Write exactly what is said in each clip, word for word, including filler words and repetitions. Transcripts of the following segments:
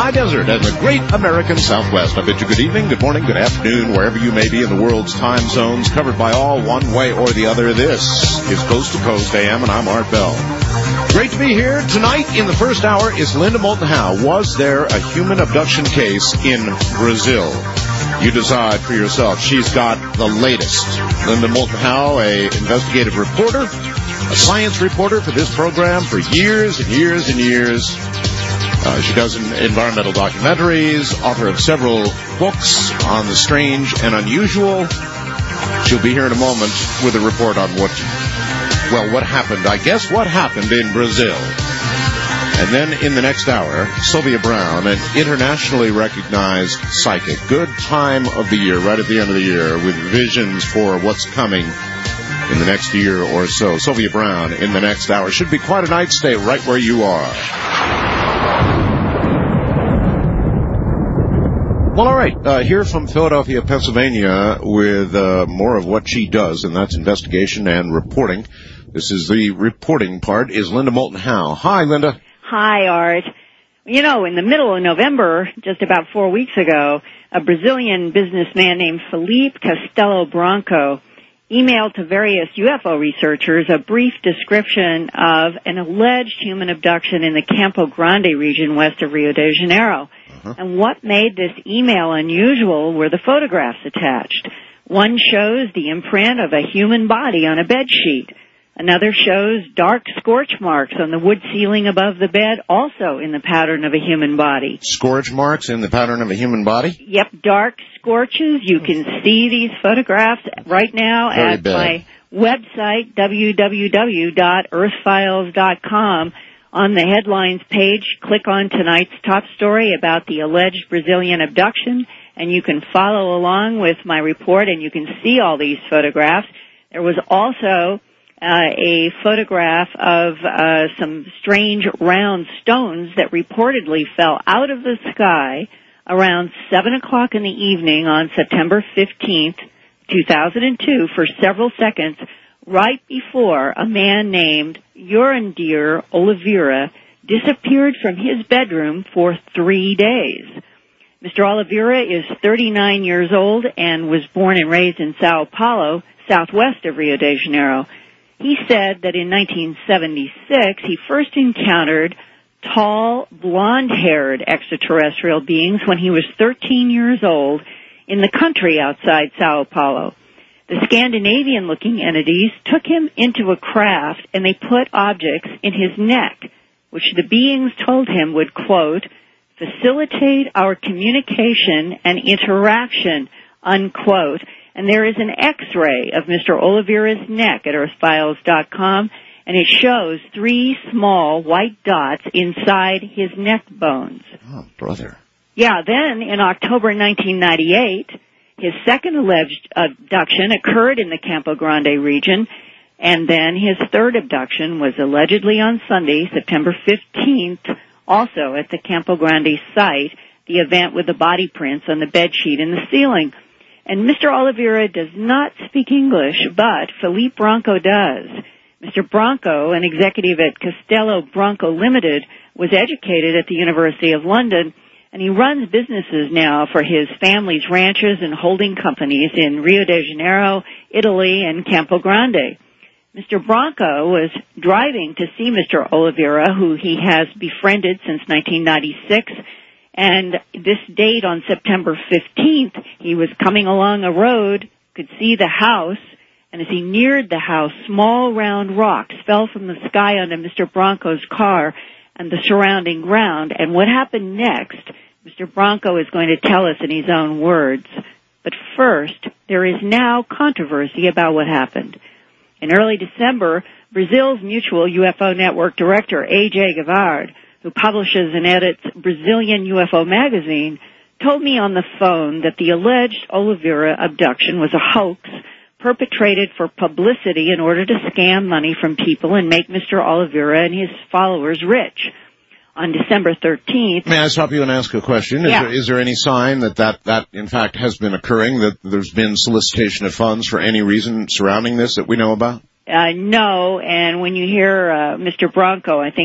high desert and the great American Southwest. I bid you good evening, good morning, good afternoon, wherever you may be in the world's time zones, covered by all one way or the other. This is Coast to Coast A M, and I'm Art Bell. Great to be here. Tonight in the first hour is Linda Moulton Howe. Was there a human abduction case in Brazil? You decide for yourself. She's got the latest. Linda Moulton Howe, a investigative reporter, a science reporter for this program for years and years and years. Uh, she does environmental documentaries, author of several books on the strange and unusual. She'll be here in a moment with a report on what, well, what happened. I guess what happened in Brazil. And then in the next hour, Sylvia Browne, an internationally recognized psychic. Good time of the year, right at the end of the year, with visions for what's coming in the next year or so. Sylvia Browne in the next hour. Should be quite a night. Stay right where you are. Well, all right. Uh, here from Philadelphia, Pennsylvania, with uh, more of what she does, and that's investigation and reporting. This is the reporting part, is Linda Moulton Howe. Hi, Linda. Hi, Art. You know, in the middle of November, just about four weeks ago, a Brazilian businessman named Felipe Castelo Branco emailed to various U F O researchers a brief description of an alleged human abduction in the Campo Grande region west of Rio de Janeiro. Uh-huh. And what made this email unusual were the photographs attached. One shows the imprint of a human body on a bed sheet. Another shows dark scorch marks on the wood ceiling above the bed, also in the pattern of a human body. Scorch marks in the pattern of a human body? Yep, dark scorches. You can see these photographs right now Very at bad. my website, w w w dot earth files dot com. On the headlines page, click on tonight's top story about the alleged Brazilian abduction, and you can follow along with my report, and you can see all these photographs. There was also Uh, a photograph of uh, some strange round stones that reportedly fell out of the sky around seven o'clock in the evening on September fifteenth, two thousand two, for several seconds, right before a man named Yurandir Oliveira disappeared from his bedroom for three days. Mister Oliveira is thirty-nine years old and was born and raised in Sao Paulo, southwest of Rio de Janeiro. He said that in nineteen seventy-six, he first encountered tall, blonde-haired extraterrestrial beings when he was thirteen years old in the country outside Sao Paulo. The Scandinavian-looking entities took him into a craft and they put objects in his neck, which the beings told him would, quote, facilitate our communication and interaction, unquote. And there is an X-ray of Mister Oliveira's neck at earth files dot com, and it shows three small white dots inside his neck bones. Oh, brother. Yeah, then in October nineteen ninety-eight, his second alleged abduction occurred in the Campo Grande region, and then his third abduction was allegedly on Sunday, September fifteenth, also at the Campo Grande site, the event with the body prints on the bedsheet in the ceiling. And Mister Oliveira does not speak English, but Felipe Branco does. Mister Branco, an executive at Castelo Branco Limited, was educated at the University of London, and he runs businesses now for his family's ranches and holding companies in Rio de Janeiro, Italy, and Campo Grande. Mister Branco was driving to see Mister Oliveira, who he has befriended since nineteen ninety-six, and this date on September fifteenth, he was coming along a road, could see the house, and as he neared the house, small round rocks fell from the sky onto Mister Branco's car and the surrounding ground. And what happened next, Mister Branco is going to tell us in his own words. But first, there is now controversy about what happened. In early December, Brazil's Mutual U F O Network director, A J Gavard, who publishes and edits Brazilian U F O magazine, told me on the phone that the alleged Oliveira abduction was a hoax perpetrated for publicity in order to scam money from people and make Mister Oliveira and his followers rich. On December thirteenth... May I stop you and ask a question? Is, yeah. there, is there any sign that, that that, in fact, has been occurring, that there's been solicitation of funds for any reason surrounding this that we know about? Uh, no, and when you hear uh, Mister Branco, I think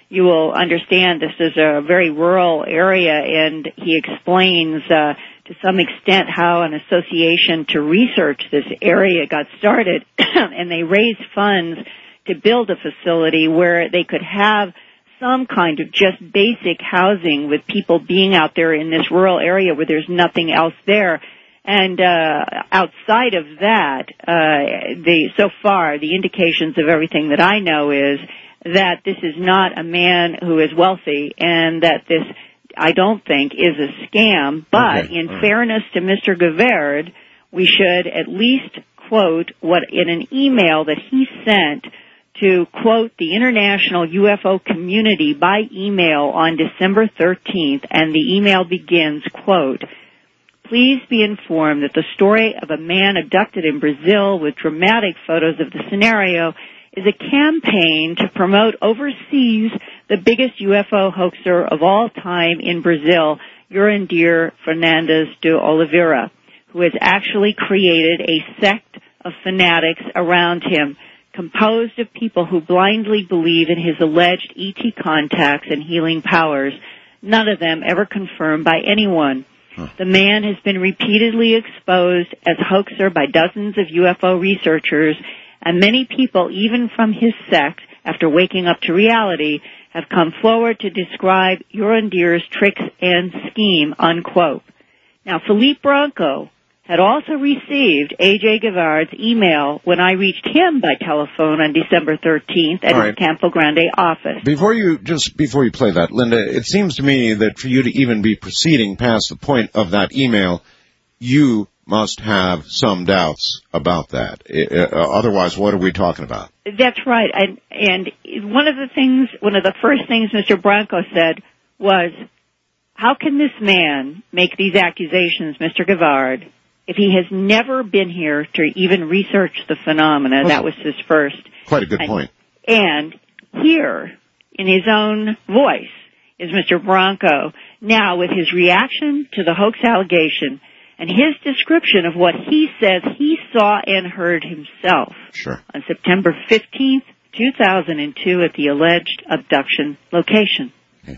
you will understand this is a very rural area, and he explains uh, to some extent how an association to research this area got started, and they raised funds to build a facility where they could have some kind of just basic housing with people being out there in this rural area where there's nothing else there. And uh outside of that, uh the so far the indications of everything that I know is that this is not a man who is wealthy, and that this, I don't think, is a scam. But okay. in right. fairness to Mister Gavard, we should at least quote what in an email that he sent to, quote, the international U F O community by email on December thirteenth, and the email begins, quote, please be informed that the story of a man abducted in Brazil with dramatic photos of the scenario is a campaign to promote overseas the biggest U F O hoaxer of all time in Brazil, Jurandir Fernandes de Oliveira, who has actually created a sect of fanatics around him, composed of people who blindly believe in his alleged E T contacts and healing powers, none of them ever confirmed by anyone. Huh. The man has been repeatedly exposed as hoaxer by dozens of U F O researchers, and many people, even from his sect, after waking up to reality, have come forward to describe Jurandir's tricks and scheme, unquote. Now, Philippe Branco had also received A J Gavard's email when I reached him by telephone on December thirteenth at All his right. Campo Grande office. Before you, just before you play that, Linda, it seems to me that for you to even be proceeding past the point of that email, you must have some doubts about that. Uh, otherwise, what are we talking about? That's right. And, and one of the things, one of the first things Mister Branco said was, how can this man make these accusations, Mister Gavard, if he has never been here to even research the phenomena? That was his first. Quite a good and, point. And here, in his own voice, is Mister Branco now with his reaction to the hoax allegation and his description of what he says he saw and heard himself sure. on September fifteenth, two thousand two at the alleged abduction location. Okay.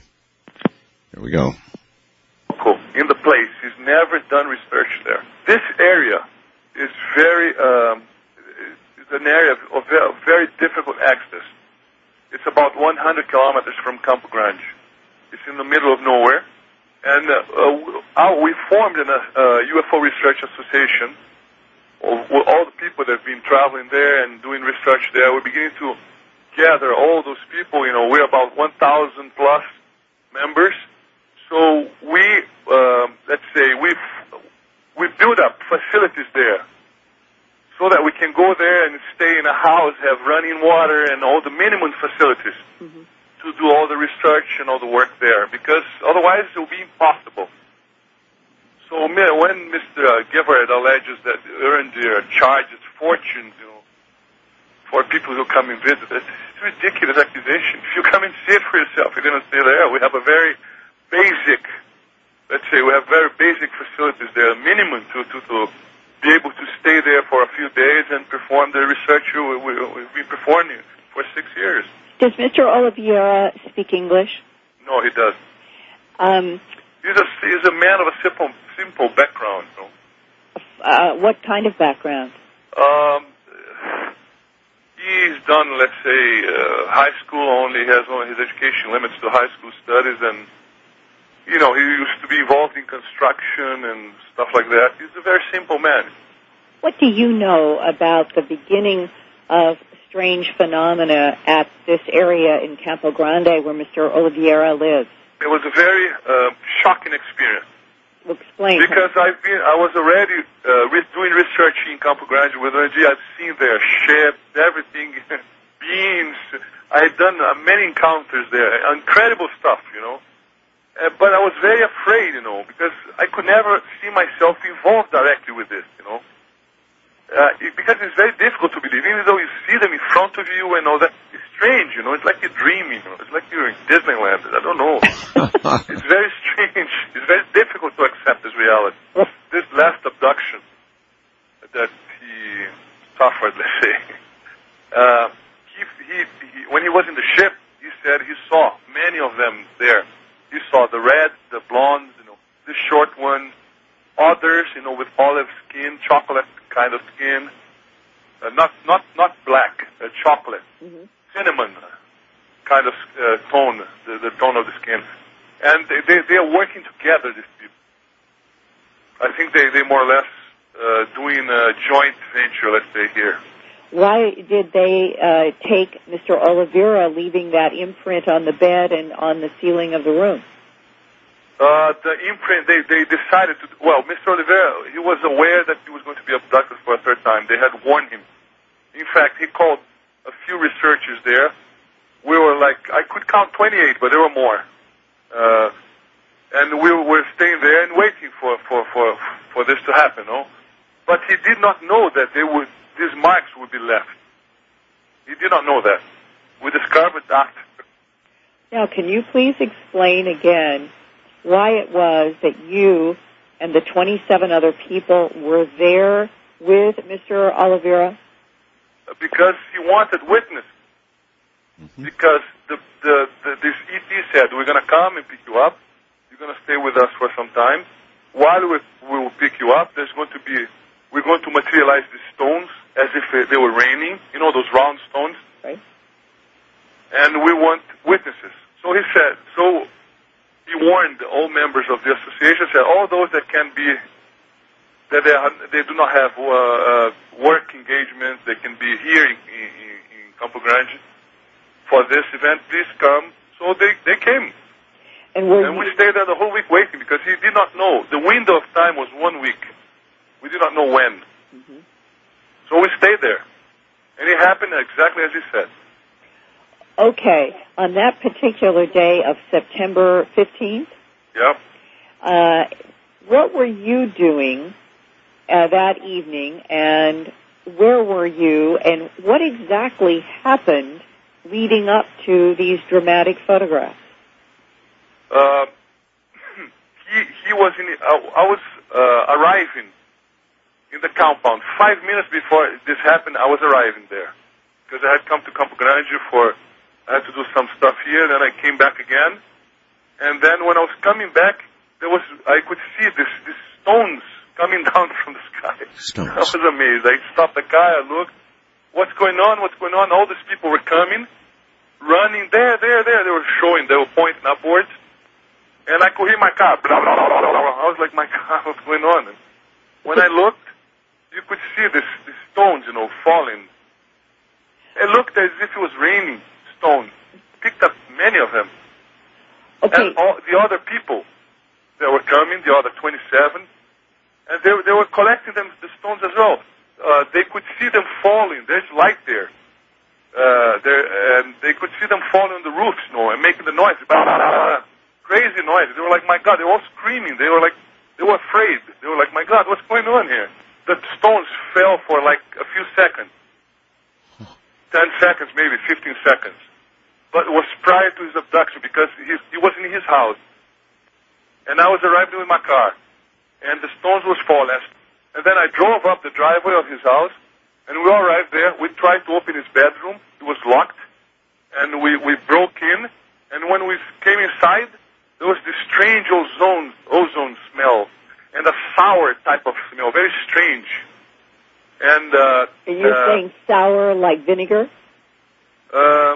Here we go. In the place, he's never done research there. This area is very, um, is an area of very difficult access. It's about one hundred kilometers from Campo Grande. It's in the middle of nowhere. And uh, uh, we formed a uh, U F O Research Association. All the people that have been traveling there and doing research there, we're beginning to gather all those people. You know, we're about one thousand plus members. So we, uh, let's say, we've we built up facilities there so that we can go there and stay in a house, have running water and all the minimum facilities. Mm-hmm. To do all the research and all the work there, because otherwise it will be impossible. So when Mister Gavard alleges that Jurandir charges fortunes, you know, for people who come and visit, it's a ridiculous accusation. If you come and see it for yourself, you're going to stay there. We have a very basic, let's say, we have very basic facilities there, minimum to, to, to be able to stay there for a few days and perform the research we, we, we've been performing for six years. Does Mister Oliveira speak English? No, he does. Um, he's a he's a man of a simple simple background. You know? uh, what kind of background? Um, he's done, let's say, uh, high school only. He has only his education limits to high school studies, and you know he used to be involved in construction and stuff like that. He's a very simple man. What do you know about the beginning of strange phenomena at this area in Campo Grande where Mister Oliveira lives? It was a very uh, shocking experience. Well, explain. Because I've been, I was already uh, re- doing research in Campo Grande with N G. I've seen their ships, everything, beams. I had done uh, many encounters there, incredible stuff, you know. Uh, but I was very afraid, you know, because I could never see myself involved directly with this, you know. Uh, it, because it's very difficult to believe, even though you see them in front of you and all that. It's strange, you know. It's like you're dreaming, you know. It's like you're in Disneyland. I don't know. It's very strange. It's very difficult to accept this reality. This last abduction that he suffered, let's say, uh, he, he, he, when he was in the ship, he said he saw many of them there. You saw the red, the blondes, you know, the short one, others, you know, with olive skin, chocolate kind of skin, uh, not not not black, uh, chocolate, mm-hmm. cinnamon kind of uh, tone, the, the tone of the skin, and they, they they are working together. These people, I think they they more or less uh, doing a joint venture, let's say here. Why did they uh, take Mister Oliveira, leaving that imprint on the bed and on the ceiling of the room? Uh, the imprint, they, they decided to, well, Mister Oliveira, he was aware that he was going to be abducted for a third time. They had warned him. In fact, he called a few researchers there. We were like, I could count twenty-eight, but there were more. Uh, and we were staying there and waiting for, for, for, for this to happen, no? But he did not know that they would, these marks would be left. He did not know that. We discovered after. Now, can you please explain again why it was that you and the twenty-seven other people were there with Mister Oliveira? Because he wanted witnesses. Mm-hmm. Because the, the, the, this E T said, we're going to come and pick you up. You're going to stay with us for some time. While we, we will pick you up, there's going to be, we're going to materialize these stones as if they were raining, you know, those round stones. Right. And we want witnesses. So he said, so he warned all members of the association, said all those that can be, that they, are, they do not have uh, uh, work engagements, they can be here in, in, in Campo Grande for this event, please come. So they, they came. And, and we stayed there the whole week waiting because he did not know. The window of time was one week. We did not know when. Mm-hmm. So we stayed there. And it happened exactly as he said. Okay. On that particular day of September fifteenth? Yeah. Uh, what were you doing uh, that evening, and where were you, and what exactly happened leading up to these dramatic photographs? Uh, he he was in. Uh, I was uh, arriving in the compound five minutes before this happened. I was arriving there because I had come to Campo Grande for. I had to do some stuff here. Then I came back again, and then when I was coming back, there was I could see this these stones coming down from the sky. Stones. I was amazed. I stopped the car. I looked. What's going on? What's going on? All these people were coming, running there, there, there. They were showing. They were pointing upwards. And I could hear my car. Blah, blah, blah, blah, blah. I was like, my God, what's going on? And when I looked, you could see this, these stones, you know, falling. It looked as if it was raining stones. Picked up many of them. Okay. And all the other people that were coming, the other twenty-seven, and they, they were collecting them, the stones as well. Uh, they could see them falling. There's light there. Uh, there, and they could see them falling on the roofs, you know, and making the noise. Blah, blah, blah, blah. Crazy noise. They were like, my God, they were all screaming. They were like, they were afraid. They were like, my God, what's going on here? The stones fell for like a few seconds. Ten seconds, maybe fifteen seconds. But it was prior to his abduction because he, he was in his house. And I was arriving with my car. And the stones was falling. And then I drove up the driveway of his house. And we all arrived there. We tried to open his bedroom. It was locked. And we, we broke in. And when we came inside, there was this strange ozone, ozone smell and a sour type of smell, very strange. And uh, are you uh, saying sour like vinegar? Uh,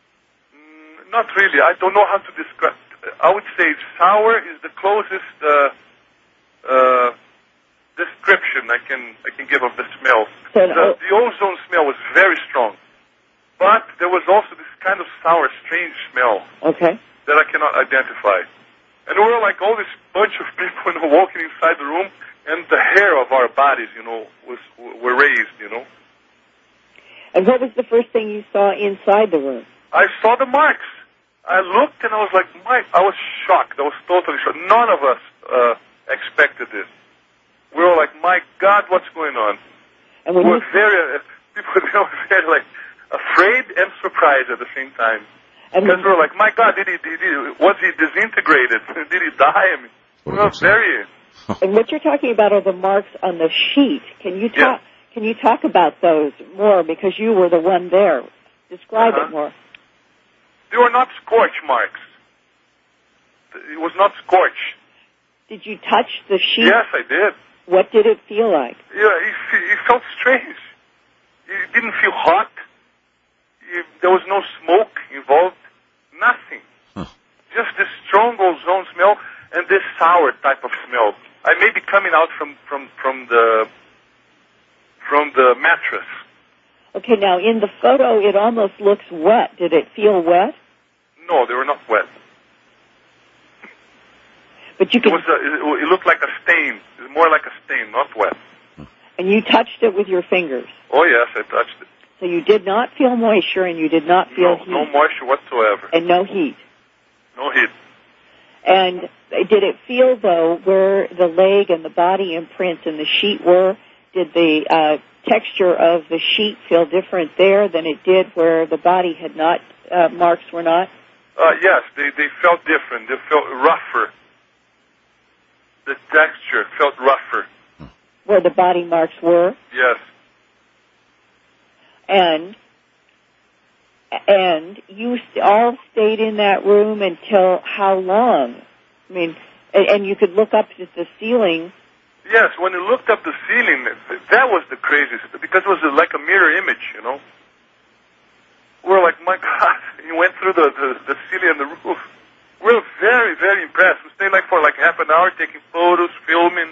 not really. I don't know how to describe. I would say sour is the closest uh, uh, description I can I can give of the smell. So, the, the ozone smell was very strong, but there was also this kind of sour, strange smell. Okay. That I cannot identify. And we were like all this bunch of people, you know, walking inside the room, and the hair of our bodies, you know, was were raised, you know. And what was the first thing you saw inside the room? I saw the marks. I looked and I was like, Mike, I was shocked. I was totally shocked. None of us uh, expected this. We were like, my God, what's going on? And when we were you... very, uh, people they were very like afraid and surprised at the same time. And because when... we were like, my God, did he, did he, was he disintegrated? Did he die? I mean, we were very... And what you're talking about are the marks on the sheet. Can you talk? Yeah. Can you talk about those more because you were the one there? Describe uh-huh. it more. They were not scorch marks. it was not scorched. Did you touch the sheet? Yes, I did. What did it feel like? Yeah, it, it felt strange. It didn't feel hot. It, there was no smoke involved. Nothing. Huh. Just this strong ozone smell and this sour type of smell. I may be coming out from, from, from the from the mattress. Okay, now in the photo, it almost looks wet. Did it feel wet? No, they were not wet. But you could. It, was a, it looked like a stain. It was more like a stain, not wet. And you touched it with your fingers. Oh yes, I touched it. So you did not feel moisture, and you did not feel no, heat. No moisture whatsoever. And no heat. No heat. And did it feel, though, where the leg and the body imprints and the sheet were? Did the uh, texture of the sheet feel different there than it did where the body had not, uh, marks were not? Uh, yes, they, they felt different. They felt rougher. The texture felt rougher. Where the body marks were? Yes. And and you all stayed in that room until how long? I mean, and, and you could look up at the ceiling. Yes, when you looked up the ceiling, that was the craziest, because it was like a mirror image, you know. We were like, my God, you went through the, the, the ceiling and the roof. We were very, very impressed. We stayed like for like half an hour taking photos, filming,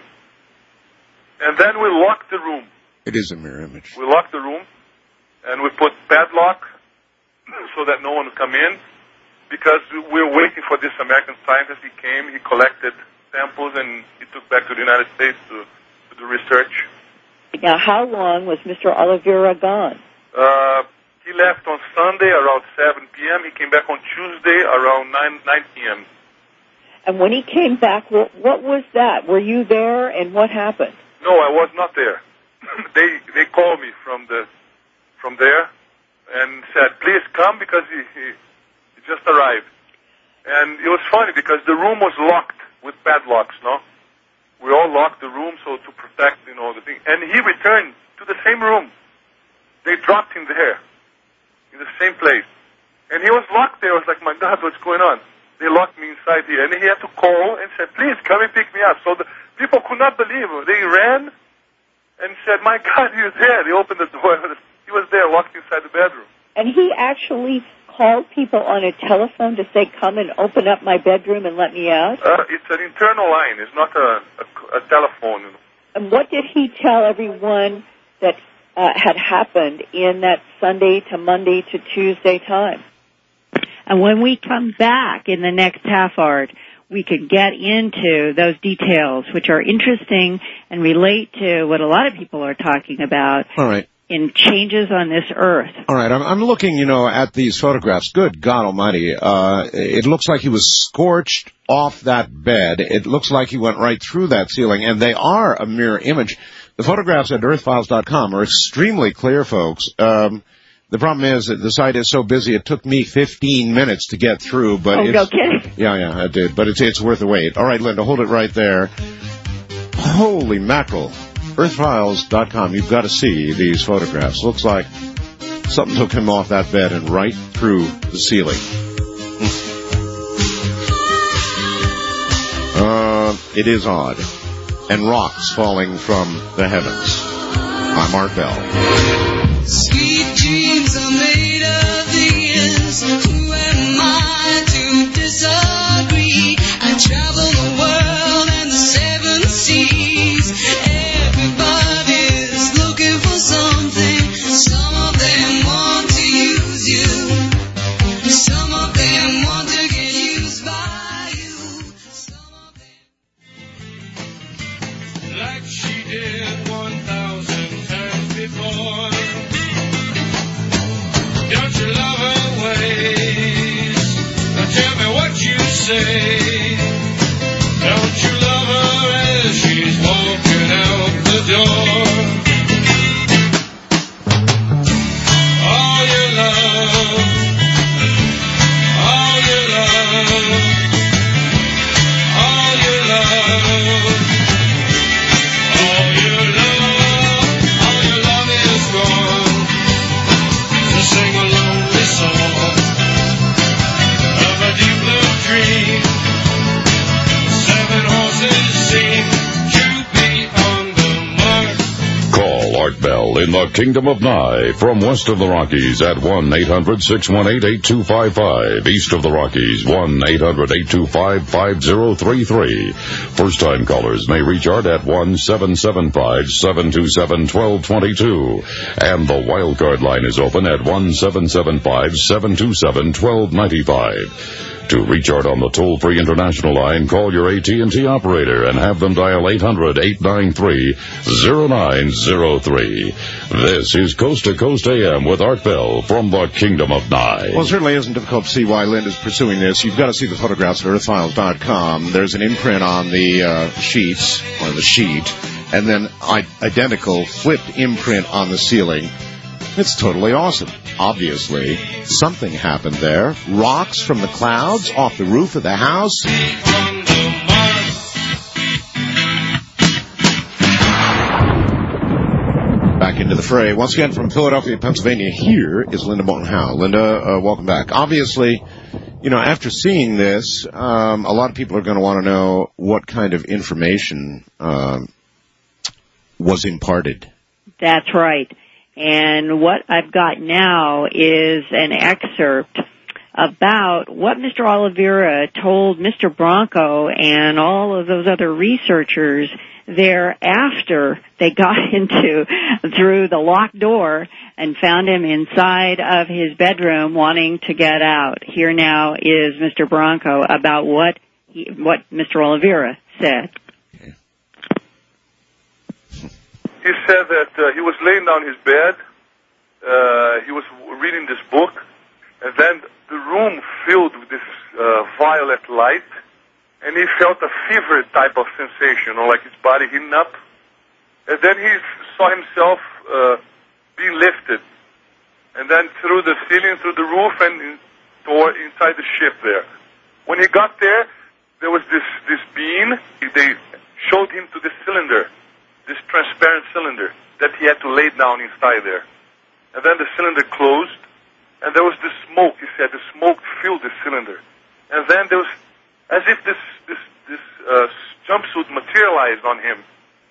and then we locked the room. It is a mirror image. We locked the room, and we put padlock so that no one would come in, because we were waiting for this American scientist. He came, he collected samples, and he took back to the United States to, to do research. Now, how long was Mister Oliveira gone? Uh, he left on Sunday around seven p.m. He came back on Tuesday around nine p.m. And when he came back, what, what was that? Were you there, and what happened? No, I was not there. they they called me from the from there and said, please come, because he, he, he just arrived. And it was funny because the room was locked with padlocks, no? We all locked the room so to protect, you know, the thing. And he returned to the same room. They dropped him there, in the same place. And he was locked there. I was like, my God, what's going on? They locked me inside here. And he had to call and said, please come and pick me up. So the people could not believe it. They ran and said, my God, he was there. They opened the door. He was there, locked inside the bedroom. And he actually called people on a telephone to say, come and open up my bedroom and let me out? Uh, it's an internal line. It's not a, a, a telephone. And what did he tell everyone that uh, had happened in that Sunday to Monday to Tuesday time? And when we come back in the next half hour, we can get into those details, which are interesting and relate to what a lot of people are talking about. All right. In changes on this earth. All right, I'm, I'm looking, you know, at these photographs. Good God Almighty! Uh, it looks like he was scorched off that bed. It looks like he went right through that ceiling, and they are a mirror image. The photographs at earth files dot com are extremely clear, folks. Um, the problem is that the site is so busy. It took me fifteen minutes to get through, but oh, it's, no kidding. Yeah, yeah, I did. But it's it's worth the wait. All right, Linda, hold it right there. Holy mackerel! earth files dot com. You've got to see these photographs. Looks like something took him off that bed and right through the ceiling. Uh, it is odd. And rocks falling from the heavens. I'm Art Bell. Sweet dreams are made of these. Who am I to disagree? I travel the world and the seven seas. Everybody's looking for something. Some of them want to use you. Some of them want to get used by you. Some of them, like she did one thousand times before. Don't you love her ways? Now tell me what you say. Don't you love her as she's walking out the door? All your love, all your love, all your love, all your love, all your love is gone. To sing a lonely song of a deep blue dream. Art Bell in the Kingdom of Nye. From west of the Rockies at one eight hundred six one eight eight two five five. East of the Rockies, one eight hundred eight two five five zero three three. First-time callers may reach Art at one seven seven five seven two seven one two two two. And the wildcard line is open at one seven seven five seven two seven one two nine five. To reach Art on the toll-free international line, call your A T and T operator and have them dial eight hundred eight nine three oh nine oh three. This is Coast to Coast A M with Art Bell from the Kingdom of Nye. Well, it certainly isn't difficult to see why Linda's pursuing this. You've got to see the photographs at earth files dot com. There's an imprint on the uh, sheets, or the sheet, and then I- identical flipped imprint on the ceiling. It's totally awesome. Obviously, something happened there. Rocks from the clouds off the roof of the house. Back into the fray. Once again from Philadelphia, Pennsylvania, here is Linda Moulton Howe. Linda, uh, welcome back. Obviously, you know, after seeing this, um, a lot of people are going to want to know what kind of information um, was imparted. That's right. And what I've got now is an excerpt about what Mister Oliveira told Mister Bronco and all of those other researchers there after they got into, through the locked door and found him inside of his bedroom wanting to get out. Here now is Mister Bronco about what he, what Mister Oliveira said. He said that uh, he was laying down in his bed, uh, he was reading this book, and then the room filled with this uh, violet light, and he felt a fever type of sensation, you know, like his body heating up. And then he saw himself uh, being lifted, and then through the ceiling, through the roof, and in, toward, inside the ship there. When he got there, there was this, this being. They showed him to the cylinder, this transparent cylinder that he had to lay down inside there. And then the cylinder closed, and there was this smoke. He said the smoke filled the cylinder. And then there was, as if this this this uh, jumpsuit materialized on him.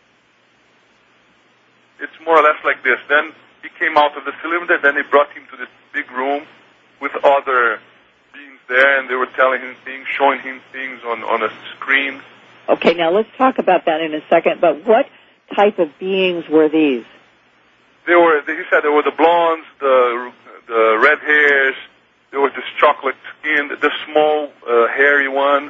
It's more or less like this. Then he came out of the cylinder, then they brought him to this big room with other beings there, and they were telling him things, showing him things on, on a screen. Okay, now let's talk about that in a second, but what type of beings were these? They were. He said there were the blondes, the the red hairs. There was this chocolate skin, the small uh, hairy one.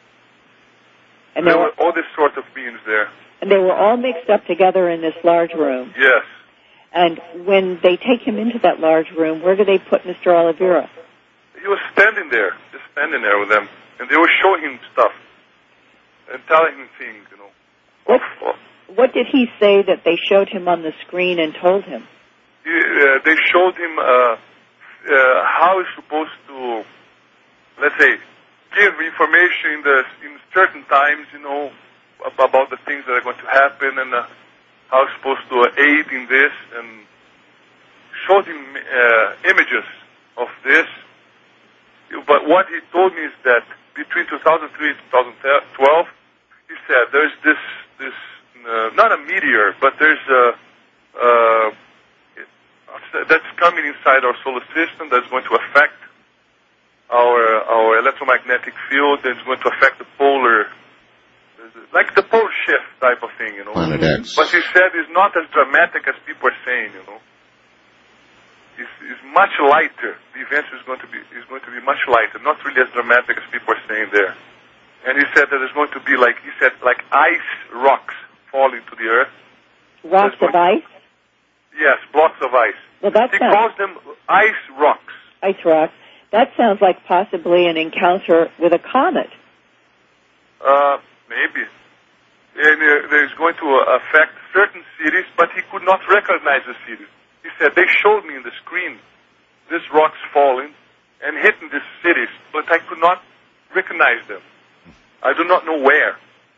And there were all these sorts of beings there. And they were all mixed up together in this large room. Yes. And when they take him into that large room, where do they put Mister Oliveira? He was standing there, just standing there with them, and they were showing him stuff and telling him things, you know. What, what did he say that they showed him on the screen and told him? He, uh, they showed him uh, uh, how he's supposed to, let's say, give information in, the, in certain times, you know, about the things that are going to happen, and uh, how he's supposed to aid in this, and showed him uh, images of this. But what he told me is that between two thousand three and two thousand twelve, he said there's this, this uh, not a meteor, but there's a, uh, that's coming inside our solar system that's going to affect our our electromagnetic field, that's going to affect the polar, like the pole shift type of thing, you know. Planet X. But he said it's not as dramatic as people are saying, you know. It's, it's much lighter. The event is going to be is going to be much lighter, not really as dramatic as people are saying there. And he said that there's going to be like he said like ice rocks falling to the earth. Rocks of ice? Yes, blocks of ice. Well, that he sounds, calls them ice rocks. Ice rocks. That sounds like possibly an encounter with a comet. Uh, maybe. And uh, there's going to uh, affect certain cities, but he could not recognize the cities. He said, they showed me in the screen these rocks falling and hitting these cities, but I could not recognize them. I do not know where.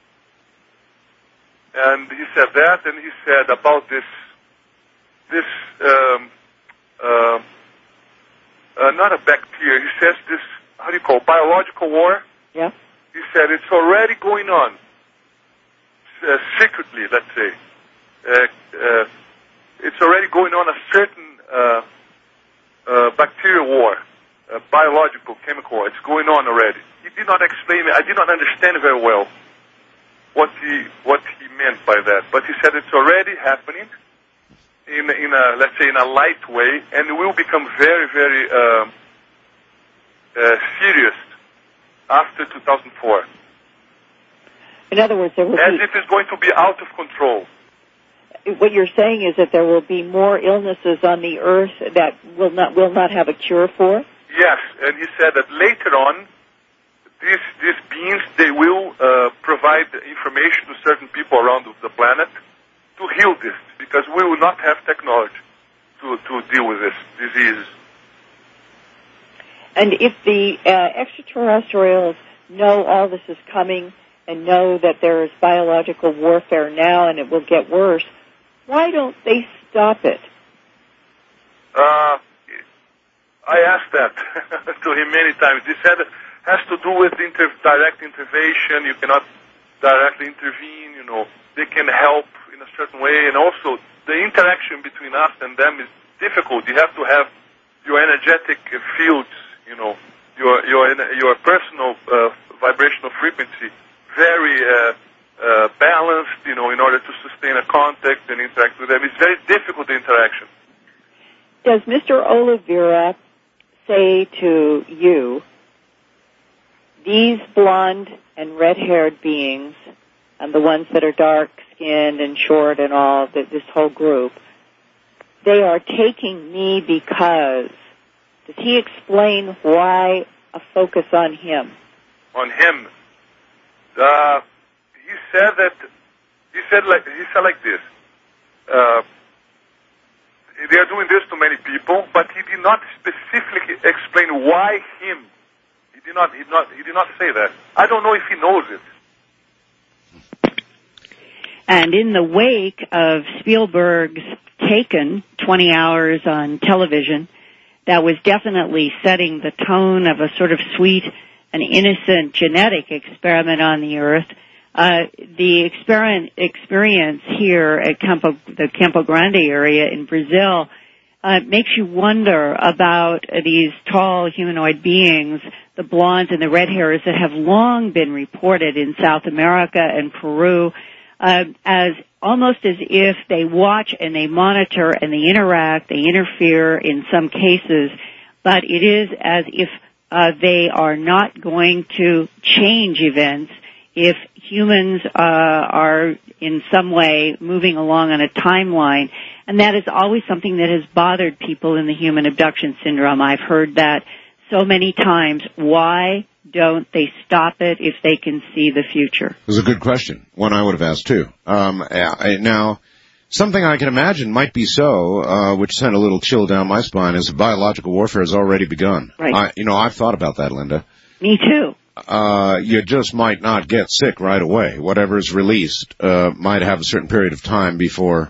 And he said that, and he said about this, this, um, uh, uh, not a bacteria, he says this, how do you call it, biological war? Yeah. He said it's already going on, uh, secretly, let's say. Uh, uh, it's already going on a certain uh, uh, bacterial war, uh, biological, chemical war. It's going on already. He did not explain it. I did not understand very well what he what he meant by that. But he said it's already happening in in a, let's say, in a light way, and it will become very, very uh, uh, serious after two thousand four. In other words, there will As be, if it's going to be out of control. what you're saying is that there will be more illnesses on the earth that will not will not have a cure for? Yes, and he said that later on, these these beings, they will uh, provide information to certain people around the planet to heal this, because we will not have technology to, to deal with this disease. And if the uh, extraterrestrials know all this is coming and know that there is biological warfare now and it will get worse, why don't they stop it? Uh, I asked that to him many times. He said it has to do with inter- direct intervention. You cannot directly intervene, you know. They can help in a certain way, and also the interaction between us and them is difficult. You have to have your energetic fields, you know, your your your personal uh, vibrational frequency very uh, uh, balanced, you know, in order to sustain a contact and interact with them. It's very difficult, the interaction. Does Mister Oliveira say to you, these blonde and red-haired beings, and the ones that are dark-skinned and short and all, this whole group, they are taking me because, does he explain why a focus on him? On him? Uh, he said that, he said like, he said like this, uh, they are doing this to many people, but he did not specifically explain why him. He did not, he did not, he did not say that. I don't know if he knows it. And in the wake of Spielberg's Taken, twenty hours on television, that was definitely setting the tone of a sort of sweet and innocent genetic experiment on the Earth. Uh, the experiment, experience here at Campo, the Campo Grande area in Brazil uh, makes you wonder about uh, these tall humanoid beings, the blondes and the red hairs that have long been reported in South America and Peru, uh, as almost as if they watch and they monitor and they interact, they interfere in some cases, but it is as if uh, they are not going to change events if humans uh, are in some way moving along on a timeline. And that is always something that has bothered people in the human abduction syndrome. I've heard that so many times. Why don't they stop it if they can see the future? It was a good question, one I would have asked too. Um, I, now, something I can imagine might be so, uh, which sent a little chill down my spine, is biological warfare has already begun. Right. I, you know, I've thought about that, Linda. Me too. Uh, you just might not get sick right away. Whatever's released, uh, might have a certain period of time before,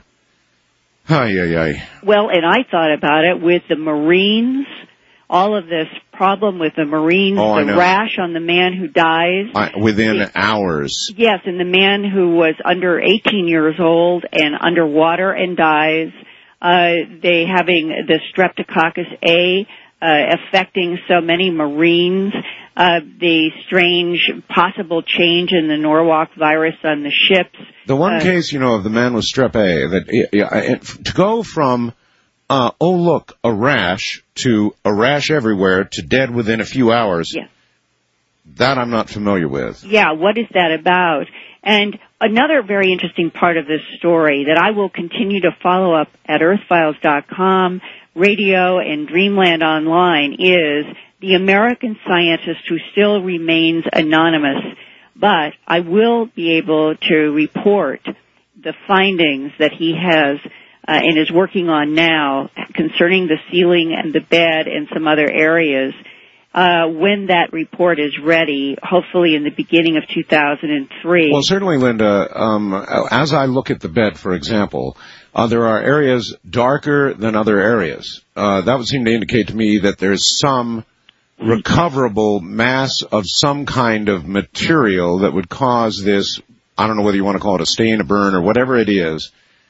ay, ay, ay. Well, and I thought about it with the Marines, all of this problem with the Marines, oh, the rash on the man who dies. I, within it, hours. Yes, and the man who was under eighteen years old and underwater and dies. Uh, they having the Streptococcus A, uh, affecting so many Marines. Uh, the strange possible change in the Norwalk virus on the ships. The one uh, case, you know, of the man with strep A, that it, it, to go from, uh, oh look, a rash, to a rash everywhere, to dead within a few hours, yeah. that I'm not familiar with. Yeah, what is that about? And another very interesting part of this story that I will continue to follow up at earth files dot com, radio, and Dreamland Online is the American scientist who still remains anonymous, but I will be able to report the findings that he has uh, and is working on now concerning the ceiling and the bed and some other areas uh, when that report is ready, hopefully in the beginning of two thousand three. Well, certainly, Linda, um, as I look at the bed, for example, uh, there are areas darker than other areas. Uh, that would seem to indicate to me that there's some recoverable mass of some kind of material that would cause this, I don't know whether you want to call it a stain, a burn, or whatever it is,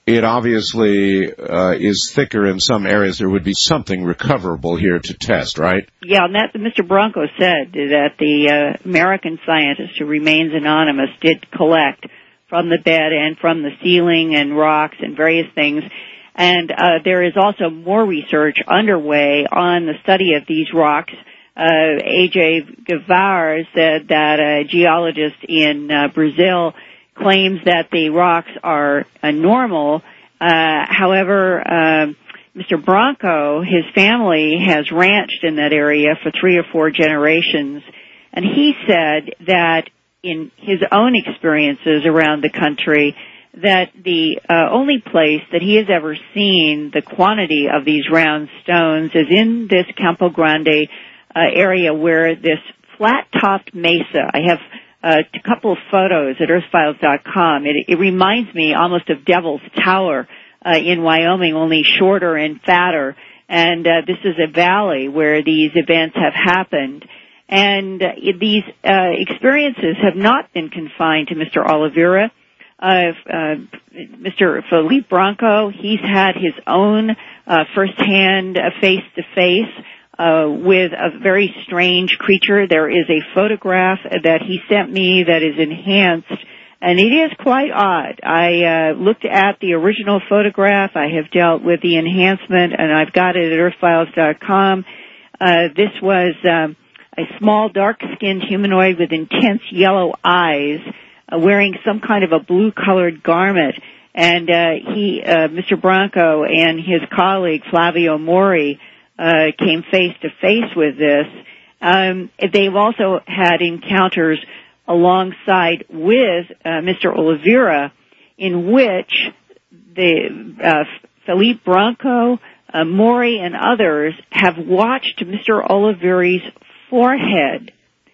it obviously uh, is thicker in some areas. There would be something recoverable here to test, right? Yeah, and that Mister Branco said that the uh, American scientist who remains anonymous did collect from the bed and from the ceiling and rocks and various things. And uh, there is also more research underway on the study of these rocks. Uh, A J Guevara said that a geologist in uh, Brazil claims that the rocks are uh, normal. Uh, however, uh, Mister Branco, his family has ranched in that area for three or four generations, and he said that in his own experiences around the country, that the uh, only place that he has ever seen the quantity of these round stones is in this Campo Grande uh, area where this flat-topped mesa, I have uh, a couple of photos at earth files dot com. It, it reminds me almost of Devil's Tower uh, in Wyoming, only shorter and fatter. And uh, this is a valley where these events have happened. And uh, these uh, experiences have not been confined to Mister Oliveira. Uh, uh, Mister Felipe Branco, he's had his own uh, firsthand uh, face-to-face uh, with a very strange creature. There is a photograph that he sent me that is enhanced, and it is quite odd. I uh, looked at the original photograph. I have dealt with the enhancement, and I've got it at earth files dot com. Uh, this was um, a small, dark-skinned humanoid with intense yellow eyes, Uh, wearing some kind of a blue-colored garment, and uh, he, uh, Mister Branco, and his colleague Flavio Mori uh, came face to face with this. Um, they've also had encounters alongside with uh, Mister Oliveira, in which the uh, Felipe Branco, uh, Mori, and others have watched Mister Oliveira's forehead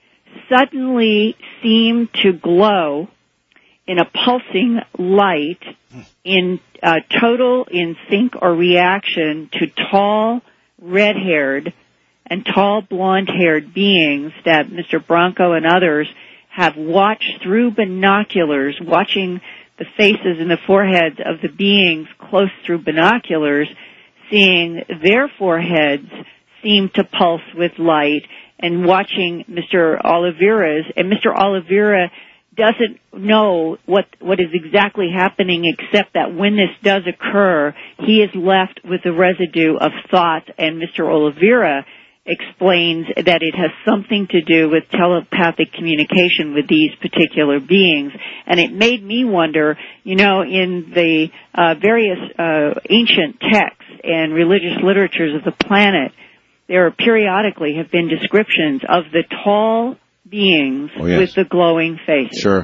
suddenly seem to glow in a pulsing light in uh, total in sync or reaction to tall, red-haired and tall, blonde-haired beings that Mister Branco and others have watched through binoculars, watching the faces and the foreheads of the beings close through binoculars, seeing their foreheads seem to pulse with light, and watching Mister Oliveira's, and Mister Oliveira doesn't know what what is exactly happening, except that when this does occur, he is left with the residue of thought, and Mister Oliveira explains that it has something to do with telepathic communication with these particular beings. And it made me wonder, you know, in the uh, various uh, ancient texts and religious literatures of the planet, there periodically have been descriptions of the tall beings oh, yes. with the glowing faces. Sure.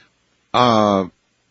Uh,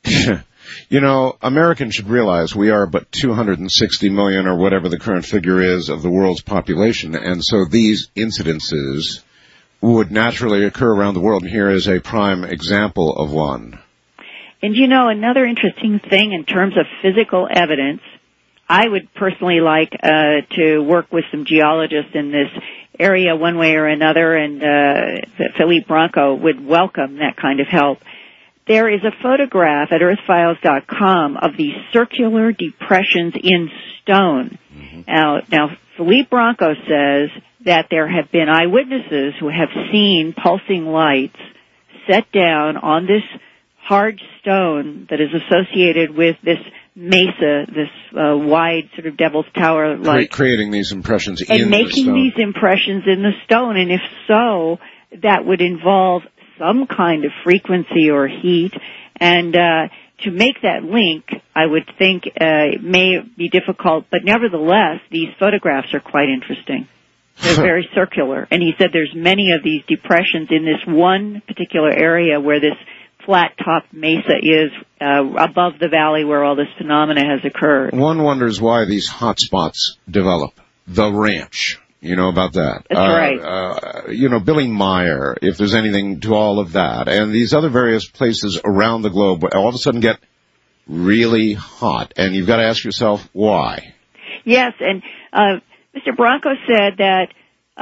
you know, Americans should realize we are but two hundred sixty million or whatever the current figure is of the world's population, and so these incidences would naturally occur around the world, and here is a prime example of one. And you know, another interesting thing in terms of physical evidence, I would personally like uh, to work with some geologists in this area one way or another, and uh, Felipe Branco would welcome that kind of help. There is a photograph at earth files dot com of these circular depressions in stone. Mm-hmm. Now, now, Felipe Branco says that there have been eyewitnesses who have seen pulsing lights set down on this hard stone that is associated with this mesa, this uh, wide sort of Devil's Tower like, creating these impressions and in making the stone. these impressions in the stone. And if so, that would involve some kind of frequency or heat. And uh, to make that link, I would think uh, it may be difficult, but nevertheless, these photographs are quite interesting. They're very circular. And he said there's many of these depressions in this one particular area where this flat-topped mesa is uh, above the valley where all this phenomena has occurred. One wonders why these hot spots develop. The ranch, you know about that. That's uh, right. Uh, you know, Billy Meyer, if there's anything to all of that. And these other various places around the globe all of a sudden get really hot. And you've got to ask yourself, why? Yes, and uh, Mister Branco said that uh,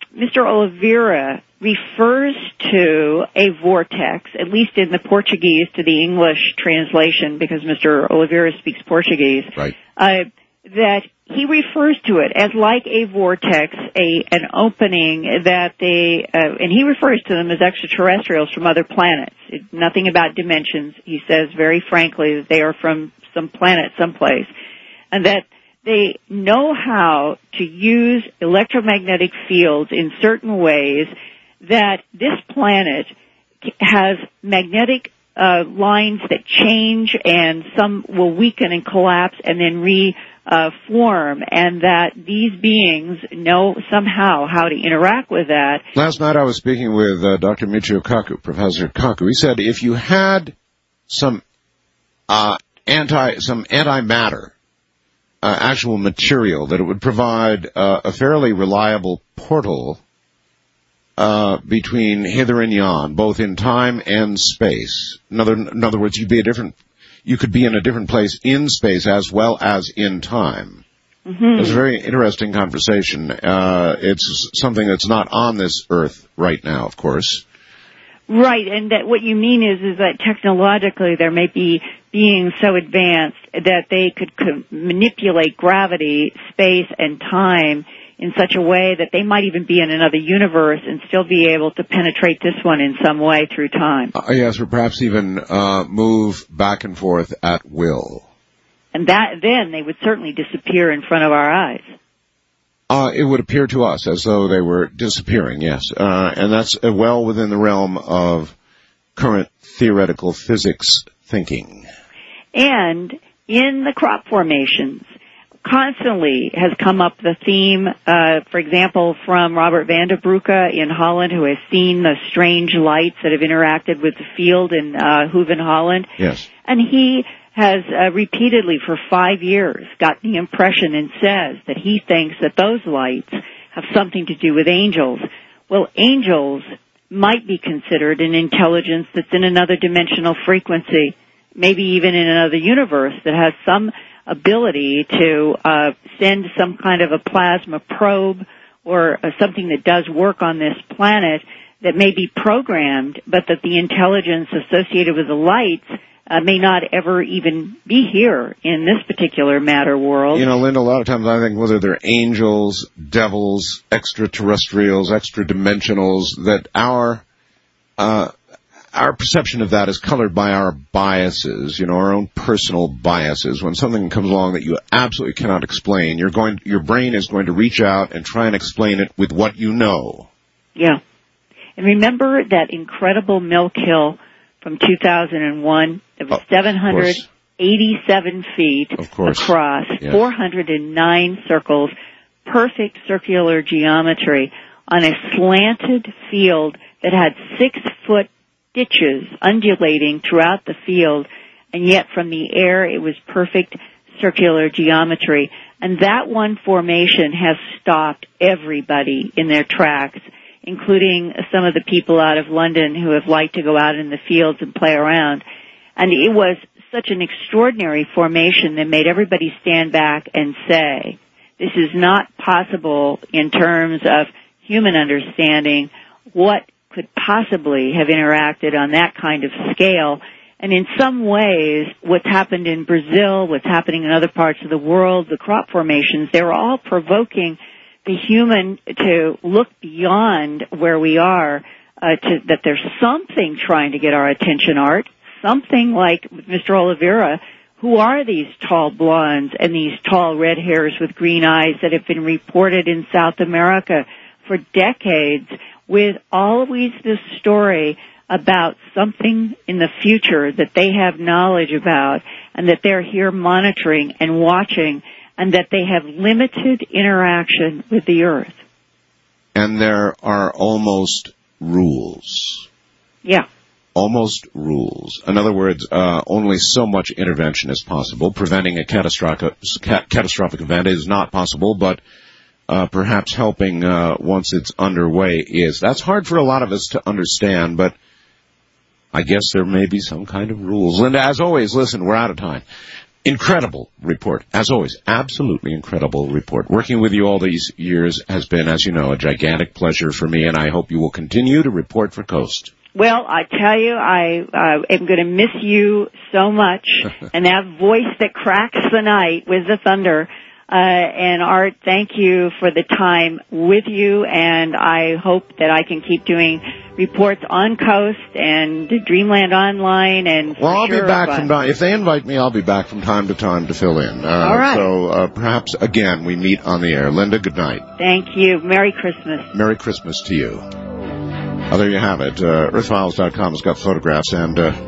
Mister Oliveira refers to a vortex, at least in the Portuguese to the English translation, because Mister Oliveira speaks Portuguese. Right. Uh, that he refers to it as like a vortex, a an opening that they, uh, and he refers to them as extraterrestrials from other planets. It, nothing about dimensions. He says very frankly that they are from some planet someplace, and that they know how to use electromagnetic fields in certain ways, that this planet has magnetic uh, lines that change, and some will weaken and collapse and then reform, and that these beings know somehow how to interact with that. Last night I was speaking with uh, Doctor Michio Kaku, Professor Kaku. He said if you had some uh, anti, some antimatter, Uh, actual material, that it would provide uh, a fairly reliable portal uh, between hither and yon, both in time and space. In other, in other words, you'd be a different, you could be in a different place in space as well as in time. Mm-hmm. It was a very interesting conversation. Uh, it's something that's not on this earth right now, of course. Right, and that what you mean is is that technologically there may be beings so advanced that they could, could manipulate gravity, space, and time in such a way that they might even be in another universe and still be able to penetrate this one in some way through time. Uh, yes, or perhaps even uh, move back and forth at will. And that then they would certainly disappear in front of our eyes. Uh, it would appear to us as though they were disappearing, yes. Uh, and that's uh, well within the realm of current theoretical physics thinking. And in the crop formations, constantly has come up the theme, uh, for example, from Robert van der Broeke in Holland, who has seen the strange lights that have interacted with the field in uh, Hoeven, Holland. Yes. And he has uh, repeatedly for five years gotten the impression and says that he thinks that those lights have something to do with angels. Well, angels might be considered an intelligence that's in another dimensional frequency, maybe even in another universe, that has some ability to uh, send some kind of a plasma probe or uh, something that does work on this planet that may be programmed, but that the intelligence associated with the lights Uh, may not ever even be here in this particular matter world. You know, Linda, a lot of times I think whether they're angels, devils, extraterrestrials, extra-dimensionals, that our uh, our perception of that is colored by our biases, you know, our own personal biases. When something comes along that you absolutely cannot explain, you're going, your brain is going to reach out and try and explain it with what you know. Yeah. And remember that incredible Milk Hill from two thousand one? It was oh, seven hundred eighty-seven feet across, yes. four hundred nine circles, perfect circular geometry on a slanted field that had six-foot ditches undulating throughout the field, and yet from the air it was perfect circular geometry. And that one formation has stopped everybody in their tracks, including some of the people out of London who have liked to go out in the fields and play around. And it was such an extraordinary formation that made everybody stand back and say, this is not possible in terms of human understanding. What could possibly have interacted on that kind of scale? And in some ways, what's happened in Brazil, what's happening in other parts of the world, the crop formations, they're all provoking the human to look beyond where we are, uh, to, that there's something trying to get our attention, Art. Something like Mister Oliveira, who are these tall blondes and these tall red hairs with green eyes that have been reported in South America for decades, with always this story about something in the future that they have knowledge about, and that they're here monitoring and watching, and that they have limited interaction with the earth. And there are almost rules. Yeah. Almost rules. In other words, uh, only so much intervention is possible. Preventing a catastrophic, catastrophic event is not possible, but uh, perhaps helping uh, once it's underway is. That's hard for a lot of us to understand, but I guess there may be some kind of rules. Linda, as always, listen, we're out of time. Incredible report. As always, absolutely incredible report. Working with you all these years has been, as you know, a gigantic pleasure for me, and I hope you will continue to report for Coast. Well, I tell you, I uh, am going to miss you so much, and that voice that cracks the night with the thunder. Uh, and Art, thank you for the time with you, and I hope that I can keep doing reports on Coast and Dreamland Online. And well, I'll sure be back fun. from time. If they invite me, I'll be back from time to time to fill in. Uh, All right. So uh, perhaps again we meet on the air. Linda, good night. Thank you. Merry Christmas. Merry Christmas to you. Oh, there you have it. Uh, Earth Files dot com has got photographs, and uh,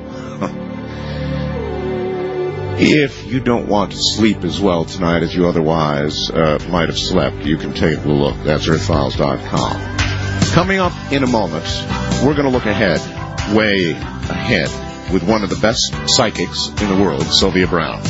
if you don't want to sleep as well tonight as you otherwise uh, might have slept, you can take a look. That's Earth Files dot com. Coming up in a moment, we're going to look ahead, way ahead, with one of the best psychics in the world, Sylvia Browne.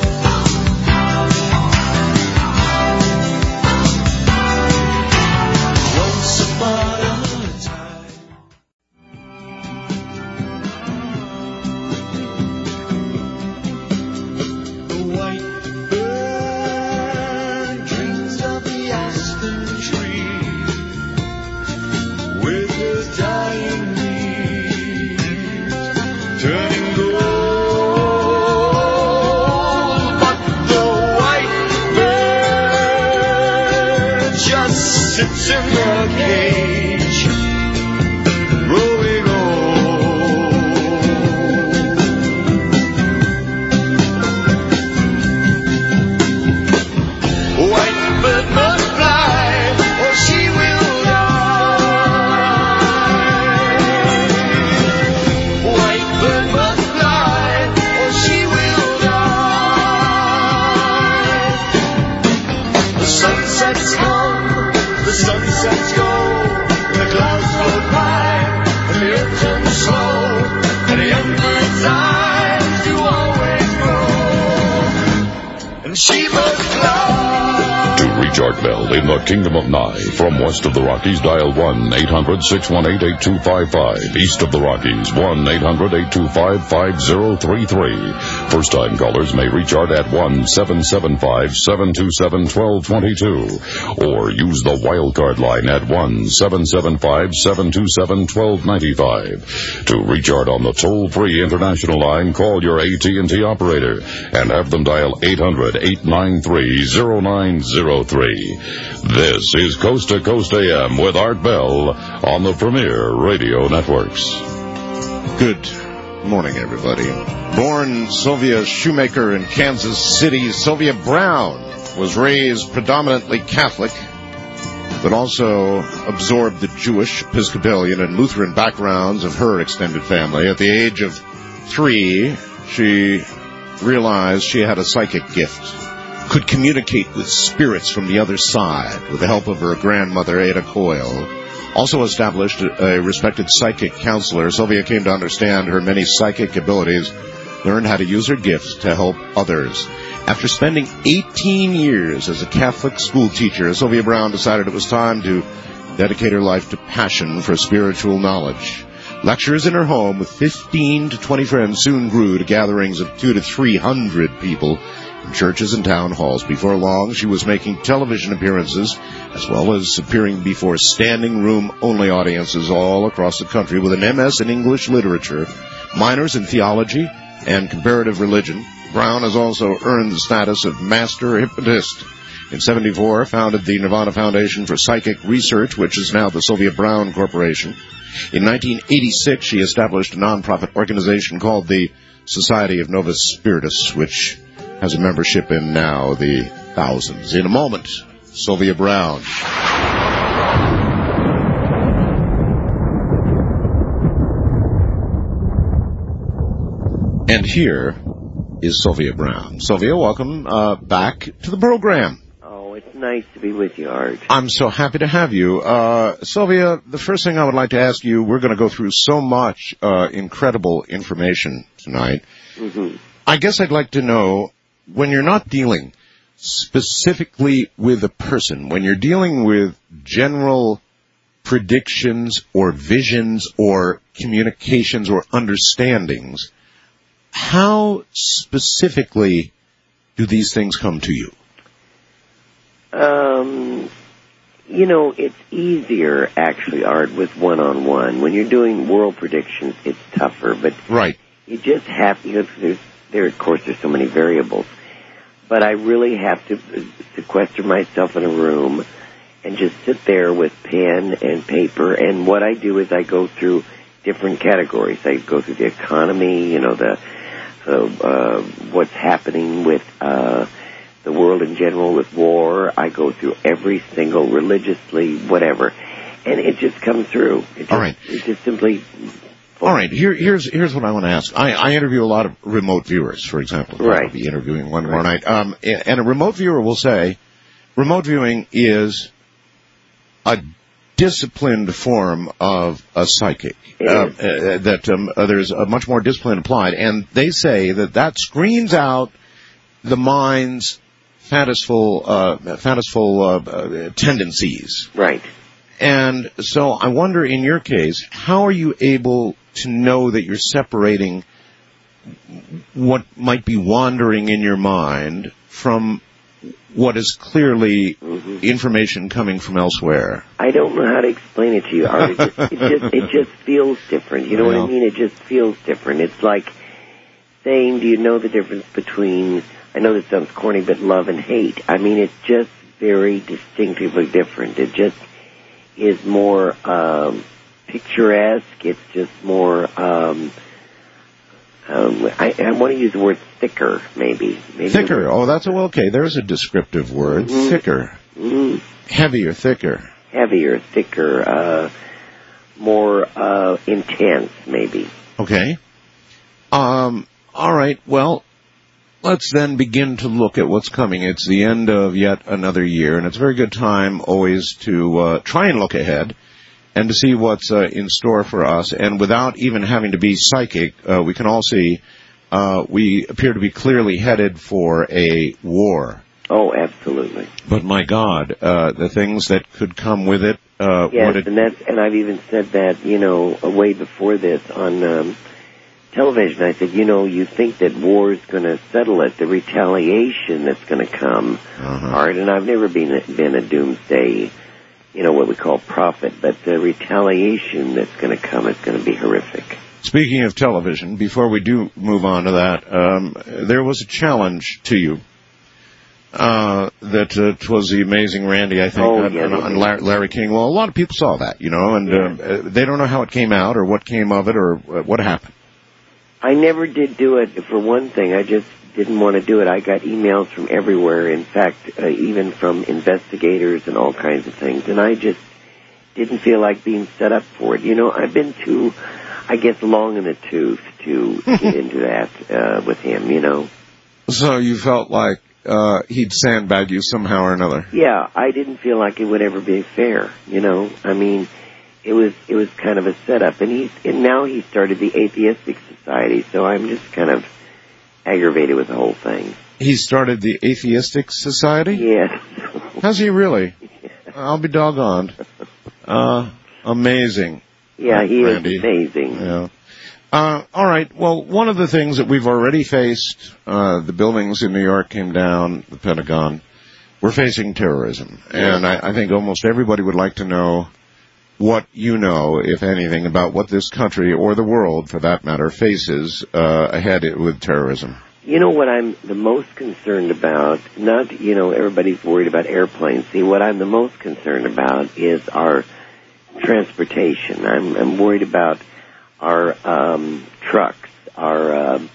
Sits in the cage, growing old. White bird must fly, or she will die. White bird must fly, or she will die. The sunset's gone. The sunsets go, and the clouds float by, and the earth turns slow, and the young bird's eyes do always grow, and she must fly. To reach Art Bell in the Kingdom of Nye, from west of the Rockies, dial one eight hundred six one eight eight two five five. East of the Rockies, one eight hundred eight two five five zero three three. First-time callers may reach Art at one seven seven five seven two seven one two two two, or use the wildcard line at one seven seven five seven two seven one two nine five. To reach Art on the toll-free international line, call your A T and T operator and have them dial eight hundred eight nine three zero nine zero three. This is Coast to Coast A M with Art Bell on the Premier Radio Networks. Good morning, everybody. Born Sylvia Shoemaker in Kansas City, Sylvia Browne was raised predominantly Catholic, but also absorbed the Jewish, Episcopalian, and Lutheran backgrounds of her extended family. At the age of three, she realized she had a psychic gift, could communicate with spirits from the other side with the help of her grandmother, Ada Coyle. Also established a respected psychic counselor, Sylvia came to understand her many psychic abilities, learned how to use her gifts to help others. After spending eighteen years as a Catholic school teacher, Sylvia Browne decided it was time to dedicate her life to passion for spiritual knowledge. Lectures in her home with fifteen to twenty friends soon grew to gatherings of two to three hundred people in churches and town halls. Before long, she was making television appearances, as well as appearing before standing room-only audiences all across the country with an M S in English literature, minors in theology and comparative religion. Browne has also earned the status of master hypnotist. In seventy-four, founded the Nirvana Foundation for Psychic Research, which is now the Sylvia Browne Corporation. In nineteen eighty-six, she established a nonprofit organization called the Society of Novus Spiritus, which has a membership in now the thousands. In a moment, Sylvia Browne. And here is Sylvia Browne. Sylvia, welcome uh, back to the program. Oh, it's nice to be with you, Art. I'm so happy to have you. Uh, Sylvia, the first thing I would like to ask you, we're going to go through so much uh, incredible information tonight. Mm-hmm. I guess I'd like to know, when you're not dealing specifically with a person, when you're dealing with general predictions or visions or communications or understandings, how specifically do these things come to you? Um, you know, it's easier, actually, Art, with one-on-one. When you're doing world predictions, it's tougher, but right. you just have, you know, there's, there, of course, there's so many variables, but I really have to sequester myself in a room and just sit there with pen and paper, and what I do is I go through different categories. I go through the economy, you know, the, uh, uh, what's happening with, uh, the world in general with war. I go through every single religiously, whatever, and it just comes through. It just, All right. It just simply. All right. Here, here's here's what I want to ask. I, I interview a lot of remote viewers, for example. Right. I'll be interviewing one right. more night. Um, and a remote viewer will say, remote viewing is a disciplined form of a psychic. Uh, uh, that um, uh, there's a much more discipline applied, and they say that that screens out the mind's fantasiful, uh, fantasiful uh, uh, tendencies. Right. And so I wonder, in your case, how are you able to know that you're separating what might be wandering in your mind from what is clearly mm-hmm. information coming from elsewhere? I don't know how to explain it to you, Art. It just, it just, it just feels different. You know well, what I mean? It just feels different. It's like saying, do you know the difference between, I know this sounds corny, but love and hate? I mean, it's just very distinctively different. It just is more um, picturesque. It's just more, um, um, I, I want to use the word thicker, maybe. maybe thicker. Oh, that's a, well, okay. There's a descriptive word. Mm-hmm. Thicker. Mm-hmm. Heavier, thicker. Heavier, thicker, uh, more uh, intense, maybe. Okay. Um, all right. Well, let's then begin to look at what's coming. It's the end of yet another year, and it's a very good time always to uh, try and look ahead and to see what's uh, in store for us. And without even having to be psychic, uh, we can all see uh, we appear to be clearly headed for a war. Oh, absolutely. But my God, uh, the things that could come with it. Uh, yes, it... and that's, and I've even said that, you know, way before this on um, television. I said, you know, you think that war is going to settle it, the retaliation that's going to come. Uh-huh. All right, and I've never been a, been a doomsday, you know, what we call prophet, but the retaliation that's going to come is going to be horrific. Speaking of television, before we do move on to that, um, there was a challenge to you. Uh, that uh, was the Amazing Randy, I think, oh, on, yeah, on, on Larry, Larry King. Well, a lot of people saw that, you know, and yeah. uh, they don't know how it came out or what came of it or uh, what happened. I never did do it, for one thing. I just didn't want to do it. I got emails from everywhere, in fact, uh, even from investigators and all kinds of things, and I just didn't feel like being set up for it. You know, I've been too, I guess, long in the tooth to get into that uh, with him, you know. So you felt like uh, he'd sandbag you somehow or another? Yeah, I didn't feel like it would ever be fair, you know. I mean, it was it was kind of a setup, and he's and now he started the Atheistic Society, so I'm just kind of aggravated with the whole thing. He started the Atheistic Society? Yes. Has he really? Yeah. I'll be doggone. Uh, amazing. Yeah, he Randy. is amazing. Yeah. Uh, all right. Well, one of the things that we've already faced, uh, the buildings in New York came down, the Pentagon. We're facing terrorism. Yeah. And I, I think almost everybody would like to know what you know, if anything, about what this country, or the world for that matter, faces uh, ahead with terrorism. You know what I'm the most concerned about? Not, you know, everybody's worried about airplanes. See, what I'm the most concerned about is our transportation. I'm, I'm worried about our um, trucks, our um,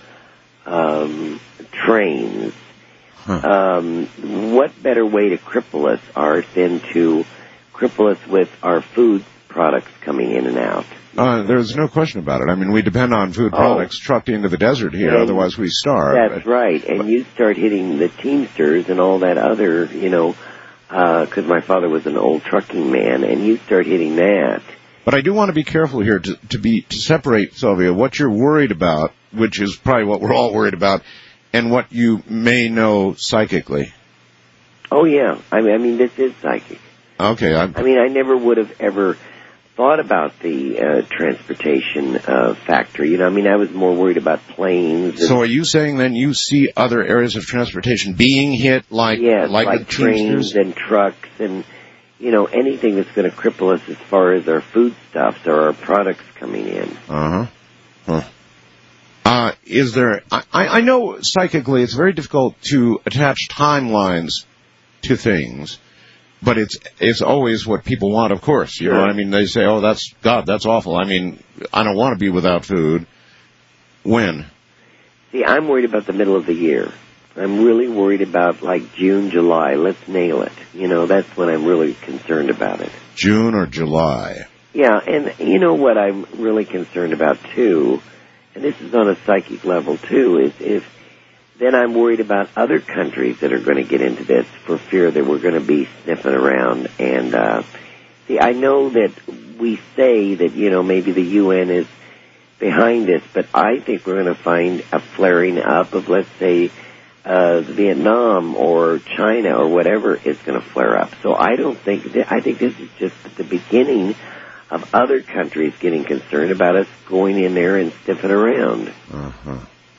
um, trains. Huh. Um, what better way to cripple us, Art, than to cripple us with our food products coming in and out? Uh, there's no question about it. I mean, we depend on food products oh. trucked into the desert here, and otherwise we starve. That's but, right. And but, you start hitting the Teamsters and all that other, you know, because uh, my father was an old trucking man, and you start hitting that. But I do want to be careful here to, to be to separate, Sylvia, what you're worried about, which is probably what we're all worried about, and what you may know psychically. Oh, yeah. I mean, I mean this is psychic. Okay. I'm... I mean, I never would have ever thought about the uh, transportation uh, factor. You know, I mean, I was more worried about planes. So are you saying then you see other areas of transportation being hit, like yes, like, like the trains and trucks and, you know, anything that's going to cripple us as far as our foodstuffs or our products coming in. Uh-huh. Huh. Uh, is there, I, I know psychically it's very difficult to attach timelines to things, but it's it's always what people want, of course. You Sure. know what I mean? They say, oh, that's, God, that's awful. I mean, I don't want to be without food. When? See, I'm worried about the middle of the year. I'm really worried about, like, June, July. Let's nail it. You know, that's when I'm really concerned about it. June or July? Yeah, and you know what I'm really concerned about, too, and this is on a psychic level, too, is if then I'm worried about other countries that are going to get into this for fear that we're going to be sniffing around. And, uh, see, I know that we say that, you know, maybe the U N is behind this, but I think we're going to find a flaring up of, let's say, uh, Vietnam or China or whatever is going to flare up. So I don't think, th- I think this is just the beginning of other countries getting concerned about us going in there and sniffing around. Uh-huh.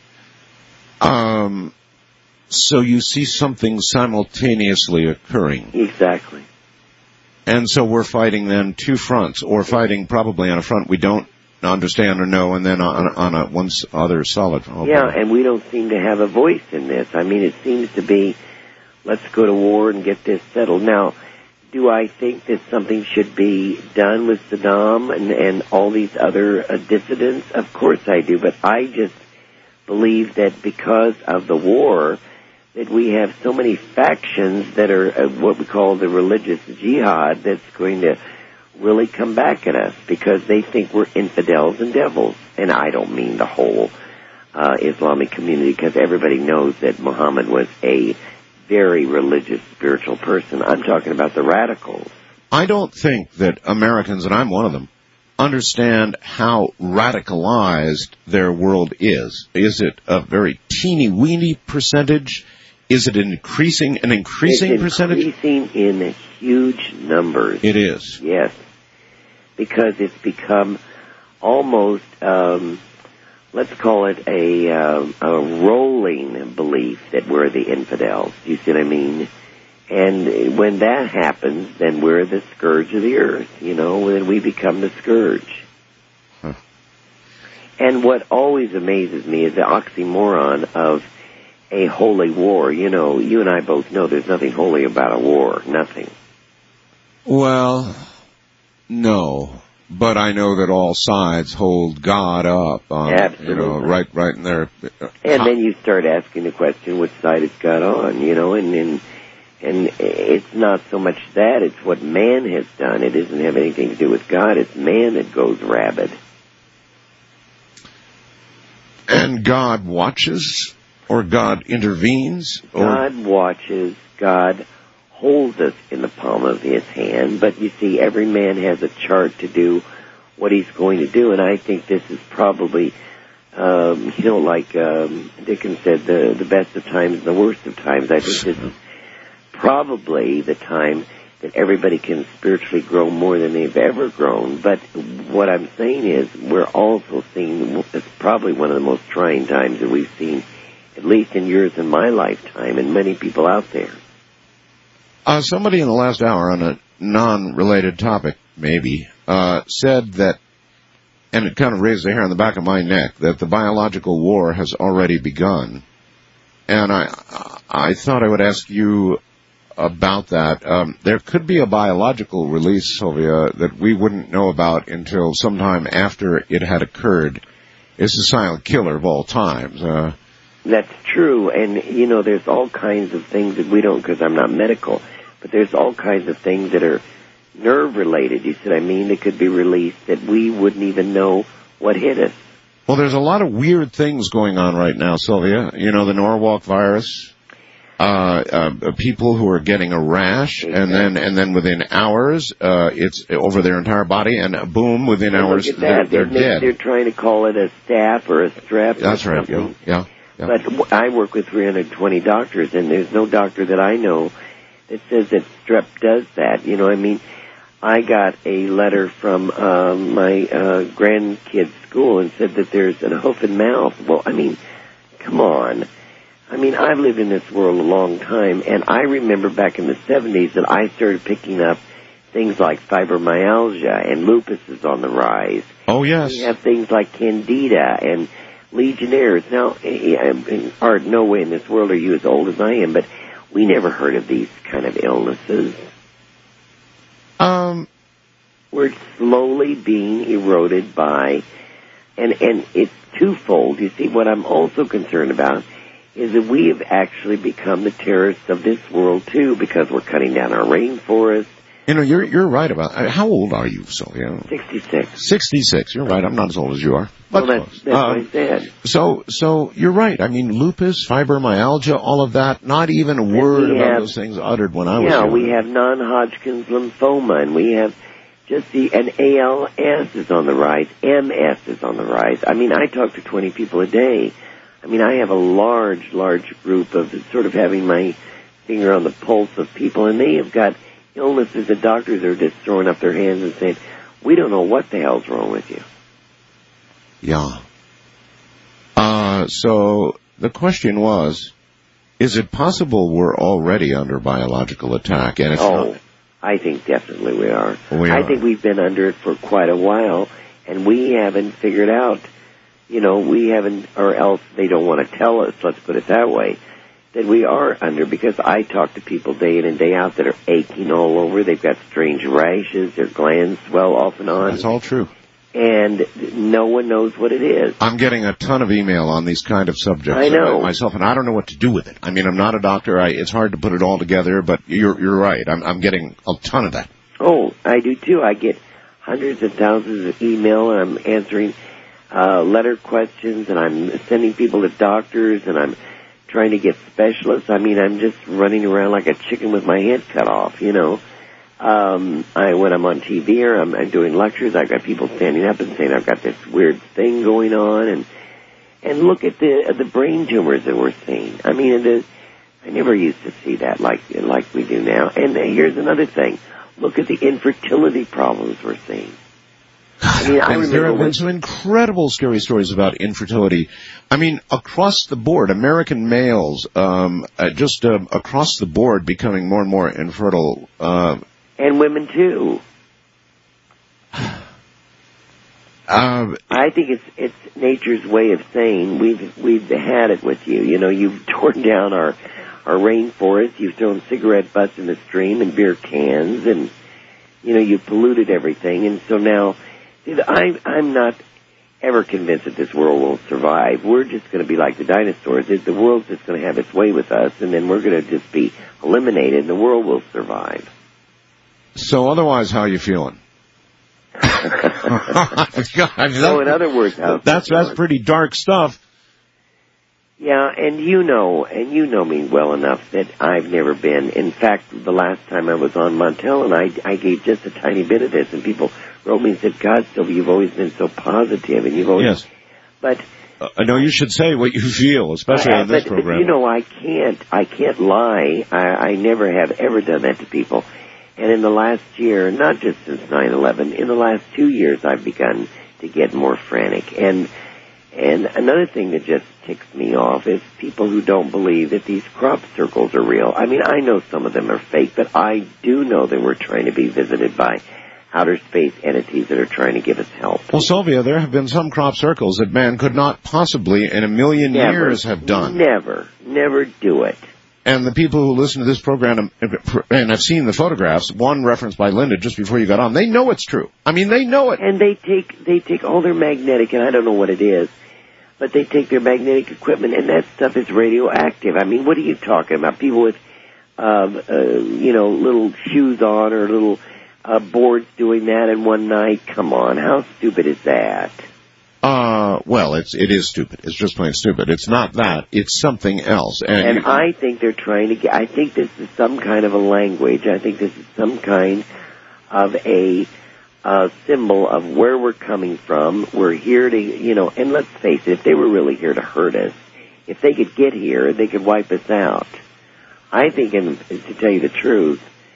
Um, so you see something simultaneously occurring. Exactly. And so we're fighting then two fronts, or fighting probably on a front we don't understand or know, and then on, on a one other solid. Oh, yeah, boy. and we don't seem to have a voice in this. I mean, it seems to be, let's go to war and get this settled. Now, do I think that something should be done with Saddam and, and all these other uh, dissidents? Of course I do, but I just believe that because of the war, that we have so many factions that are uh, what we call the religious jihad that's going to really come back at us because they think we're infidels and devils. And I don't mean the whole uh, Islamic community, because everybody knows that Muhammad was a very religious, spiritual person. I'm talking about the radicals. I don't think that Americans, and I'm one of them, understand how radicalized their world is. Is it a very teeny-weeny percentage? Is it an increasing, an increasing it's percentage? Increasing in huge numbers. It is. Yes. Because it's become almost, um, let's call it a, uh, a rolling belief that we're the infidels. Do you see what I mean? And when that happens, then we're the scourge of the earth, you know, then we become the scourge. Huh. And what always amazes me is the oxymoron of a holy war. You know, you and I both know there's nothing holy about a war. Nothing. Well, no. But I know that all sides hold God up. Um, Absolutely. You know, right, right in there. And then you start asking the question, which side is God on, you know, and, and, and it's not so much that, it's what man has done. It doesn't have anything to do with God. It's man that goes rabid. And God watches? Or God intervenes? Or... God watches. God holds us in the palm of his hand. But you see, every man has a chart to do what he's going to do. And I think this is probably, um, you know, like um, Dickens said, the, the best of times and the worst of times. I think this is probably the time that everybody can spiritually grow more than they've ever grown. But what I'm saying is we're also seeing, it's probably one of the most trying times that we've seen, at least in yours and my lifetime, and many people out there. Uh, somebody in the last hour on a non-related topic, maybe, uh, said that, and it kind of raised the hair on the back of my neck, that the biological war has already begun. And I, I thought I would ask you about that. Um, there could be a biological release, Sylvia, that we wouldn't know about until sometime after it had occurred. It's a silent killer of all times. Uh, That's true, and, you know, there's all kinds of things that we don't, because I'm not medical, but there's all kinds of things that are nerve-related, you see what I mean, that could be released that we wouldn't even know what hit us. Well, there's a lot of weird things going on right now, Sylvia. You know, the Norwalk virus, uh, uh people who are getting a rash, Exactly. and then and then within hours, uh it's over their entire body, and boom, within And hours, look at they're, that. they're They- dead. They're trying to call it a staph or a strep That's or right, something. yeah, yeah. But w- I work with three hundred twenty doctors, and there's no doctor that I know that says that strep does that. You know, I mean, I got a letter from uh, my uh, grandkids' school and said that there's an hoof and mouth. Well, I mean, come on. I mean, I've lived in this world a long time, and I remember back in the seventies that I started picking up things like fibromyalgia, and lupus is on the rise. Oh, yes. We have things like candida and legionnaires. Now, Art, no way in this world are you as old as I am, but we never heard of these kind of illnesses. Um, We're slowly being eroded by, and, and it's twofold. You see, what I'm also concerned about is that we have actually become the terrorists of this world, too, because we're cutting down our rainforests. You know, you're you're right about, I mean, how old are you, Sylvia? sixty-six. sixty-six, you're right, I'm not as old as you are. But well, that's, that's uh, what I said. So, so you're right. I mean, lupus, fibromyalgia, all of that, not even a word about have, those things uttered when I was Yeah, young. we have non-Hodgkin's lymphoma, and we have just the, and A L S is on the rise, M S is on the rise. I mean, I talk to twenty people a day. I mean, I have a large, large group of sort of having my finger on the pulse of people, and they have got illnesses that doctors are just throwing up their hands and saying, we don't know what the hell's wrong with you. Yeah. Uh, so the question was, is it possible we're already under biological attack? And if oh, not, I think definitely we are. We I are. think we've been under it for quite a while, and we haven't figured out, you know, we haven't, or else they don't want to tell us, let's put it that way, that we are under, because I talk to people day in and day out that are aching all over. They've got strange rashes. Their glands swell off and on. that's all true. And no one knows what it is. I'm getting a ton of email on these kind of subjects I know. myself, and I don't know what to do with it. I mean, I'm not a doctor. I, it's hard to put it all together, but you're you're right. I'm, I'm getting a ton of that. Oh, I do too. I get hundreds of thousands of email, and I'm answering uh, letter questions, and I'm sending people to doctors, and I'm trying to get specialists. I mean, I'm just running around like a chicken with my head cut off, you know. Um, I, when I'm on T V or I'm, I'm doing lectures, I've got people standing up and saying I've got this weird thing going on, and and look at the the brain tumors that we're seeing. I mean, the, I never used to see that like like we do now. And uh, here's another thing: look at the infertility problems we're seeing. I mean, I And remember there have when, been some incredible scary stories about infertility. I mean, across the board, American males, um, uh, just uh, across the board, becoming more and more infertile. Uh, and women too. uh, I think it's it's nature's way of saying we've we've had it with you. You know, you've torn down our our rainforest. You've thrown cigarette butts in the stream and beer cans, and you know you've polluted everything. And so now, I I'm not ever convinced that this world will survive. We're just going to be like the dinosaurs. The world's just going to have its way with us, and then we're going to just be eliminated, and the world will survive. so otherwise, how are you feeling? God, So in other words, how that's that's pretty dark stuff. Yeah, and you know, and you know me well enough that I've never been. In fact, the last time I was on Montel, and I, I gave just a tiny bit of this, and people wrote me and said, God, Sylvia, you've always been so positive, and you've always... Yes. But... Uh, I know you should say what you feel, especially uh, on this but, program. But, you know, I can't, I can't lie. I, I never have ever done that to people. And in the last year, not just since nine eleven, in the last two years, I've begun to get more frantic. And and another thing that just ticks me off is people who don't believe that these crop circles are real. I mean, I know some of them are fake, but I do know that we're trying to be visited by outer space entities that are trying to give us help. Well, Sylvia, there have been some crop circles that man could not possibly in a million Never, years have done. Never, never do it. And the people who listen to this program and have seen the photographs, one referenced by Linda just before you got on, they know it's true. I mean, they know it. And they take they take all their magnetic, and I don't know what it is, but they take their magnetic equipment, and that stuff is radioactive. I mean, what are you talking about? People with, uh, uh, you know, little shoes on or little uh, boards doing that in one night? Come on, how stupid is that? Uh, well, it's, it is stupid. It's just plain stupid. It's not that. It's something else. And, And you, I think they're trying to get, I think this is some kind of a language. I think this is some kind of a uh, symbol of where we're coming from. We're here to, you know, and let's face it, if they were really here to hurt us, if they could get here, they could wipe us out. I think, and to tell you the truth,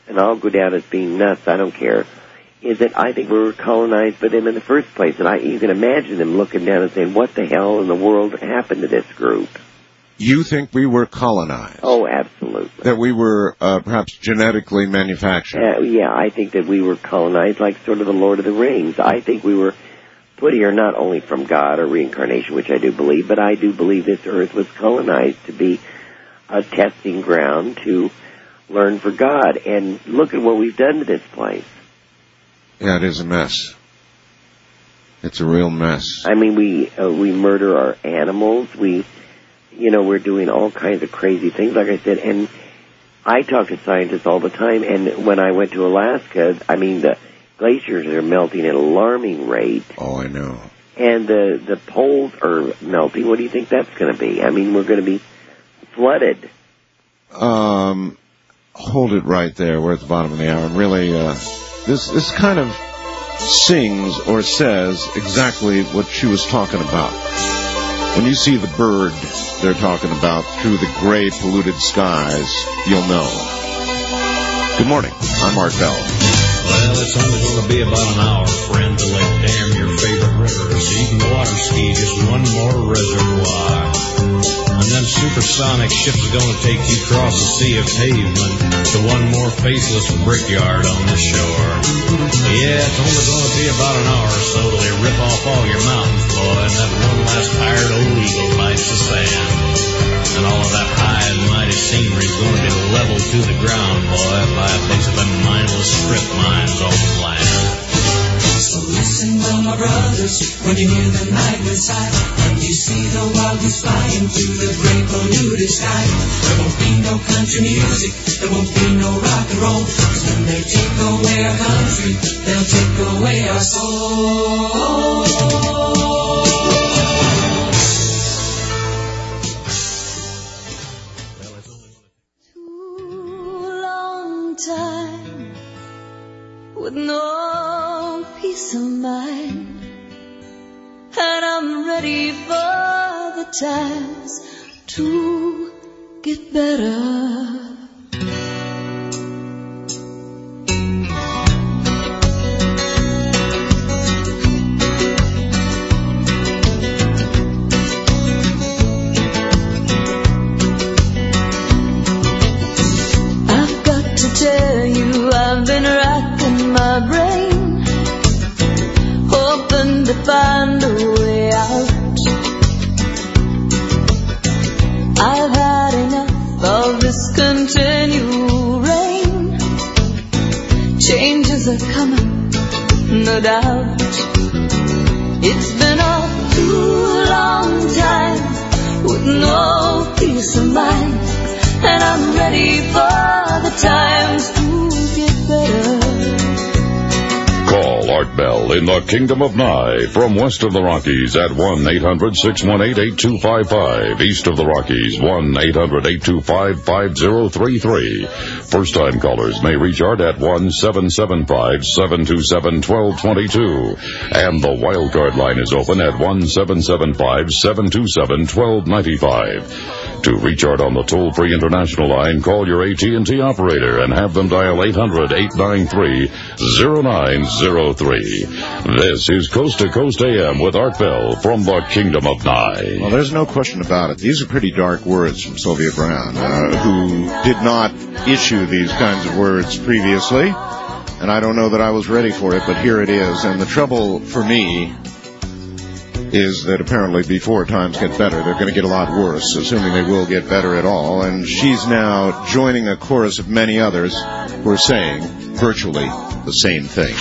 and I'll go down as being nuts, I don't care, is that I think we were colonized by them in the first place. And I, you can imagine them looking down and saying, what the hell in the world happened to this group? You think we were colonized? Oh, absolutely. That we were uh, perhaps genetically manufactured? Uh, yeah, I think that we were colonized like sort of the Lord of the Rings. I think we were put here not only from God or reincarnation, which I do believe, but I do believe this earth was colonized to be a testing ground to learn for God. And look at what we've done to this place. Yeah, it is a mess. It's a real mess. I mean, we uh, we murder our animals. We, you know, we're doing all kinds of crazy things, like I said. And I talk to scientists all the time. And when I went to Alaska, I mean, the glaciers are melting at an alarming rate. Oh, I know. And the the poles are melting. What do you think that's going to be? I mean, we're going to be flooded. Um, hold it right there. We're at the bottom of the hour. And really, uh, this this kind of sings or says exactly what she was talking about. When you see the bird they're talking about through the gray, polluted skies, you'll know. Good morning. I'm Art Bell. Well, it's only going to be about an hour, friend, to let dam your favorite river so you can water ski just one more reservoir. And then supersonic ships are going to take you across a sea of pavement to one more faceless brickyard on the shore. Yeah, it's only going to be about an hour or so till they rip off all your mountains, boy, and that one last tired old eagle bites the sand. And all of that high and mighty scenery is going to be leveled to the ground, boy, by a bunch of them mindless strip mines on the land. So listen, well, my brothers, when you hear the night wind sigh, and you see the wild goose flying through the great polluted sky, there won't be no country music, there won't be no rock and roll, 'cause when they take away our country, they'll take away our soul. Time with no peace of mind, and I'm ready for the times to get better. Tell you I've been racking my brain, hoping to find a way out. I've had enough of this continual rain. Changes are coming, no doubt. It's been a too long time with no peace of mind, and I'm ready for the times to get better. Call Art Bell in the Kingdom of Nye from west of the Rockies at one eight hundred six one eight eight two five five. East of the Rockies, one eight hundred eight two five five zero three three. First-time callers may reach Art at one seven seven five seven two seven one two two two. And the wildcard line is open at one seven seven five seven two seven one two nine five. To reach Art on the toll-free international line, call your A T and T operator and have them dial eight hundred eight nine three zero nine zero three. This is Coast to Coast A M with Art Bell from the Kingdom of Nye. Well, there's no question about it. These are pretty dark words from Sylvia Browne, uh, who did not issue these kinds of words previously, and I don't know that I was ready for it, but here it is. And the trouble for me is that apparently before times get better, they're going to get a lot worse, assuming they will get better at all. And she's now joining a chorus of many others who are saying virtually the same thing.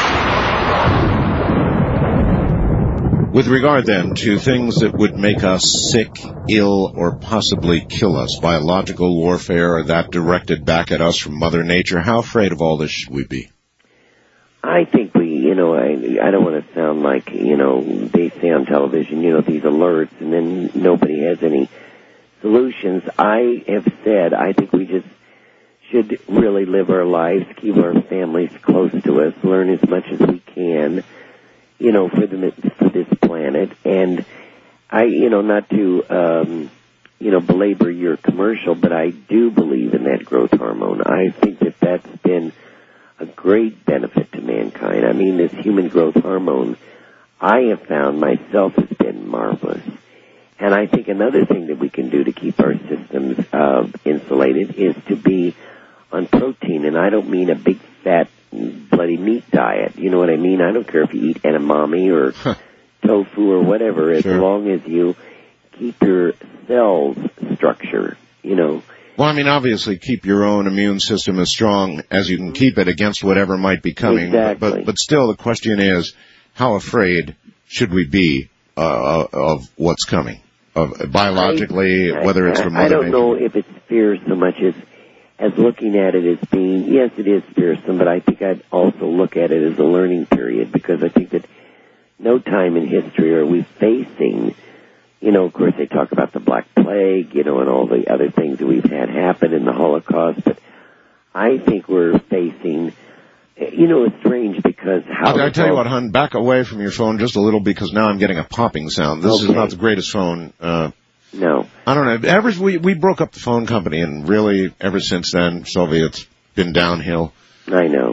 With regard, then, to things that would make us sick, ill, or possibly kill us, biological warfare, or that directed back at us from Mother Nature, how afraid of all this should we be? I think we, you know, I I don't want to sound like, you know, they say on television, you know, these alerts, and then nobody has any solutions. I have said I think we just should really live our lives, keep our families close to us, learn as much as we can, you know, for the for this planet. And I, you know, not to, um, you know, belabor your commercial, but I do believe in that growth hormone. I think that that's been a great benefit to mankind. I mean, this human growth hormone, I have found myself has been marvelous. And I think another thing that we can do to keep our systems uh, insulated is to be on protein. And I don't mean a big, fat, bloody meat diet. You know what I mean? I don't care if you eat edamame or huh. tofu or whatever, as sure. long as you keep your cells structure, you know. Well, I mean, obviously, keep your own immune system as strong as you can keep it against whatever might be coming. Exactly. But, but still, the question is, how afraid should we be uh, of what's coming? Of biologically, I, whether it's from I, I don't nature. know if it's fear so much as as looking at it as being, yes, it is fearsome, but I think I'd also look at it as a learning period, because I think that no time in history are we facing, you know, of course they talk about the Black Plague, you know, and all the other things that we've had happen in the Holocaust, but I think we're facing, you know, it's strange because how... I'll, I'll tell you what, hon, back away from your phone just a little, because now I'm getting a popping sound. This okay. is not the greatest phone. Uh, no. I don't know. Ever, we, we broke up the phone company, and really, ever since then, Sylvia, it's been downhill. I know.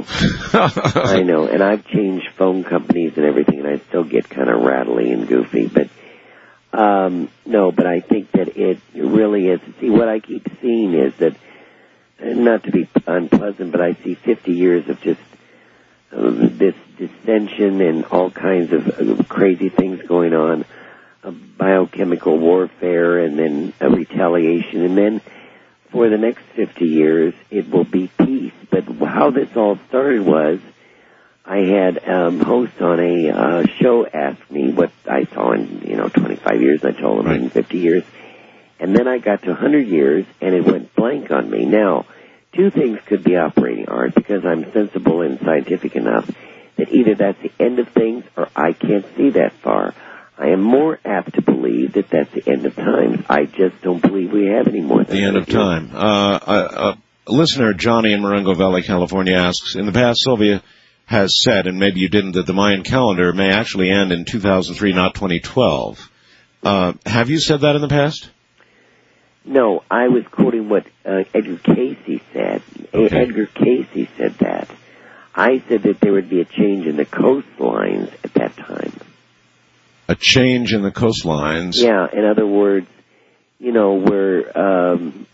I know. And I've changed phone companies and everything, and I still get kind of rattly and goofy. But, um, no, but I think that it really is. See, what I keep seeing is that, not to be unpleasant, but I see fifty years of just uh, this dissension and all kinds of uh, crazy things going on, uh, biochemical warfare, and then a retaliation, and then for the next fifty years, it will be peace. But how this all started was, I had a um, host on a uh, show ask me what I saw in, you know, twenty-five years, and I told him right. in fifty years. And then I got to one hundred years, and it went blank on me. Now, two things could be operating, Art, because I'm sensible and scientific enough that either that's the end of things or I can't see that far. I am more apt to believe that that's the end of times. I just don't believe we have any more. The end of time. Uh, a, a listener, Johnny in Marengo Valley, California, asks, in the past, Sylvia has said, and maybe you didn't, that the Mayan calendar may actually end in two thousand three, not twenty twelve. Uh, have you said that in the past? No, I was quoting what uh, Edgar Casey said. Okay. Edgar Casey said that. I said that there would be a change in the coastlines at that time. A change in the coastlines? Yeah, in other words, you know, where um,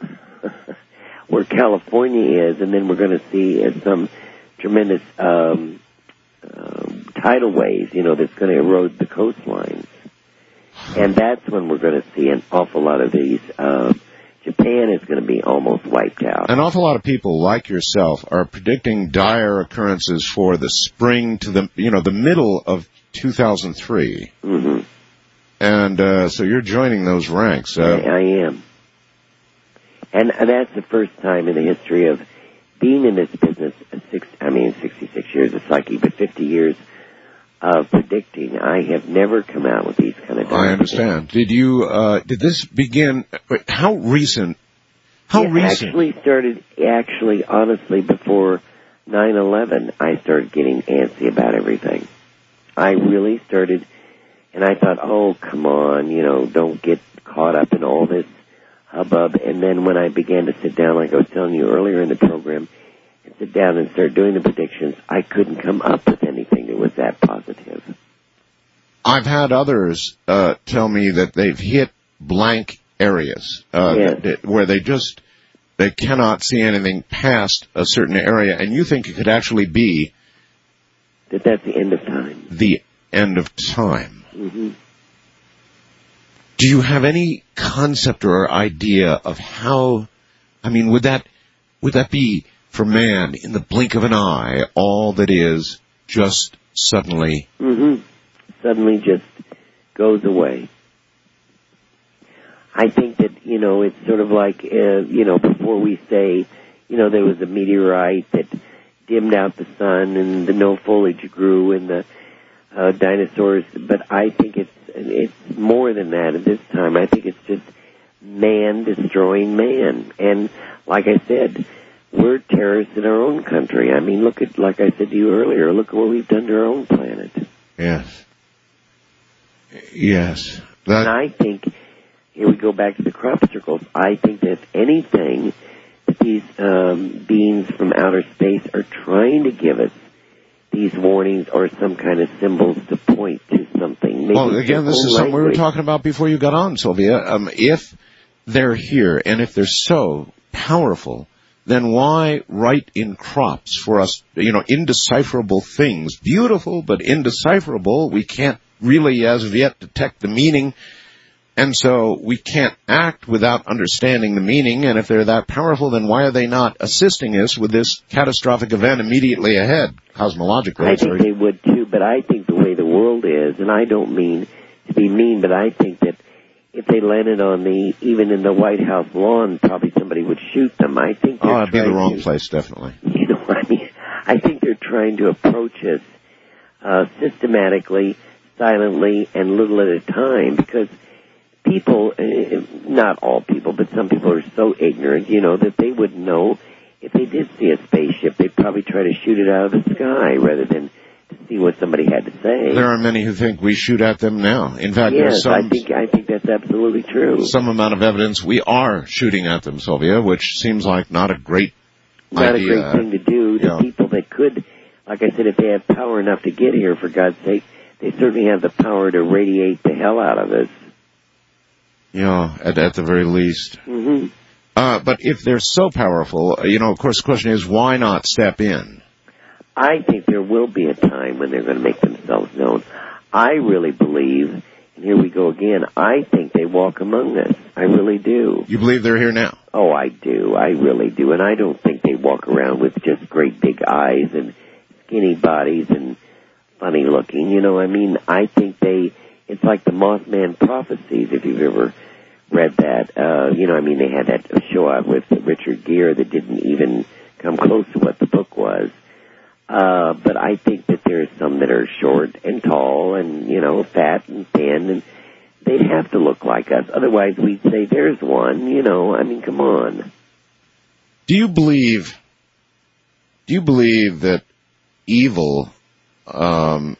where California is, and then we're going to see uh, some tremendous um, uh, tidal waves, you know, that's going to erode the coastlines. And that's when we're going to see an awful lot of these. Uh, Japan is going to be almost wiped out. An awful lot of people, like yourself, are predicting dire occurrences for the spring to the, you know, the middle of two thousand three. Mm-hmm. And uh, so you're joining those ranks. Uh, I, I am. And uh, that's the first time in the history of being in this business, six, I mean, sixty-six years of psyche, but fifty years of predicting. I have never come out with these kind of... I understand. Did you, uh, did this begin, how recent, how it recent? actually started, actually, honestly, before nine eleven, I started getting antsy about everything. I really started, and I thought, oh, come on, you know, don't get caught up in all this hubbub. And then when I began to sit down, like I was telling you earlier in the program, and sit down and start doing the predictions, I couldn't come up with anything that was that positive. I've had others uh, tell me that they've hit blank areas uh, yes. that, that, where they just they cannot see anything past a certain area, and you think it could actually be that that's the end of time. The end of time. Mm-hmm. Do you have any concept or idea of how? I mean, would that would that be for man in the blink of an eye? All that is just suddenly. Mm-hmm. Suddenly just goes away. I think that, you know, it's sort of like, uh, you know, before we say, you know, there was a meteorite that dimmed out the sun and the no foliage grew and the uh, dinosaurs, but I think it's it's more than that at this time. I think it's just man destroying man. And like I said, we're terrorists in our own country. I mean, look at, like I said to you earlier, look at what we've done to our own planet. Yes. Yes. That... And I think, here we go back to the crop circles, I think that if anything, that these um, beings from outer space are trying to give us these warnings or some kind of symbols to point to something. Maybe well, again, this is something we were talking about before you got on, Sylvia. Um, if they're here and if they're so powerful, then why write in crops for us, you know, indecipherable things? Beautiful, but indecipherable. We can't really, as of yet, detect the meaning. And so we can't act without understanding the meaning, and if they're that powerful, then why are they not assisting us with this catastrophic event immediately ahead, cosmologically? I think they would too, but I think the way the world is, and I don't mean to be mean, but I think that if they landed on the, even in the White House lawn, probably somebody would shoot them. I think Oh, it'd be the wrong to, place, definitely. You know what I mean? I think they're trying to approach us uh, systematically, silently, and little at a time, because people, uh, not all people, but some people are so ignorant, you know, that they would know if they did see a spaceship, they'd probably try to shoot it out of the sky rather than to see what somebody had to say. There are many who think we shoot at them now. In fact, yes, there's some, I think I think that's absolutely true. Some amount of evidence we are shooting at them, Sylvia, which seems like not a great not idea. a great thing to do. The yeah. people that could, like I said, if they have power enough to get here, for God's sake, they certainly have the power to radiate the hell out of us. Yeah, at, at the very least. Mm-hmm. Uh, but if they're so powerful, you know, of course, the question is, why not step in? I think there will be a time when they're going to make themselves known. I really believe, and here we go again, I think they walk among us. I really do. You believe they're here now? Oh, I do. I really do. And I don't think they walk around with just great big eyes and skinny bodies and funny looking. You know, I mean, I think they, it's like the Mothman prophecies, if you've ever read that. Uh, you know, I mean, they had that show out with Richard Gere that didn't even come close to what the book was. Uh, but I think that there's some that are short and tall and, you know, fat and thin, and they'd have to look like us. Otherwise, we'd say, there's one, you know, I mean, come on. Do you believe, do you believe that evil, um,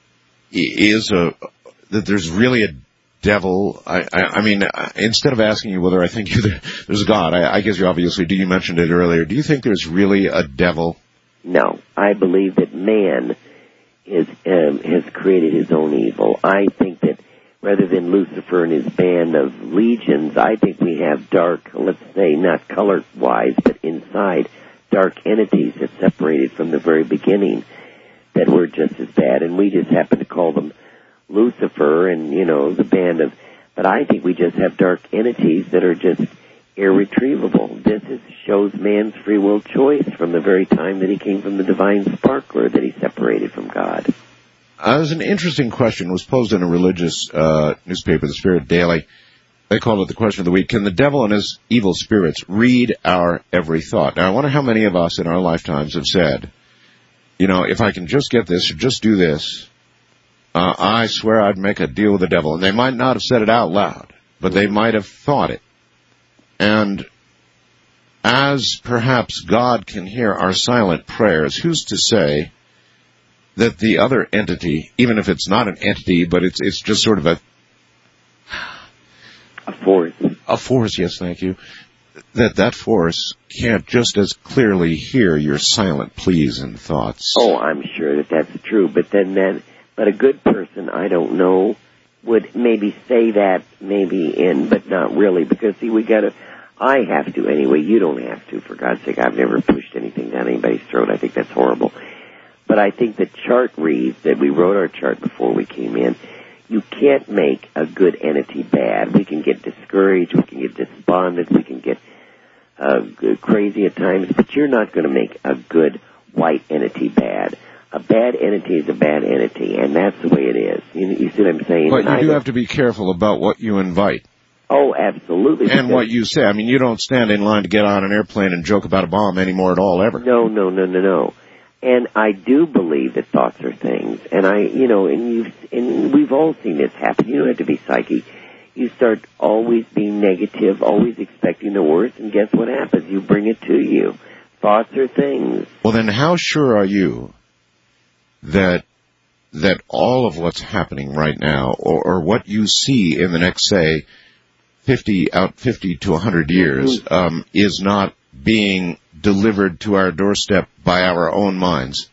is a, that there's really a devil? I, I, I mean, instead of asking you whether I think you, there's a God, I, I guess you obviously do, you mentioned it earlier. Do you think there's really a devil? No, I believe that man is um, has created his own evil. I think that rather than Lucifer and his band of legions, I think we have dark, let's say not color-wise, but inside, dark entities that separated from the very beginning that were just as bad, and we just happen to call them Lucifer and, you know, the band of... But I think we just have dark entities that are just irretrievable. This is, shows man's free will choice from the very time that he came from the divine sparkler, that he separated from God. Uh, there's an interesting question. It was posed in a religious uh, newspaper, the Spirit Daily. They call it the question of the week. Can the devil and his evil spirits read our every thought? Now, I wonder how many of us in our lifetimes have said, you know, if I can just get this or just do this, uh, I swear I'd make a deal with the devil. And they might not have said it out loud, but they might have thought it. And as perhaps God can hear our silent prayers, who's to say that the other entity, even if it's not an entity, but it's it's just sort of a... A force. A force, yes, thank you. That that force can't just as clearly hear your silent pleas and thoughts. Oh, I'm sure that that's true, but then that, but a good person, I don't know, would maybe say that maybe in, but not really, because see, we gotta, I have to anyway, you don't have to, for God's sake. I've never pushed anything down anybody's throat. I think that's horrible. But I think the chart reads that we wrote our chart before we came in. You can't make a good entity bad. We can get discouraged, we can get despondent, we can get uh, crazy at times, but you're not going to make a good white entity bad. A bad entity is a bad entity, and that's the way it is. You, you see what I'm saying? But and you do have to be careful about what you invite. Oh, absolutely. And what you say. I mean, you don't stand in line to get on an airplane and joke about a bomb anymore at all, ever. No, no, no, no, no. And I do believe that thoughts are things. And I, you know, and you've, and we've all seen this happen. You don't have to be psychic. You start always being negative, always expecting the worst, and guess what happens? You bring it to you. Thoughts are things. Well, then how sure are you that that all of what's happening right now, or, or what you see in the next, say, fifty out fifty to a hundred years, um, is not being delivered to our doorstep by our own minds?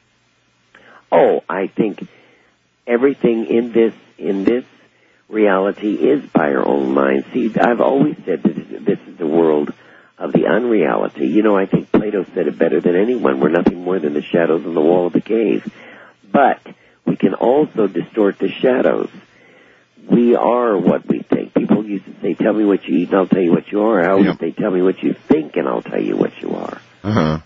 Oh, I think everything in this in this reality is by our own mind. See, I've always said this is, this is the world of the unreality. You know, I think Plato said it better than anyone. We're nothing more than the shadows on the wall of the cave. But we can also distort the shadows. We are what we think. People used to say, tell me what you eat and I'll tell you what you are. How Yep. would they tell me what you think and I'll tell you what you are? Uh-huh.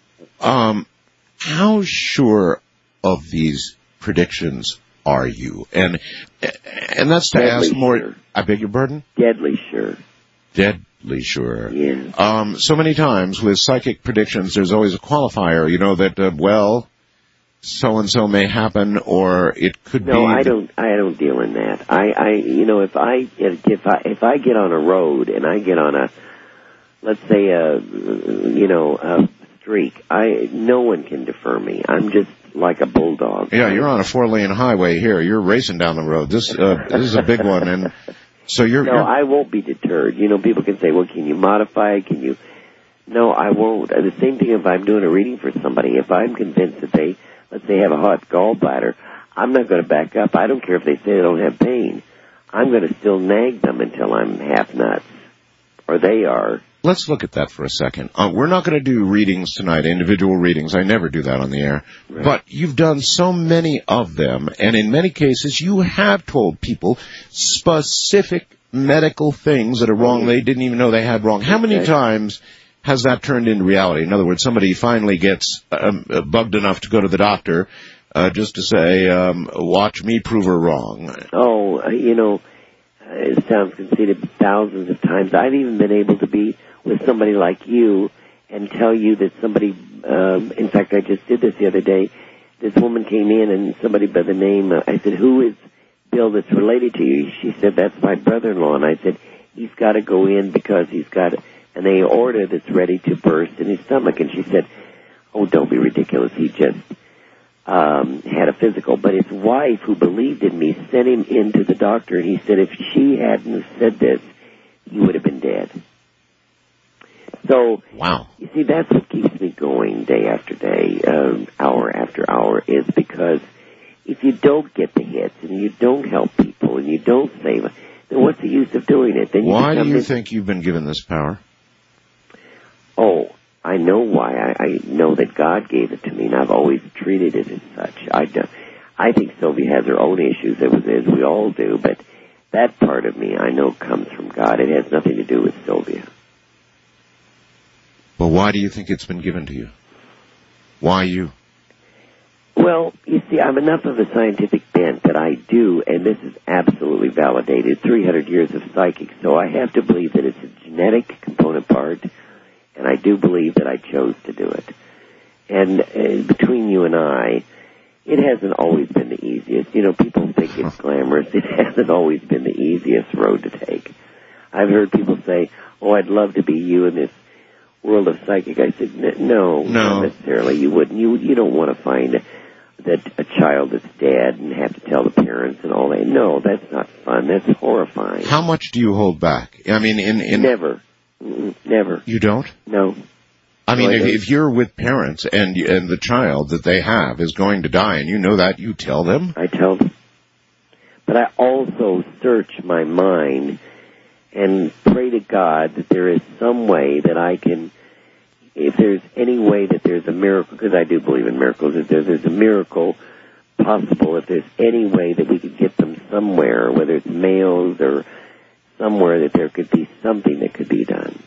Um, how sure of these predictions are you? And and that's to Deadly ask more. sure. I beg your pardon? Deadly sure. Deadly sure. Yeah. Um, so many times with psychic predictions, there's always a qualifier. You know that uh, well, so and so may happen, or it could No, be. I that- don't. I don't deal in that. I, I, you know, if I, if I, if I get on a road and I get on a, let's say a, you know, a streak, I, no one can defer me. I'm just like a bulldog. Yeah, you're on a four-lane highway here. You're racing down the road. This, uh, this is a big one, and so you're. No, you're I won't be deterred. You know, people can say, well, can you modify it? Can you? No, I won't. The same thing if I'm doing a reading for somebody. If I'm convinced that they, let's say, have a hot gallbladder, I'm not going to back up. I don't care if they say they don't have pain. I'm going to still nag them until I'm half nuts, or they are. Let's look at that for a second. Uh, we're not going to do readings tonight, individual readings. I never do that on the air. Right. But you've done so many of them, and in many cases you have told people specific medical things that are wrong they didn't even know they had wrong. How many Okay. times has that turned into reality? In other words, somebody finally gets um, uh, bugged enough to go to the doctor uh, just to say, um, watch me prove her wrong. Oh, uh, you know, uh, it sounds conceited thousands of times. I've even been able to be with somebody like you and tell you that somebody, um, in fact, I just did this the other day. This woman came in and somebody by the name, uh, I said, who is Bill that's related to you? She said, that's my brother-in-law. And I said, he's got to go in because he's got an aorta that's ready to burst in his stomach. And she said, oh, don't be ridiculous. He just um, had a physical. But his wife, who believed in me, sent him into the doctor. And he said if she hadn't said this, he would have been dead. So, Wow. you see, that's what keeps me going day after day, um, hour after hour, is because if you don't get the hits and you don't help people and you don't save them, then what's the use of doing it? Then you Why do become you this- think you've been given this power? Oh, I know why. I, I know that God gave it to me, and I've always treated it as such. I, do, I think Sylvia has her own issues, as we all do, but that part of me I know comes from God. It has nothing to do with Sylvia. Well, why do you think it's been given to you? Why you? Well, you see, I'm enough of a scientific bent that I do, and this is absolutely validated, three hundred years of psychic, so I have to believe that it's a genetic component part, and I do believe that I chose to do it. And uh, between you and I, it hasn't always been the easiest. You know, people think it's glamorous. It hasn't always been the easiest road to take. I've heard people say, oh, I'd love to be you in this world of psychic. I said, "N- no, No. not necessarily. You wouldn't. You, you don't want to find that a child is dead and have to tell the parents and all that. No, that's not fun. That's horrifying. How much do you hold back? I mean, in, in Never. Mm-mm, never. You don't? No. I mean, No, I if, don't. if you're with parents and you- and the child that they have is going to die, and you know that, you tell them. I tell them. But I also search my mind and pray to God that there is some way that I can, if there's any way that there's a miracle, because I do believe in miracles, if there's, there's a miracle possible, if there's any way that we could get them somewhere, whether it's mails or somewhere, that there could be something that could be done.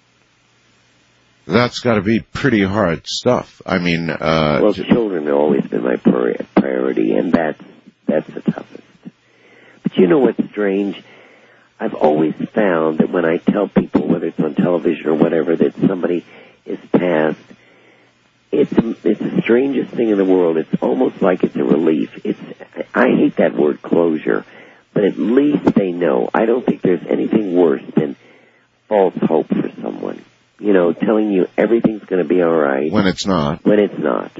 That's got to be pretty hard stuff. I mean, uh, Well, children have always been my pri- priority, and that's that's the toughest. But you know what's strange? I've always found that when I tell people, whether it's on television or whatever, that somebody is passed, it's it's the strangest thing in the world. It's almost like it's a relief. It's I hate that word closure, but at least they know. I don't think there's anything worse than false hope for someone. You know, telling you everything's going to be all right when it's not. when it's not.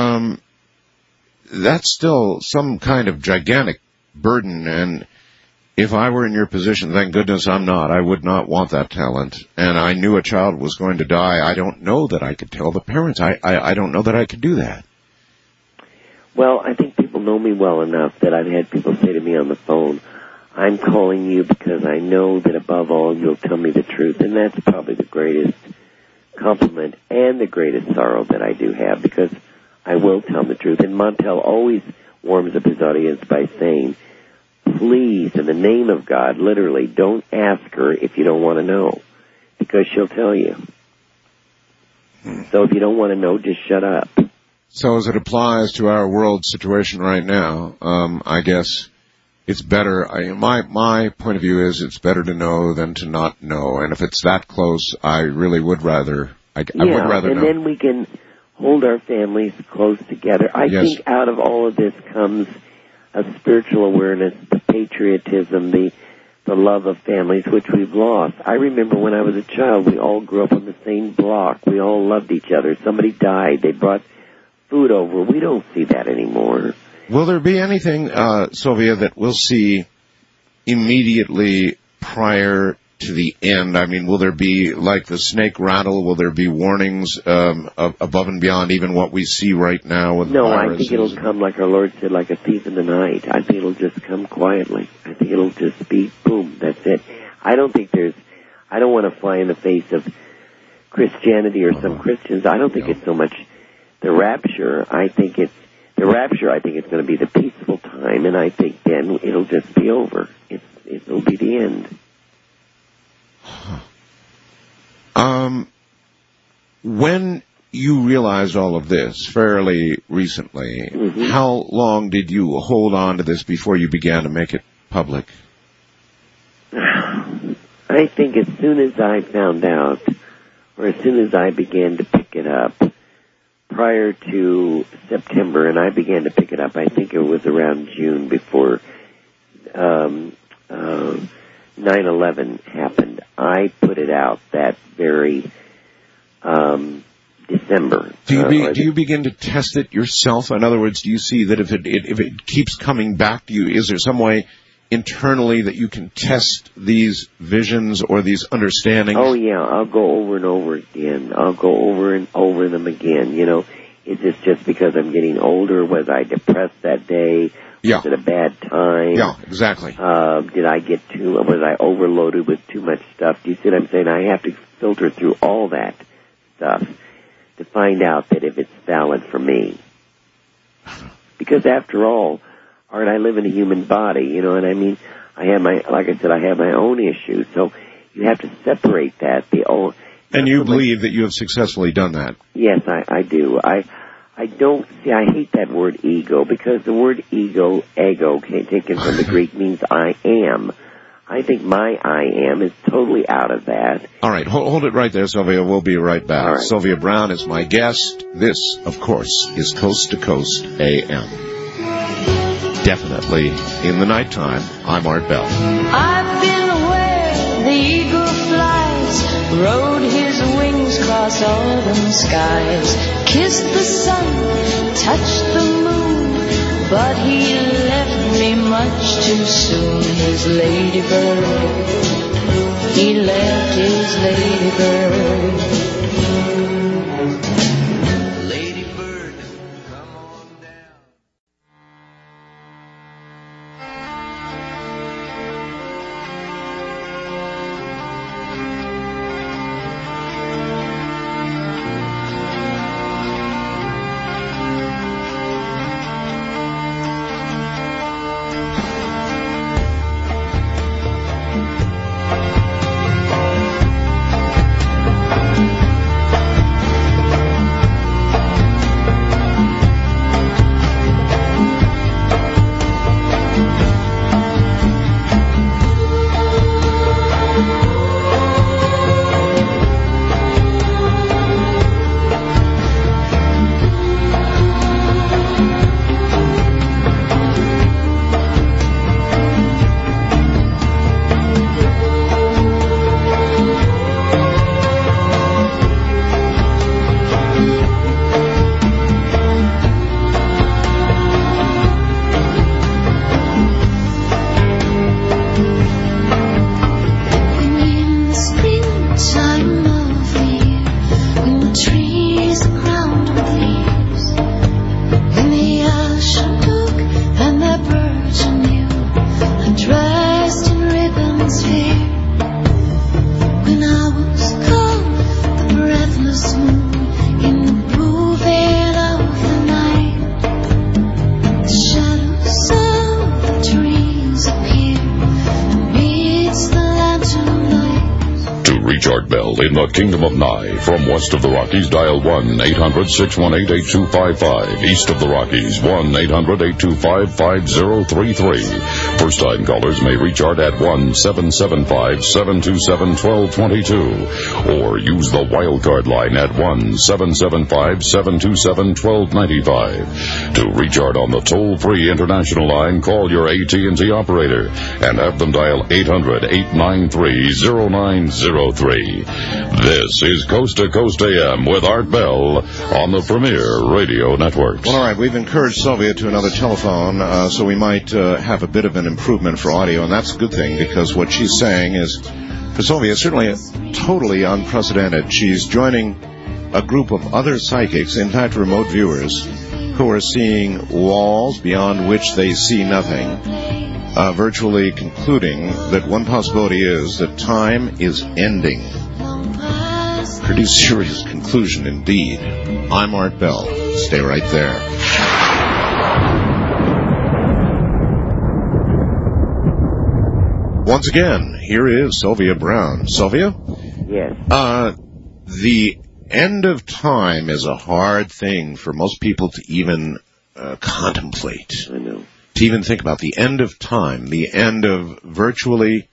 Um, that's still some kind of gigantic burden, and if I were in your position, thank goodness I'm not, I would not want that talent. And I knew a child was going to die. I don't know that I could tell the parents. I, I, I don't know that I could do that. Well, I think people know me well enough that I've had people say to me on the phone, I'm calling you because I know that above all you'll tell me the truth. And that's probably the greatest compliment and the greatest sorrow that I do have, because I will tell the truth. And Montel always warms up his audience by saying, please, in the name of God, literally, don't ask her if you don't want to know, because she'll tell you. So if you don't want to know, just shut up. So as it applies to our world situation right now, um, I guess it's better. I, my my point of view is it's better to know than to not know. And if it's that close, I really would rather. I, yeah, I would rather and know. then we can hold our families close together. I yes. think out of all of this comes a spiritual awareness, the patriotism, the the love of families, which we've lost. I remember when I was a child, we all grew up on the same block. We all loved each other. Somebody died. They brought food over. We don't see that anymore. Will there be anything, uh, Sylvia, that we'll see immediately prior to the end? I mean, will there be, like the snake rattle, will there be warnings um, above and beyond even what we see right now with no, the I think it'll come, like our Lord said, like a thief in the night. I think it'll just come quietly. I think it'll just be, boom, that's it. I don't think there's, I don't want to fly in the face of Christianity or uh-huh. some Christians. I don't think no. it's so much the rapture. I think it's, the rapture, I think it's going to be the peaceful time, and I think then it'll just be over. It's, it'll be the end. Um, when you realized all of this fairly recently, mm-hmm. how long did you hold on to this before you began to make it public? I think as soon as I found out, or as soon as I began to pick it up, prior to September, and I began to pick it up, I think it was around June before um, uh, nine eleven happened. I put it out that very um, December. Do you, be, uh, do you begin to test it yourself? In other words, do you see that if it, it if it keeps coming back to you, is there some way internally that you can test these visions or these understandings? Oh, yeah. I'll go over and over again. I'll go over and over them again. You know, is this just because I'm getting older? Was I depressed that day? Yeah. Was it a bad time? Yeah, exactly. Uh, did I get too, was I overloaded with too much stuff? Do you see what I'm saying? I have to filter through all that stuff to find out that if it's valid for me. Because after all, Art, I live in a human body, you know what I mean? I have my, like I said, I have my own issues, so you have to separate that. The old, and you believe that you have successfully done that? Yes, I, I do. I, I don't see. I hate that word ego, because the word ego, ego, taken from the Greek, means I am. I think my I am is totally out of that. All right, hold, hold it right there, Sylvia. We'll be right back. All right. Sylvia Browne is my guest. This, of course, is Coast to Coast A M. Definitely in the nighttime. I'm Art Bell. I've been where the eagle flies, rode his wings across autumn skies, kissed the sun, touched the moon, but he left me much too soon. His ladybird, he left his ladybird. trees are crowned with leaves, when the ocean took and the birds are new, I'm dressed in ribbons fair. When I was cold, the breathless moon in the blue veil of the night, the shadows of the trees appear amidst the lantern light. To reach Art Bell in the Kingdom of Nye, from west of the Rockies, dial one eight hundred six one eight eight two five five. East of the Rockies, one eight hundred eight two five five zero three three. First-time callers may reach Art at one seven seven five seven two seven one two two two, or use the wildcard line at one seven seven five seven two seven one two nine five. To reach Art on the toll-free international line, call your A T and T operator and have them dial eight hundred eight nine three zero nine zero three. This is Coast to Coast A M with Art Bell on the Premier Radio Network. Well, all right, we've encouraged Sylvia to another telephone, uh, so we might uh, have a bit of an improvement for audio, and that's a good thing, because what she's saying is, for Sylvia, it's certainly totally unprecedented. She's joining a group of other psychics, in fact remote viewers, who are seeing walls beyond which they see nothing, uh, virtually concluding that one possibility is that time is ending. Pretty serious conclusion indeed. I'm Art Bell. Stay right there. Once again, here is Sylvia Brown. Sylvia? Yes. Uh, the end of time is a hard thing for most people to even uh, contemplate. I know. To even think about the end of time, the end of virtually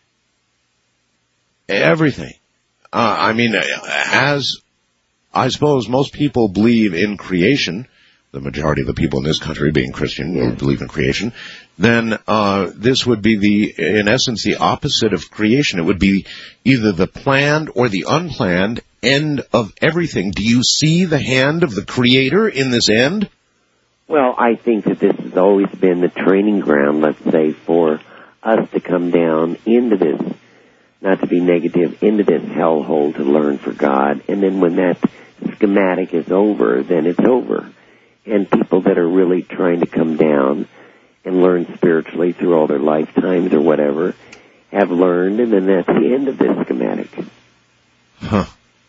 everything. Uh, I mean, as I suppose most people believe in creation, the majority of the people in this country being Christian will believe in creation, then uh, this would be, the, in essence, the opposite of creation. It would be either the planned or the unplanned end of everything. Do you see the hand of the Creator in this end? Well, I think that this has always been the training ground, let's say, for us to come down into this, not to be negative, into this hellhole to learn for God. And then when that schematic is over, then it's over. And people that are really trying to come down and learn spiritually through all their lifetimes or whatever have learned, and then that's the end of this schematic. Huh.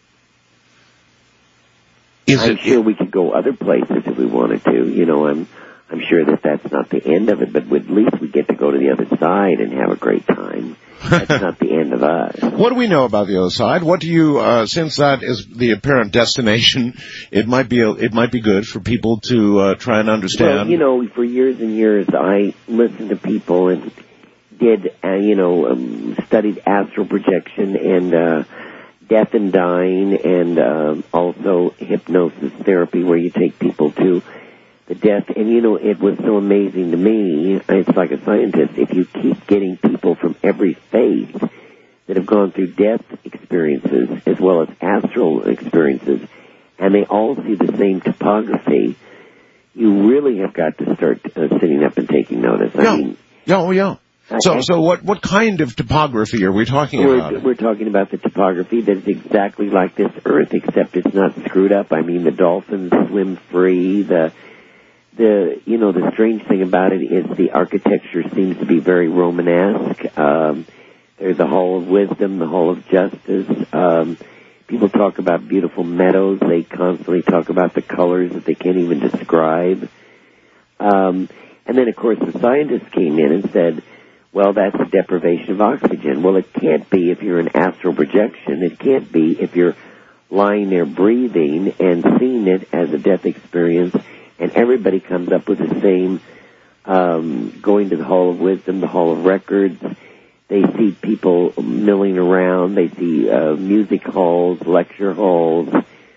Is I'm it, sure it, we could go other places if we wanted to. You know, I'm I'm sure that that's not the end of it, but at least we get to go to the other side and have a great time. That's not the end of us. What do we know about the other side? What do you, uh, since that is the apparent destination, it might be a, it might be good for people to uh, try and understand. Well, you know, for years and years, I listened to people and did, uh, you know, um, studied astral projection and uh, death and dying, and uh, also hypnosis therapy, where you take people to the death. And, you know, it was so amazing to me, it's like a scientist, if you keep getting people from every faith that have gone through death experiences as well as astral experiences, and they all see the same topography, you really have got to start uh, sitting up and taking notice. I yeah. mean, yeah, oh, yeah. So, so what, what kind of topography are we talking we're, about? We're talking about the topography that is exactly like this Earth, except it's not screwed up. I mean, the dolphins swim free, the The, you know, the strange thing about it is the architecture seems to be very Romanesque. Um, there's the Hall of Wisdom, the Hall of Justice. Um, people talk about beautiful meadows. They constantly talk about the colors that they can't even describe. Um, and then, of course, the scientists came in and said, well, that's a deprivation of oxygen. Well, it can't be if you're an astral projection. It can't be if you're lying there breathing and seeing it as a death experience. And everybody comes up with the same, um, going to the Hall of Wisdom, the Hall of Records. They see people milling around. They see uh, music halls, lecture halls.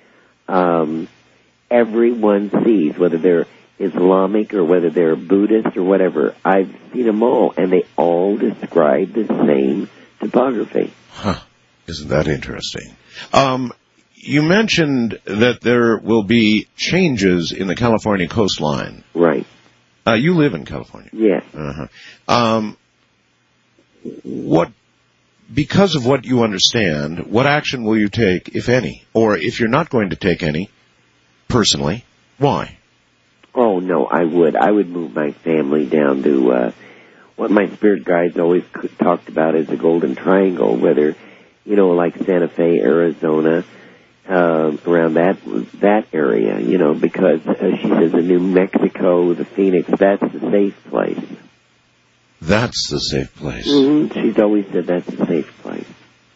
Um, everyone sees, whether they're Islamic or whether they're Buddhist or whatever. I've seen them all, and they all describe the same topography. Huh. Isn't that interesting? Um... You mentioned that there will be changes in the California coastline. Right. Uh, you live in California. Yes. Uh-huh. Um, what because of what you understand, what action will you take, if any? Or if you're not going to take any, personally, why? Oh, no, I would. I would move my family down to uh, what my spirit guides always talked about as the Golden Triangle, whether, you know, like Santa Fe, Arizona, uh, around that that area, you know, because uh, she says the New Mexico, the Phoenix, that's the safe place. That's the safe place. Mm-hmm. She's always said that's a safe place.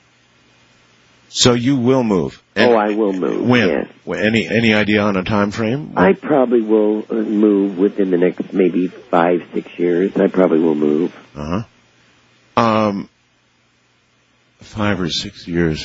So you will move? And oh, I will move. When? Yes. Any any idea on a time frame? I probably will move within the next maybe five, six years. I probably will move. Uh huh. Um, five or six years.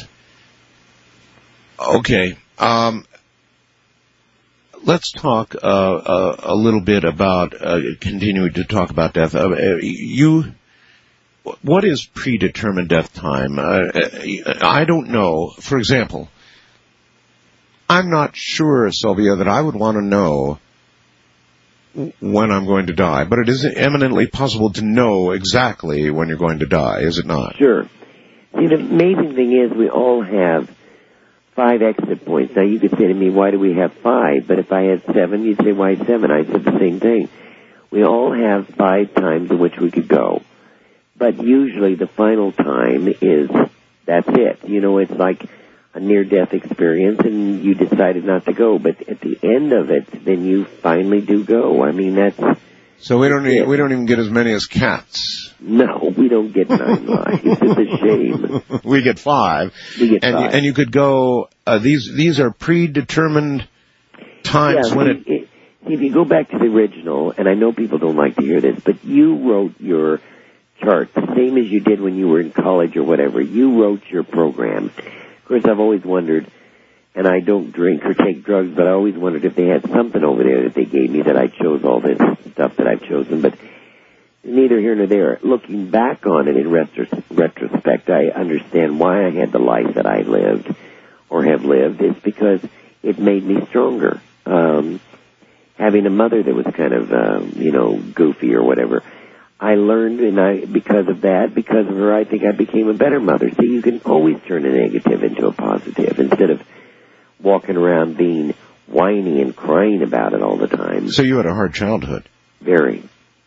Okay. Um, let's talk uh, uh, a little bit about uh, continuing to talk about death. Uh, you. What is predetermined death time? Uh, I don't know. For example, I'm not sure, Sylvia, that I would want to know when I'm going to die, but it is eminently possible to know exactly when you're going to die, is it not? Sure. See, the amazing thing is we all have five exit points. Now, you could say to me, why do we have five? But if I had seven, you'd say, why seven? I said the same thing. We all have five times in which we could go. But usually the final time is, that's it. You know, it's like a near-death experience and you decided not to go. But at the end of it, then you finally do go. I mean, that's... So we don't even, we don't even get as many as cats. No, we don't get nine lives. It's a shame. We get five. We get and five. You, and you could go, uh, these these are predetermined times yeah, when see, it... it... If you go back to the original, and I know people don't like to hear this, but you wrote your... chart, the same as you did when you were in college or whatever. You wrote your program. Of course, I've always wondered, and I don't drink or take drugs, but I always wondered if they had something over there that they gave me that I chose all this stuff that I've chosen, but neither here nor there. Looking back on it in retros- retrospect, I understand why I had the life that I lived or have lived. It's because it made me stronger. Um, having a mother that was kind of, um, you know, goofy or whatever, I learned, and I, because of that, because of her, I think I became a better mother. So you can always turn a negative into a positive instead of walking around being whiny and crying about it all the time. So you had a hard childhood. Very.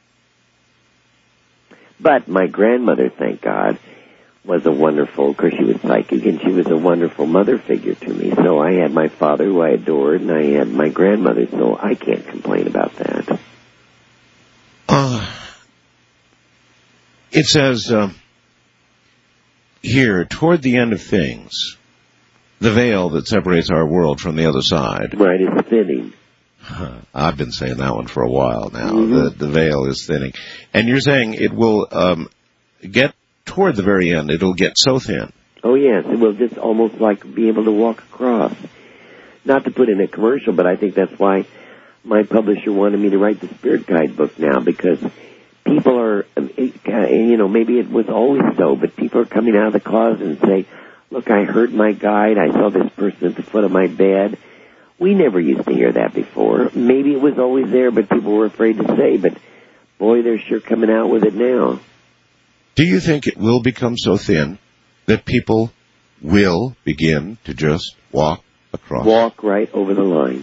But my grandmother, thank God, was a wonderful, because she was psychic, and she was a wonderful mother figure to me. So I had my father, who I adored, and I had my grandmother, so I can't complain about that. Uh... It says uh, here, toward the end of things, the veil that separates our world from the other side. Right, it's thinning. I've been saying that one for a while now. Mm-hmm. The, the veil is thinning. And you're saying it will um, get toward the very end. It'll get so thin. Oh, yes. It will just almost like be able to walk across. Not to put in a commercial, but I think that's why my publisher wanted me to write the Spirit Guide book now, because... people are, you know, maybe it was always so, but people are coming out of the closet and say, look, I heard my guide, I saw this person at the foot of my bed. We never used to hear that before. Maybe it was always there, but people were afraid to say, but boy, they're sure coming out with it now. Do you think it will become so thin that people will begin to just walk across? Walk right over the line.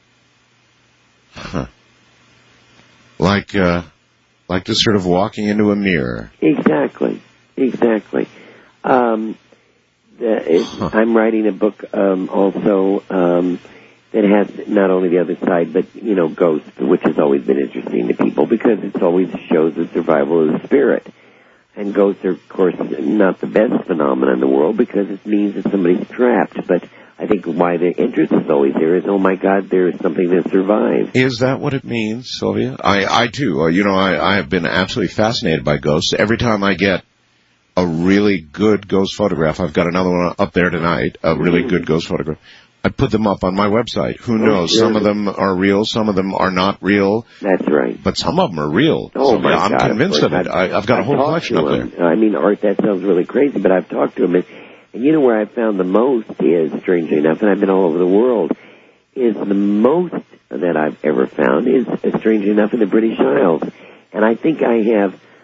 Huh. Like, uh... Like just sort of walking into a mirror. Exactly, exactly. Um, the, it, huh. I'm writing a book um, also um, that has not only the other side, but, you know, ghosts, which has always been interesting to people because it always shows the survival of the spirit. And ghosts are, of course, not the best phenomenon in the world because it means that somebody's trapped, but I think why the interest is always there is, oh my God, there is something that survives. Is that what it means, Sylvia? I, I too, uh, you know, I, I have been absolutely fascinated by ghosts. Every time I get a really good ghost photograph, I've got another one up there tonight, a really mm. good ghost photograph, I put them up on my website. Who knows? Oh, sure. Some of them are real, some of them are not real. That's right. But some of them are real. Oh, so, my yeah, I'm God, convinced of, of it. I, I've got I've a whole collection up him. there. I mean, Art, that sounds really crazy, but I've talked to him, and And you know where I've found the most is, strangely enough, and I've been all over the world, is the most that I've ever found is, strangely enough, in the British Isles. And I think I have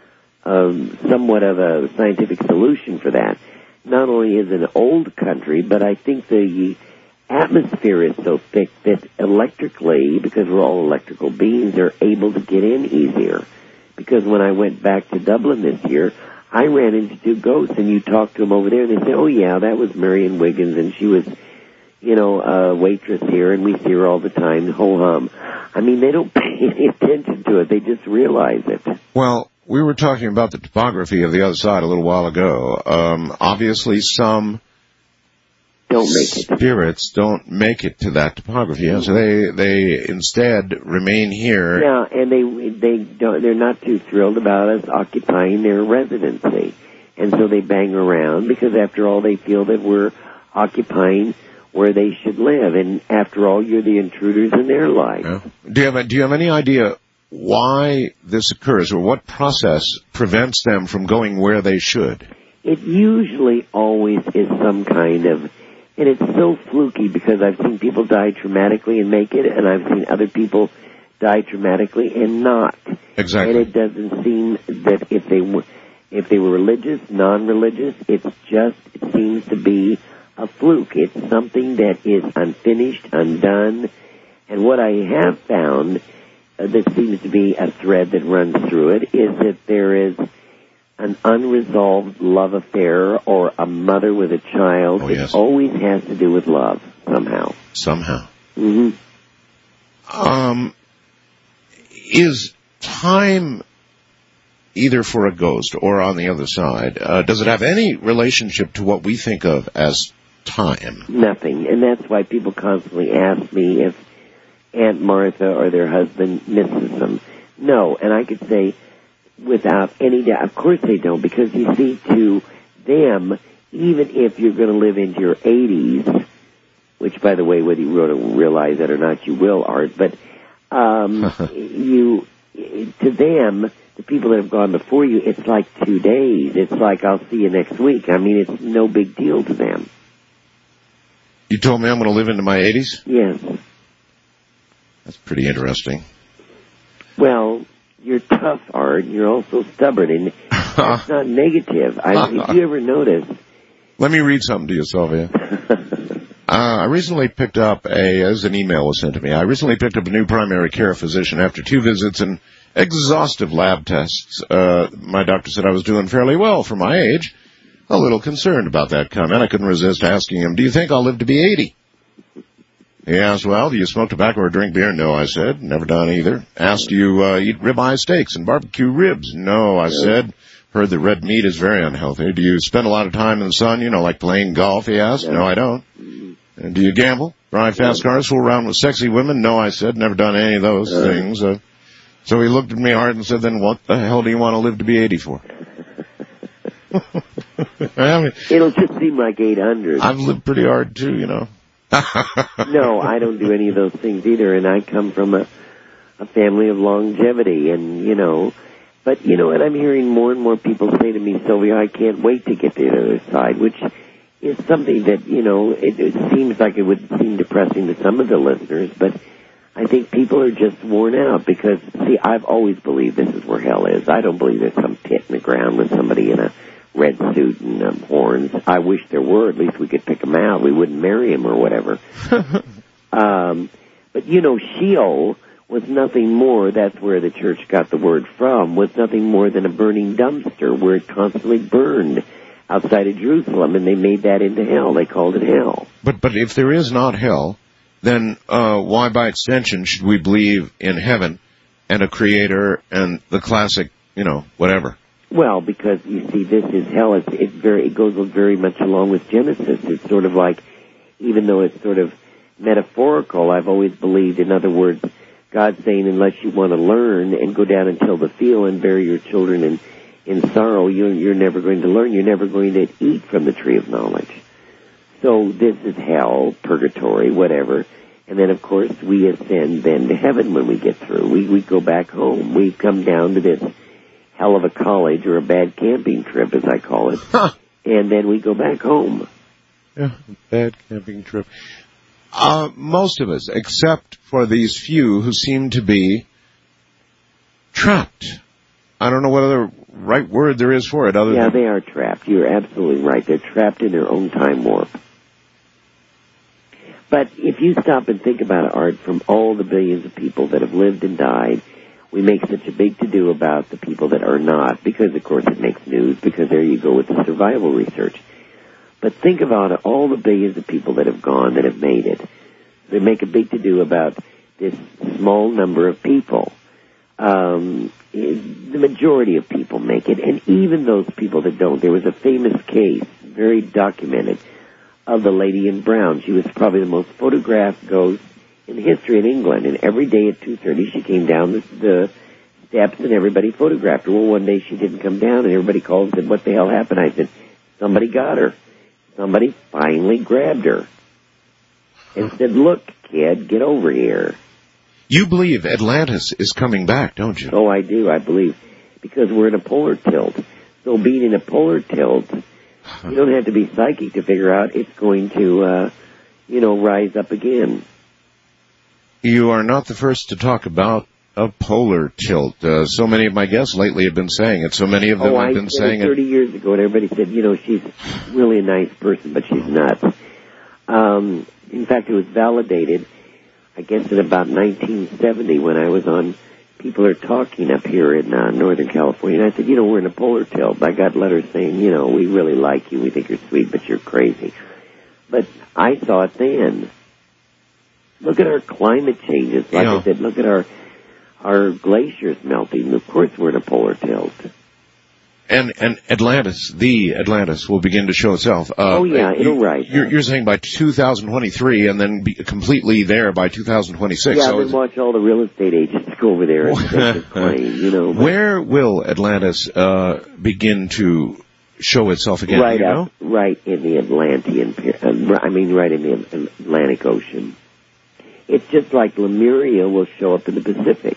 um, somewhat of a scientific solution for that. Not only is it an old country, but I think the atmosphere is so thick that electrically, because we're all electrical beings, are able to get in easier. Because when I went back to Dublin this year, I ran into two ghosts, and you talk to them over there, and they say, oh, yeah, that was Marion Wiggins, and she was, you know, a waitress here, and we see her all the time, ho-hum. I mean, they don't pay any attention to it. They just realize it. Well, we were talking about the topography of the other side a little while ago. Um, obviously, some don't make it. spirits don't make it to that topography. Yeah, so they they instead remain here. Yeah, and they they don't. They're not too thrilled about us occupying their residency, and so they bang around because, after all, they feel that we're occupying where they should live, and after all, you're the intruders in their life. Yeah. Do you have a, Do you have any idea why this occurs, or what process prevents them from going where they should? It usually always is some kind of, and it's so fluky because I've seen people die traumatically and make it, and I've seen other people die traumatically and not. Exactly. And it doesn't seem that if they were, if they were religious, non-religious, it's just, it seems to be a fluke. It's something that is unfinished, undone, and what I have found Uh, there seems to be a thread that runs through it, is that there is an unresolved love affair or a mother with a child. Oh, yes. It always has to do with love, somehow. Somehow. Mm-hmm. Um, is time, either for a ghost or on the other side, uh, does it have any relationship to what we think of as time? Nothing. And that's why people constantly ask me if Aunt Martha or their husband misses them. No, and I could say without any doubt, of course they don't, because you see, to them, even if you're going to live into your eighties, which, by the way, whether you realize it or not, you will, Art, but um, you, to them, the people that have gone before you, it's like two days. It's like, I'll see you next week. I mean, it's no big deal to them. You told me I'm going to live into my eighties? Yes. That's pretty interesting. Well, you're tough, Art. You're also stubborn, and that's not negative. I, if you ever notice... Let me read something to you, Sylvia. uh, I recently picked up a, as an email was sent to me, I recently picked up a new primary care physician after two visits and exhaustive lab tests. Uh, my doctor said I was doing fairly well for my age. A little concerned about that comment. I couldn't resist asking him, do you think I'll live to be eighty? He asked, well, do you smoke tobacco or drink beer? No, I said. Never done either. Asked, do you uh, eat ribeye steaks and barbecue ribs? No, I said. Heard that red meat is very unhealthy. Do you spend a lot of time in the sun, you know, like playing golf? He asked. No, I don't. And do you gamble? Drive fast cars? Fool around with sexy women? No, I said. Never done any of those things. Uh, so he looked at me hard and said, then what the hell do you want to live to be eighty for? I mean, it'll just seem like eight hundred. I've lived pretty hard, too, you know. No, I don't do any of those things either, and I come from a, a family of longevity, and, you know, but, you know, and I'm hearing more and more people say to me, Sylvia, I can't wait to get to the other side, which is something that, you know, it, it seems like it would seem depressing to some of the listeners, but I think people are just worn out because, see, I've always believed this is where hell is. I don't believe there's some pit in the ground with somebody in a red suit and um, horns. I wish there were. At least we could pick them out. We wouldn't marry him or whatever. um, but, you know, Sheol was nothing more, that's where the church got the word from, was nothing more than a burning dumpster where it constantly burned outside of Jerusalem, and they made that into hell. They called it hell. But but if there is not hell, then uh, why by extension should we believe in heaven and a creator and the classic, you know, whatever? Well, because, you see, this is hell. It's, it's very, it goes very much along with Genesis. It's sort of like, even though it's sort of metaphorical, I've always believed, in other words, God's saying, unless you want to learn and go down and till the field and bury your children in, in sorrow, you're, you're never going to learn. You're never going to eat from the tree of knowledge. So this is hell, purgatory, whatever. And then, of course, we ascend then to heaven when we get through. We, we go back home. We come down to this hell of a college or a bad camping trip, as I call it. Huh. And then we go back home. Yeah, bad camping trip. Uh, most of us, except for these few who seem to be trapped. I don't know what other right word there is for it other yeah, than... they are trapped. You're absolutely right. They're trapped in their own time warp. But if you stop and think about it, Art, from all the billions of people that have lived and died, we make such a big to-do about the people that are not, because, of course, it makes news, because there you go with the survival research. But think about it, all the billions of people that have gone, that have made it. They make a big to-do about this small number of people. Um, the majority of people make it, and even those people that don't. There was a famous case, very documented, of the lady in brown. She was probably the most photographed ghost in history in England, and every day at two thirty she came down the, the steps and everybody photographed her. Well, one day she didn't come down, and everybody called and said, what the hell happened? I said, somebody got her. Somebody finally grabbed her and said, look, kid, get over here. You believe Atlantis is coming back, don't you? Oh, I do, I believe, because we're in a polar tilt. So being in a polar tilt, you don't have to be psychic to figure out it's going to, uh, you know, rise up again. You are not the first to talk about a polar tilt. Uh, so many of my guests lately have been saying it. So many of them oh, have I been said saying it thirty years ago, and everybody said, you know, she's really a nice person, but she's nuts. Um, in fact, it was validated, I guess, in about nineteen seventy when I was on People Are Talking up here in uh, Northern California. And I said, you know, we're in a polar tilt. I got letters saying, you know, we really like you. We think you're sweet, but you're crazy. But I saw it then. Look at our climate changes. Like yeah. I said, look at our our glaciers melting. Of course, we're in a polar tilt. And and Atlantis, the Atlantis, will begin to show itself. Uh, oh yeah, it'll rise. You're, you're saying by two thousand twenty-three, and then be completely there by two thousand twenty-six. Yeah, so then watch all the real estate agents go over there and make this claim. You know, where will Atlantis uh, begin to show itself again? Right do you up, know? right in the Atlantean. Uh, I mean, right in the Atlantic Ocean. It's just like Lemuria will show up in the Pacific.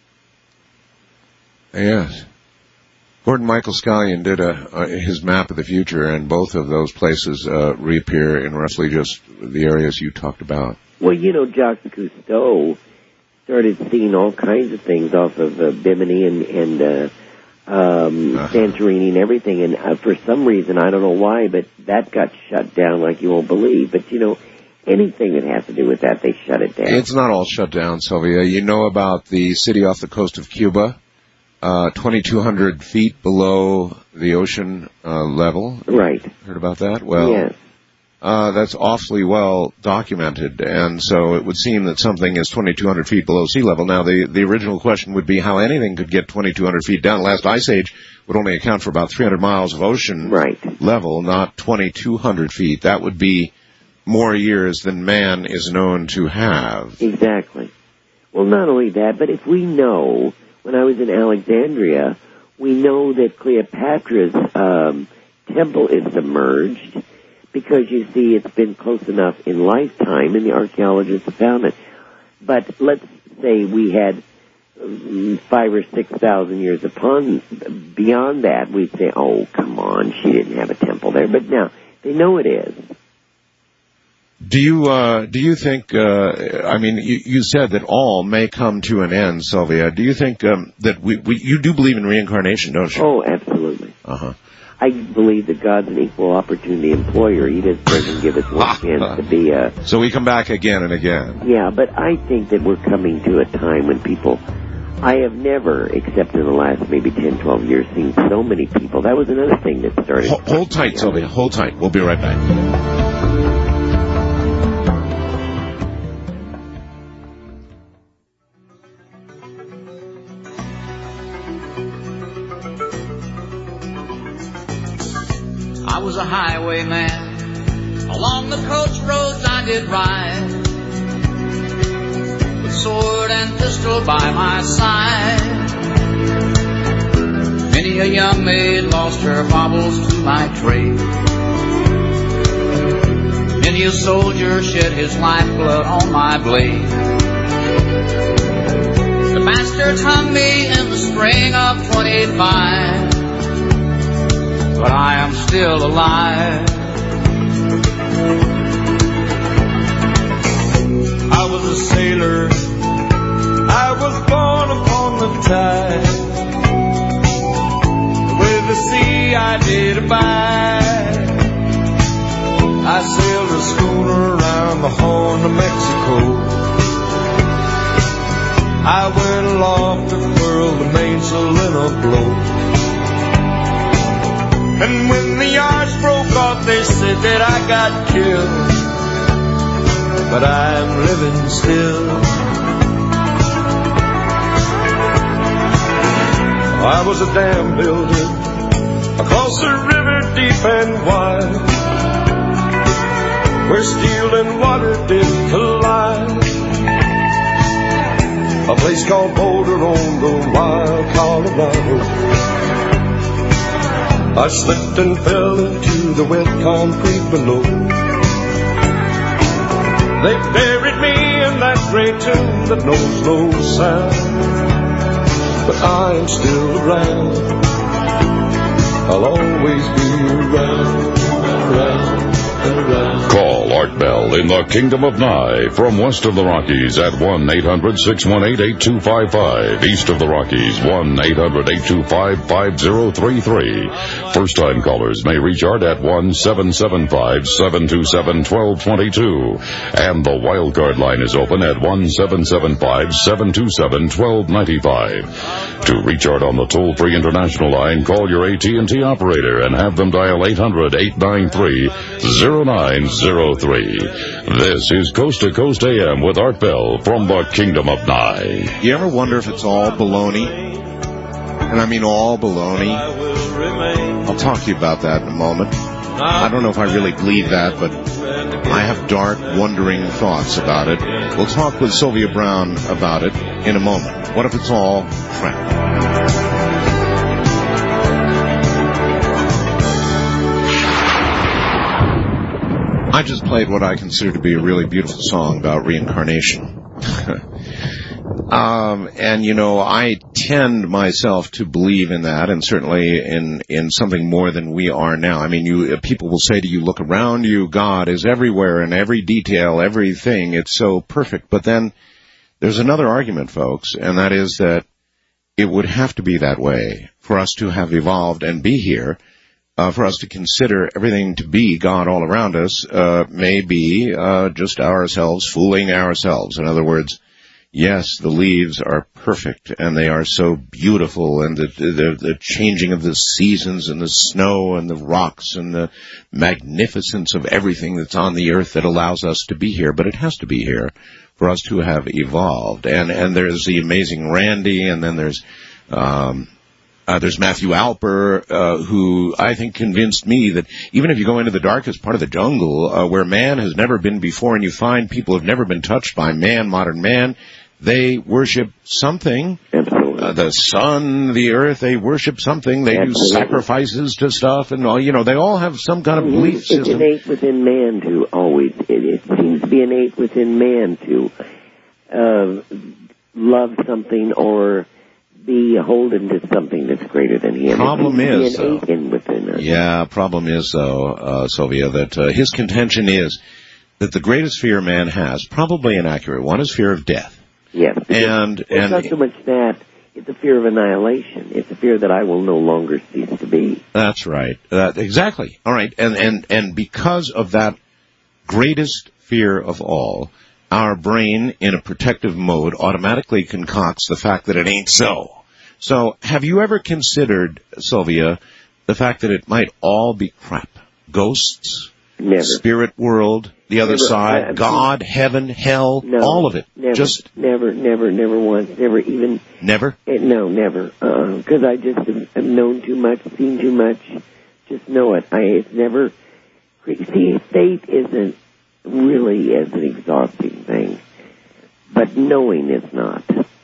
Yes. Gordon Michael Scallion did a, uh, his map of the future, and both of those places uh, reappear in roughly just the areas you talked about. Well, you know, Jacques Cousteau started seeing all kinds of things off of uh, Bimini and, and uh, um, uh-huh. Santorini and everything, and uh, for some reason, I don't know why, but that got shut down like you won't believe. But, you know, anything that has to do with that, they shut it down. It's not all shut down, Sylvia. You know about the city off the coast of Cuba? Uh, twenty-two hundred feet below the ocean uh, level. Right. Heard about that? Well, yes. uh, that's awfully well documented, and so it would seem that something is twenty-two hundred feet below sea level. Now, the, the original question would be how anything could get twenty-two hundred feet down. Last ice age would only account for about three hundred miles of ocean right. level, not twenty-two hundred feet. That would be more years than man is known to have. Exactly. Well, not only that, but if we know... When I was in Alexandria, we know that Cleopatra's um, temple is submerged because, you see, it's been close enough in lifetime, and the archaeologists have found it. But let's say we had um, five or six thousand years upon beyond that, we'd say, oh, come on, she didn't have a temple there. But now, they know it is. Do you uh, do you think? Uh, I mean, you, you said that all may come to an end, Sylvia. Do you think um, that we, we you do believe in reincarnation, don't you? Oh, absolutely. Uh huh. I believe that God's an equal opportunity employer. He just doesn't give us one chance to be a. So we come back again and again. Yeah, but I think that we're coming to a time when people. I have never, except in the last maybe ten, twelve years, seen so many people. That was another thing that started. Hold, hold tight, Sylvia. Hold tight. We'll be right back. I was a highwayman. Along the coach roads I did ride, with sword and pistol by my side. Many a young maid lost her baubles to my trade. Many a soldier shed his lifeblood on my blade. The bastards hung me in the spring of twenty-five, but I am still alive. I was a sailor, I was born upon the tide. I went aloft to furl the mainsail in a blow. And when the yards broke off, they said that I got killed. But I'm living still. I was a dam builder across the river deep and wide, where steel and water did collide. A place called Boulder on the wild Colorado. I slipped and fell into the wet concrete below. They buried me in that gray tomb that knows no sound. But I am still around. I'll always be around, around, around. Call Art Bell in the Kingdom of Nye from west of the Rockies at one eight hundred six one eight eight two five five. East of the Rockies, one eight hundred eight two five five zero three three. First-time callers may reach Art at one seven seven five seven two seven one two two two. And the wildcard line is open at one seven seven five seven two seven one two nine five. To reach Art on the toll-free international line, call your A T and T operator and have them dial eight hundred eight nine three zero nine zero three. This is Coast to Coast A M with Art Bell from the Kingdom of Nye. You ever wonder if it's all baloney? And I mean all baloney. I'll talk to you about that in a moment. I don't know if I really believe that, but I have dark, wondering thoughts about it. We'll talk with Sylvia Brown about it in a moment. What if it's all crap? I just played what I consider to be a really beautiful song about reincarnation. um, and, you know, I tend myself to believe in that, and certainly in, in something more than we are now. I mean, you people will say to you, look around you, God is everywhere in every detail, everything. It's so perfect. But then there's another argument, folks, and that is that it would have to be that way for us to have evolved and be here. Uh, for us to consider everything to be God all around us, uh, may be, uh, just ourselves fooling ourselves. In other words, yes, the leaves are perfect and they are so beautiful, and the, the, the changing of the seasons and the snow and the rocks and the magnificence of everything that's on the earth that allows us to be here. But it has to be here for us to have evolved. And, and there's the amazing Randy, and then there's, um, Uh, there's Matthew Alper, uh, who I think convinced me that even if you go into the darkest part of the jungle, uh, where man has never been before, and you find people have never been touched by man, modern man, they worship something. Uh, the sun, the earth, they worship something. They Absolutely. do sacrifices to stuff, and all. You know, they all have some kind of belief it's system. It's innate within man to always. It, it seems to be innate within man to uh, love something or be beholden to something that's greater than him. Problem is, though, within us. yeah, problem is, though, uh, Sylvia, that uh, his contention is that the greatest fear man has, probably inaccurate one, is fear of death. Yes. And, it's and not so much that, it's a fear of annihilation. It's a fear that I will no longer cease to be. That's right. Uh, exactly. All right. And, and, and because of that greatest fear of all, our brain, in a protective mode, automatically concocts the fact that it ain't so. So, have you ever considered, Sylvia, the fact that it might all be crap? Ghosts, never. Spirit world, the other never. side, I, God, heaven, hell, no, all of it. Never, just never, never, never once, never even. Never? It, no, never. Because uh, I just have, have known too much, seen too much. Just know it. I it's never. See, faith isn't really as an exhausting thing, but knowing is not.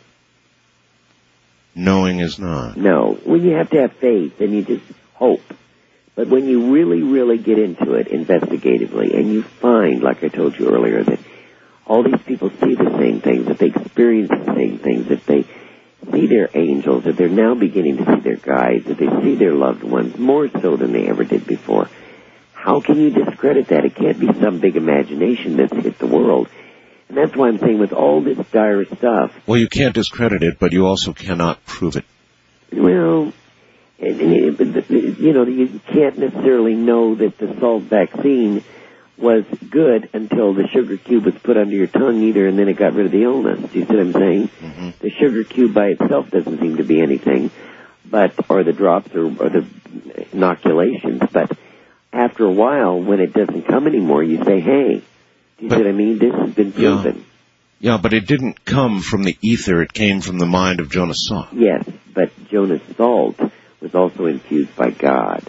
Knowing is not. No. When you have to have faith, then you just hope. But when you really, really get into it investigatively, and you find, like I told you earlier, that all these people see the same things, that they experience the same things, that they see their angels, that they're now beginning to see their guides, that they see their loved ones more so than they ever did before, how can you discredit that? It can't be some big imagination that's hit the world. And that's why I'm saying with all this dire stuff... Well, you can't discredit it, but you also cannot prove it. Well, you know, you can't necessarily know that the salt vaccine was good until the sugar cube was put under your tongue either, and then it got rid of the illness. Do you see what I'm saying? Mm-hmm. The sugar cube by itself doesn't seem to be anything, but or the drops or, or the inoculations. But after a while, when it doesn't come anymore, you say, "Hey, do you but, see what I mean? This has been proven." Yeah. yeah, but it didn't come from the ether. It came from the mind of Jonas Salk. Yes, but Jonas Salk was also infused by God.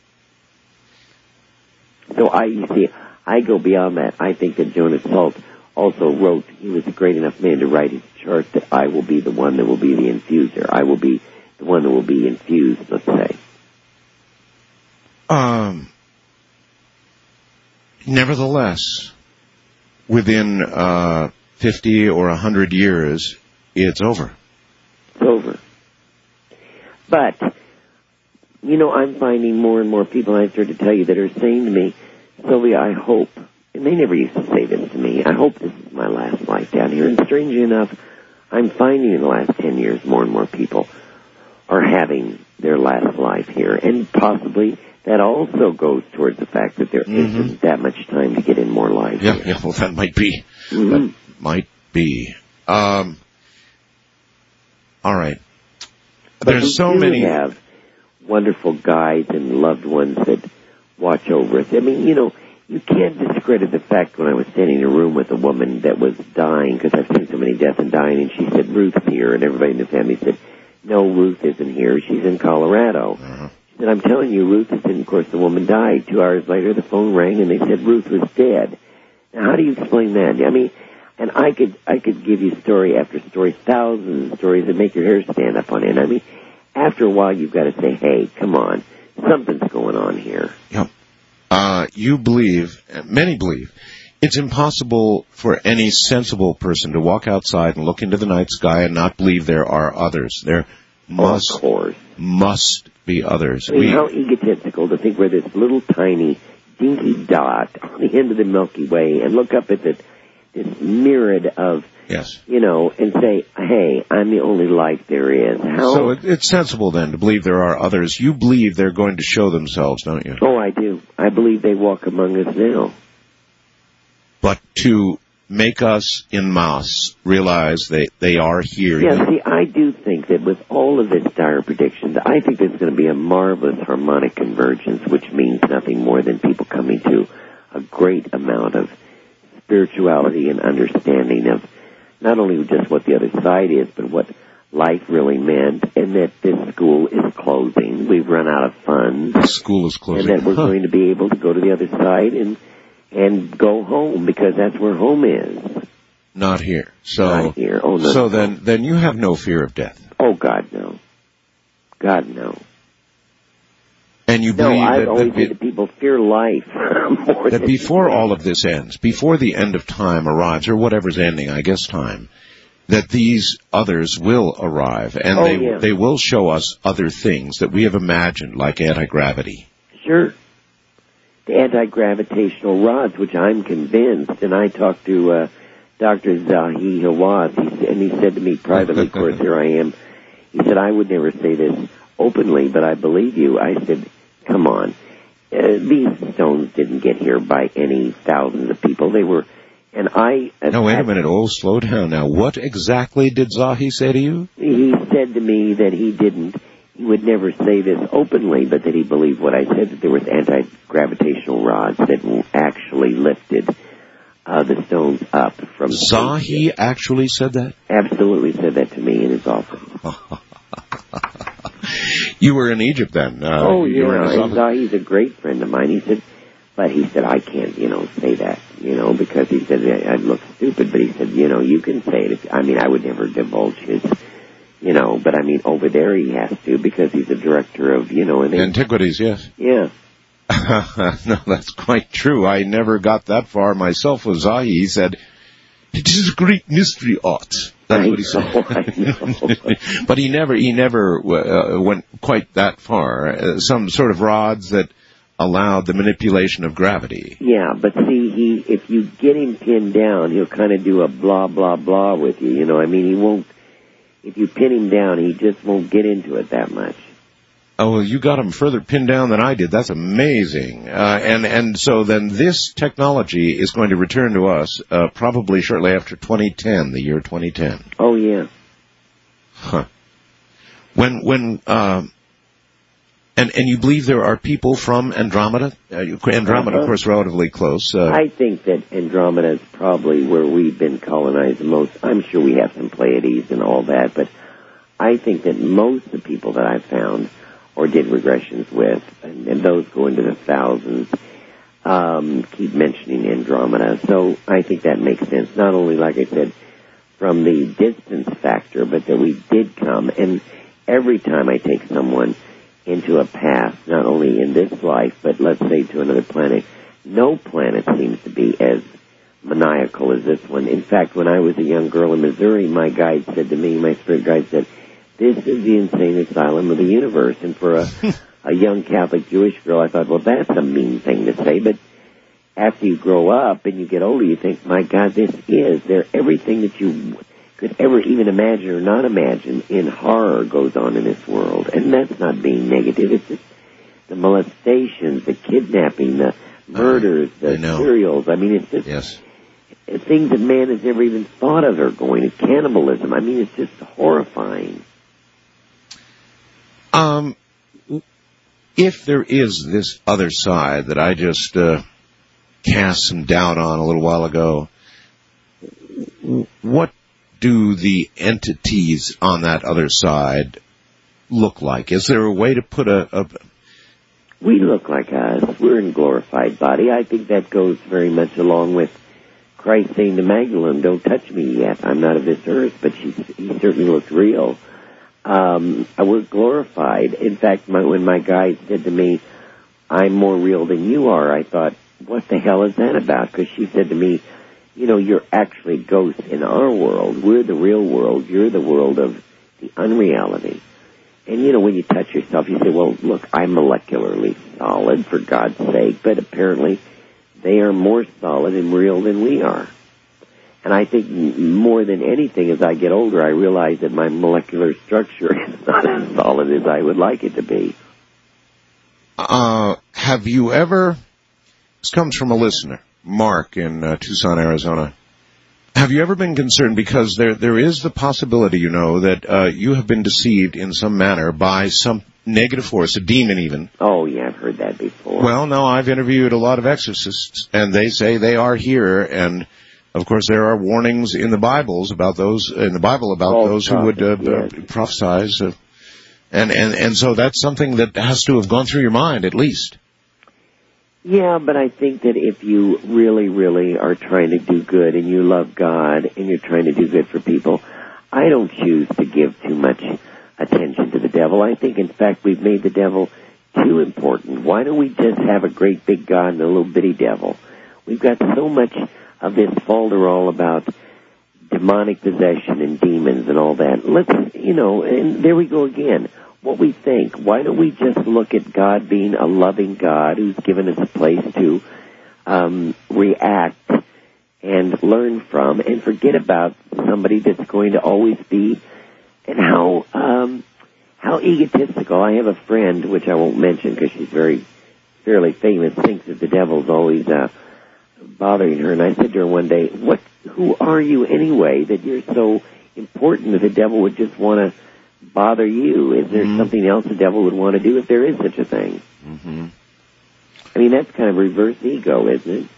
So I, you see, I go beyond that. I think that Jonas Salk also wrote, he was a great enough man to write his chart that I will be the one that will be the infuser. I will be the one that will be infused, let's say. Um, nevertheless, within uh, fifty or one hundred years, it's over. It's over. But, you know, I'm finding more and more people, I started to tell you, that are saying to me, Sylvia, I hope, and they never used to say this to me, I hope this is my last life down here. And strangely enough, I'm finding in the last ten years more and more people are having their last life here. And possibly that also goes towards the fact that there mm-hmm. isn't that much time to get in more life. Yeah, here. yeah, well, that might be. Mm-hmm. That might be. Um, all right. But There's so many. have wonderful guides and loved ones that watch over us. I mean, you know, you can't discredit the fact when I was standing in a room with a woman that was dying, because I've seen so many deaths and dying, and she said, Ruth's here, and everybody in the family said, no, Ruth isn't here, she's in Colorado. Uh-huh. She said, I'm telling you, Ruth is in. Of course, the woman died. Two hours later, the phone rang, and they said Ruth was dead. Now, how do you explain that? I mean, and I could I could give you story after story, thousands of stories that make your hair stand up on end. I mean, after a while, you've got to say, hey, come on, something's going on here. Yep. Uh, you believe, many believe, it's impossible for any sensible person to walk outside and look into the night sky and not believe there are others. There must, of course. must be others. I mean, we, how egotistical to think we're this little tiny, dinky dot on the end of the Milky Way and look up at this, this myriad of, yes. you know, and say, hey, I'm the only life there is. How? So it, it's sensible then to believe there are others. You believe they're going to show themselves, don't you? Oh, I do. I believe they walk among us now. But to make us en masse realize they, they are here. Yeah, see, I do think that with all of this dire predictions, I think there's going to be a marvelous harmonic convergence, which means nothing more than people coming to a great amount of spirituality and understanding of not only just what the other side is, but what life really meant, and that this school is closing. We've run out of funds. The school is closing. And that we're huh. going to be able to go to the other side and and go home, because that's where home is. Not here. So, Not here. Oh, no. So then, then you have no fear of death. Oh, God, no. God, no. And you no, believe I've that, always that, said that people fear life more that than before death. all of this ends, before the end of time arrives, or whatever's ending, I guess time, that these others will arrive, and oh, they yeah. they will show us other things that we have imagined, like anti-gravity. Sure. The anti-gravitational rods, which I'm convinced, and I talked to uh, Doctor Zahi Hawass, he, and he said to me privately, of course, here I am, he said, I would never say this openly, but I believe you. I said, come on. Uh, these stones didn't get here by any thousands of people. They were, and I... Uh, no, wait a minute. Oh, slow down now. What exactly did Zahi say to you? He said to me that he didn't, he would never say this openly, but that he believed what I said, that there was anti-gravitational rods that actually lifted uh, the stones up from... Zahi actually said that? Absolutely said that to me in his office. You were in Egypt then? Uh, oh, you yeah. were in his office? Zahi's a great friend of mine. He said, but he said, I can't, you know, say that, you know, because he said, I'd look stupid, but he said, you know, you can say it. If, I mean, I would never divulge his... You know, but I mean, over there he has to, because he's a director of, you know... And Antiquities, yes. Yeah. No, that's quite true. I never got that far myself with Zahi. He said, it is a great mystery art. That's I what he said. know, I know. But he never, he never uh, went quite that far. Uh, some sort of rods that allowed the manipulation of gravity. Yeah, but see, he, if you get him pinned down, he'll kind of do a blah, blah, blah with you, you know, I mean, he won't... If you pin him down, he just won't get into it that much. Oh, well, you got them further pinned down than I did. That's amazing. Uh, and, and so then this technology is going to return to us uh, probably shortly after twenty ten, the year twenty ten. Oh, yeah. Huh. When, when, uh, and, and you believe there are people from Andromeda? Uh, Andromeda, uh-huh. of course, relatively close. Uh, I think that Andromeda is probably where we've been colonized the most. I'm sure we have some Pleiades and all that, but I think that most of the people that I've found or did regressions with, and, and those go into the thousands, um, keep mentioning Andromeda. So I think that makes sense, not only, like I said, from the distance factor, but that we did come. And every time I take someone into a path, not only in this life, but let's say to another planet, no planet seems to be as maniacal as this one. In fact, when I was a young girl in Missouri, my guide said to me, my spirit guide said, this is the insane asylum of the universe. And for a, a young Catholic Jewish girl, I thought, well, that's a mean thing to say. But after you grow up and you get older, you think, my God, this is. There, everything that you could ever even imagine or not imagine in horror goes on in this world. And that's not being negative. It's just the molestations, the kidnapping, the murders, the serials. I mean, it's just yes. things that man has never even thought of are going to cannibalism. I mean, it's just horrifying. Um, if there is this other side that I just uh, cast some doubt on a little while ago, what do the entities on that other side look like? Is there a way to put a... a we look like us. We're in glorified body. I think that goes very much along with Christ saying to Magdalene, don't touch me yet. I'm not of this earth, but she, he certainly looked real. Um, we're glorified. In fact, my, when my guide said to me, I'm more real than you are, I thought, what the hell is that about? Because she said to me, you know, you're actually ghosts in our world. We're the real world. You're the world of the unreality. And, you know, when you touch yourself, you say, well, look, I'm molecularly solid, for God's sake, but apparently they are more solid and real than we are. And I think more than anything, as I get older, I realize that my molecular structure is not as solid as I would like it to be. Uh, have you ever, this comes from a listener, Mark in uh, Tucson, Arizona. Have you ever been concerned, because there there is the possibility, you know, that uh, you have been deceived in some manner by some negative force, a demon even. Oh, yeah, I've heard that before. Well, no, I've interviewed a lot of exorcists, and they say they are here, and of course there are warnings in the Bibles about those, in the Bible about oh, those prophet, who would uh, yes. uh, prophesize, uh, and, and, and so that's something that has to have gone through your mind, at least. Yeah, but I think that if you really, really are trying to do good and you love God and you're trying to do good for people, I don't choose to give too much attention to the devil. I think, in fact, we've made the devil too important. Why don't we just have a great big God and a little bitty devil? We've got so much of this falderall about demonic possession and demons and all that. Let's, you know, and there we go again. What we think. Why don't we just look at God being a loving God who's given us a place to um, react and learn from, and forget about somebody that's going to always be, and how um, how egotistical. I have a friend, which I won't mention because she's very fairly famous, thinks that the devil's always uh, bothering her. And I said to her one day, "What? Who are you anyway that you're so important that the devil would just want to bother you? Is there mm-hmm. something else the devil would want to do, if there is such a thing?" Mm-hmm. I mean, that's kind of reverse ego, isn't it?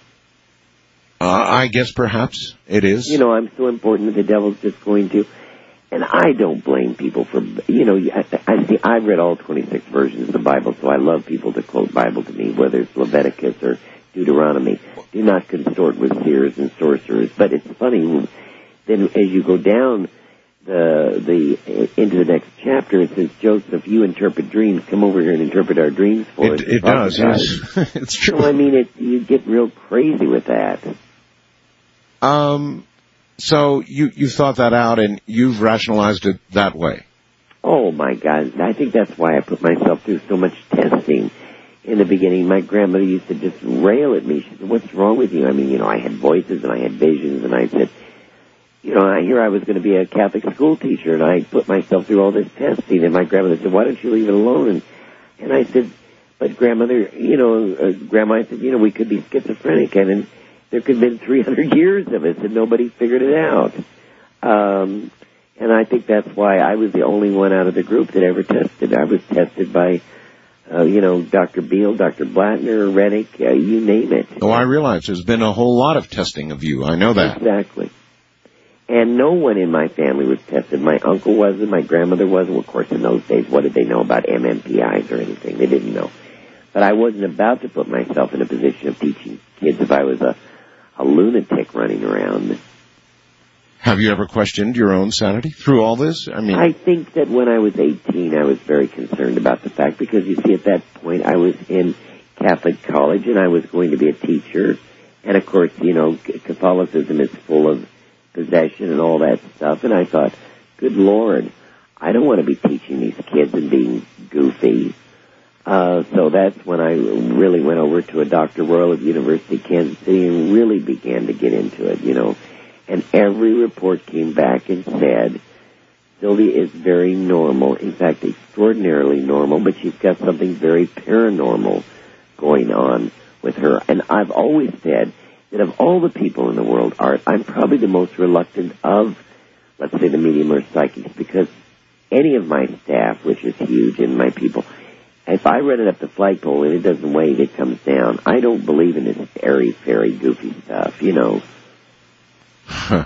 Uh, I guess perhaps it is. You know, I'm so important that the devil's just going to... And I don't blame people for... You know, I, I see, I've read all twenty-six versions of the Bible, so I love people to quote Bible to me, whether it's Leviticus or Deuteronomy. Do not consort with seers and sorcerers. But it's funny, then as you go down the the into the next chapter, it says, Joseph, you interpret dreams. Come over here and interpret our dreams for it, us. It does, yes. It's true. So, I mean, it, you get real crazy with that. Um, so you, you thought that out, and you've rationalized it that way. Oh, my God. I think that's why I put myself through so much testing. In the beginning, my grandmother used to just rail at me. She said, what's wrong with you? I mean, you know, I had voices and I had visions, and I said, you know, I hear I was going to be a Catholic school teacher, and I put myself through all this testing, and my grandmother said, why don't you leave it alone? And And I said, but grandmother, you know, uh, grandma, I said, you know, we could be schizophrenic, and, and there could have been three hundred years of it, and nobody figured it out. Um, and I think that's why I was the only one out of the group that ever tested. I was tested by, uh, you know, Doctor Beal, Doctor Blattner, Reddick, uh, you name it. Oh, I realize there's been a whole lot of testing of you. I know that. Exactly. And no one in my family was tested. My uncle wasn't, my grandmother wasn't. Well, of course, in those days, what did they know about M M P Is or anything? They didn't know. But I wasn't about to put myself in a position of teaching kids if I was a, a lunatic running around. Have you ever questioned your own sanity through all this? I mean, I think that when I was eighteen, I was very concerned about the fact, because you see, at that point, I was in Catholic college and I was going to be a teacher. And of course, you know, Catholicism is full of possession and all that stuff. And I thought, good Lord, I don't want to be teaching these kids and being goofy. Uh, so that's when I really went over to a Doctor Royal at University of Kansas City and really began to get into it, you know. And every report came back and said, Sylvia is very normal, in fact, extraordinarily normal, but she's got something very paranormal going on with her. And I've always said that of all the people in the world, Art, I'm probably the most reluctant of, let's say, the medium or psychics, because any of my staff, which is huge, and my people, if I run it up the flagpole and it doesn't wave, it comes down. I don't believe in this airy-fairy, goofy stuff, you know. Huh.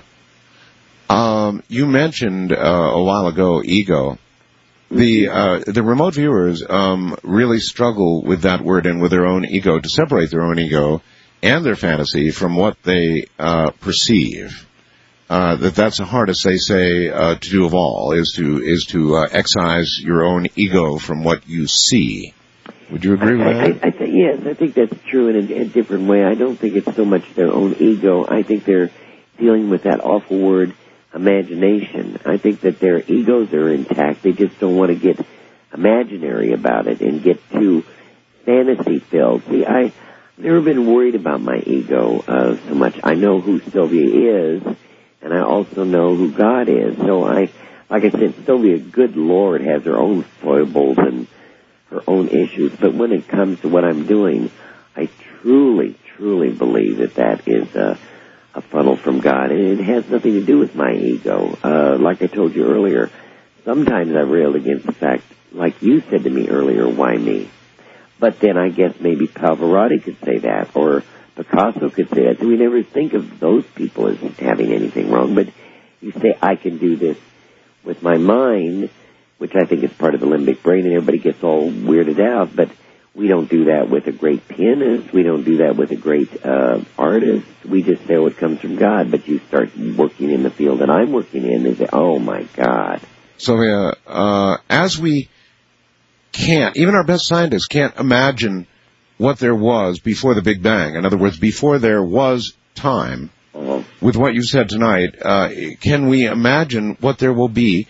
Um, you mentioned uh, a while ago ego. The uh, the remote viewers um, really struggle with that word and with their own ego, to separate their own ego and their fantasy from what they uh, perceive. Uh, that that's the hardest, they say, uh, to do of all, is to is to uh, excise your own ego from what you see. Would you agree with I, that? I, I th- yes, I think that's true in a, a different way. I don't think it's so much their own ego. I think they're dealing with that awful word, imagination. I think that their egos are intact. They just don't want to get imaginary about it and get too fantasy-filled. See, I've never been worried about my ego uh, so much. I know who Sylvia is, and I also know who God is. So I, like I said, Sylvia, good Lord, has her own foibles and her own issues. But when it comes to what I'm doing, I truly, truly believe that that is a, a funnel from God. And it has nothing to do with my ego. Uh, like I told you earlier, sometimes I railed against the fact, like you said to me earlier, why me? But then I guess maybe Pavarotti could say that, or Picasso could say that. So we never think of those people as having anything wrong. But you say, I can do this with my mind, which I think is part of the limbic brain, and everybody gets all weirded out. But we don't do that with a great pianist. We don't do that with a great uh, artist. We just say, oh, it comes from God. But you start working in the field that I'm working in, and say, oh, my God. Sylvia, uh, as we can't, even our best scientists can't imagine what there was before the Big Bang. In other words, before there was time, uh-huh. With what you said tonight, uh, can we imagine what there will be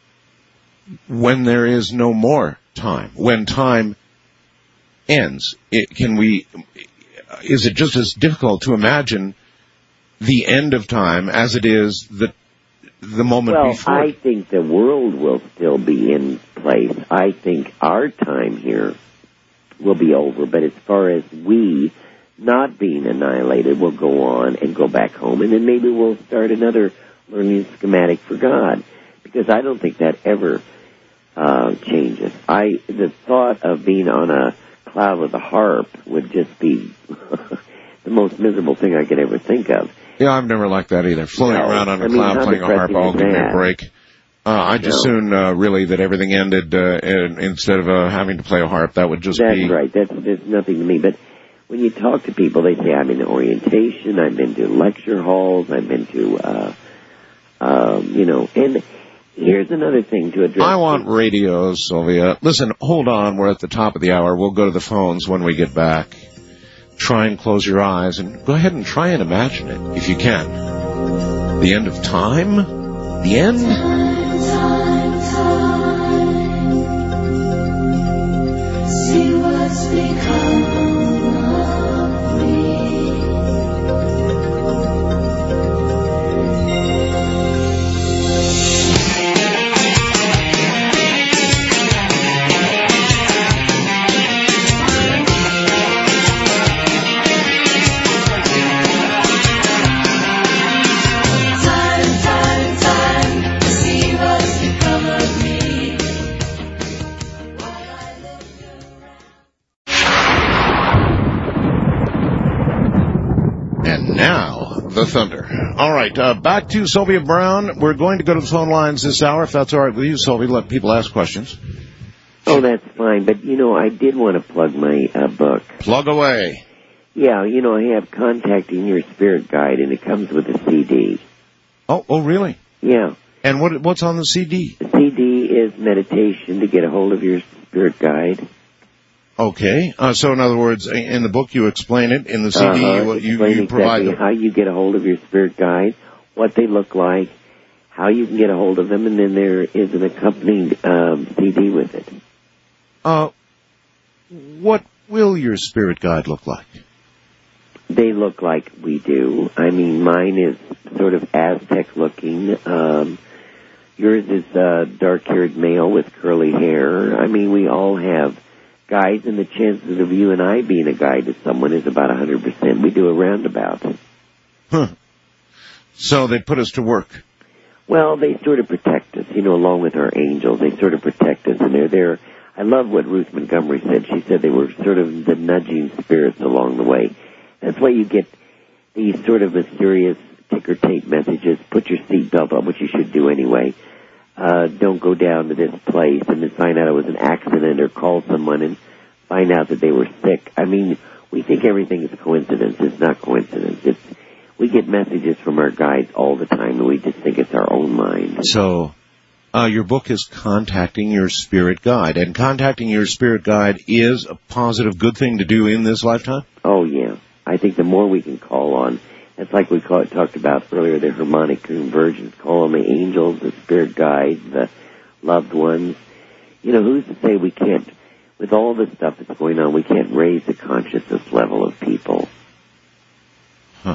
when there is no more time, when time ends? It, can we, is it just as difficult to imagine the end of time as it is the the moment well, before? Well, I think the world will still be in place. I think our time here will be over, but as far as we not being annihilated, we'll go on and go back home, and then maybe we'll start another learning schematic for God, because I don't think that ever uh, changes. I the thought of being on a cloud with a harp would just be the most miserable thing I could ever think of. Yeah, I've never liked that either. Floating no, around on a I mean, cloud playing a harp, oh, give me a break. Uh, I just no. soon, uh, really, that everything ended, uh, and instead of uh, having to play a harp. That would just That's be... That's right. That's, that's nothing to me. But when you talk to people, they say, I've been to orientation, I've been to lecture halls, I've been to, uh, um, you know, and here's another thing to address. I want radios, Sylvia. Listen, hold on. We're at the top of the hour. We'll go to the phones when we get back. Try and close your eyes and go ahead and try and imagine it, if you can. The end of time? The end? Time, time, time. See what's become of me. thunder. All right, uh, back to Sylvia Brown. We're going to go to the phone lines this hour, if that's all right with you, Sylvia. Let people ask questions. Oh, that's fine. But, you know, I did want to plug my uh, book. Plug away. Yeah, you know, I have Contacting Your Spirit Guide, and it comes with a C D. Oh, oh, really? Yeah. And what what's on the C D? The C D is meditation to get a hold of your spirit guide. Okay. Uh, so, in other words, in the book you explain it. In the C D, uh-huh. you, you, explain you provide exactly how you get a hold of your spirit guide, what they look like, how you can get a hold of them, and then there is an accompanying um, C D with it. Uh, what will your spirit guide look like? They look like we do. I mean, mine is sort of Aztec-looking. Um, yours is a dark-haired male with curly hair. I mean, we all have guides, and the chances of you and I being a guide to someone is about one hundred percent. We do a roundabout. Huh. So they put us to work. Well, they sort of protect us, you know, along with our angels. They sort of protect us, and they're there. I love what Ruth Montgomery said. She said they were sort of the nudging spirits along the way. That's why you get these sort of mysterious ticker tape messages. Put your seatbelt on, which you should do anyway. Uh, don't go down to this place and then find out it was an accident, or call someone and find out that they were sick. I mean, we think everything is coincidence. It's not coincidence. It's, we get messages from our guides all the time, and we just think it's our own mind. So, uh, your book is Contacting Your Spirit Guide, and contacting your spirit guide is a positive, good thing to do in this lifetime? Oh, yeah. I think the more we can call on, it's like we call, talked about earlier, the harmonic convergence. Call on the angels, the spirit guides, the loved ones. You know, who's to say we can't, with all the stuff that's going on, we can't raise the consciousness level of people? Huh.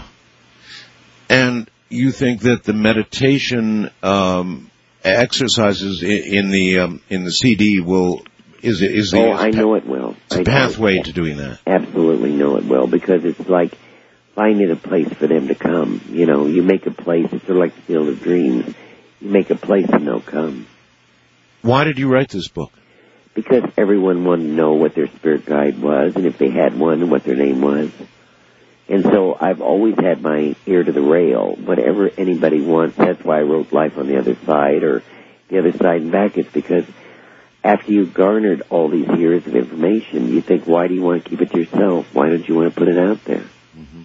And you think that the meditation um, exercises in the um, in the C D will is is the oh I know it will. It's a I pathway to doing that. Absolutely know it will, because it's like finding a place for them to come. You know, you make a place. It's sort of like the Field of Dreams. You make a place and they'll come. Why did you write this book? Because everyone wanted to know what their spirit guide was, and if they had one, and what their name was. And so I've always had my ear to the rail. Whatever anybody wants, that's why I wrote Life on the Other Side, or The Other Side and Back. It's because after you've garnered all these years of information, you think, why do you want to keep it to yourself? Why don't you want to put it out there? Mm-hmm.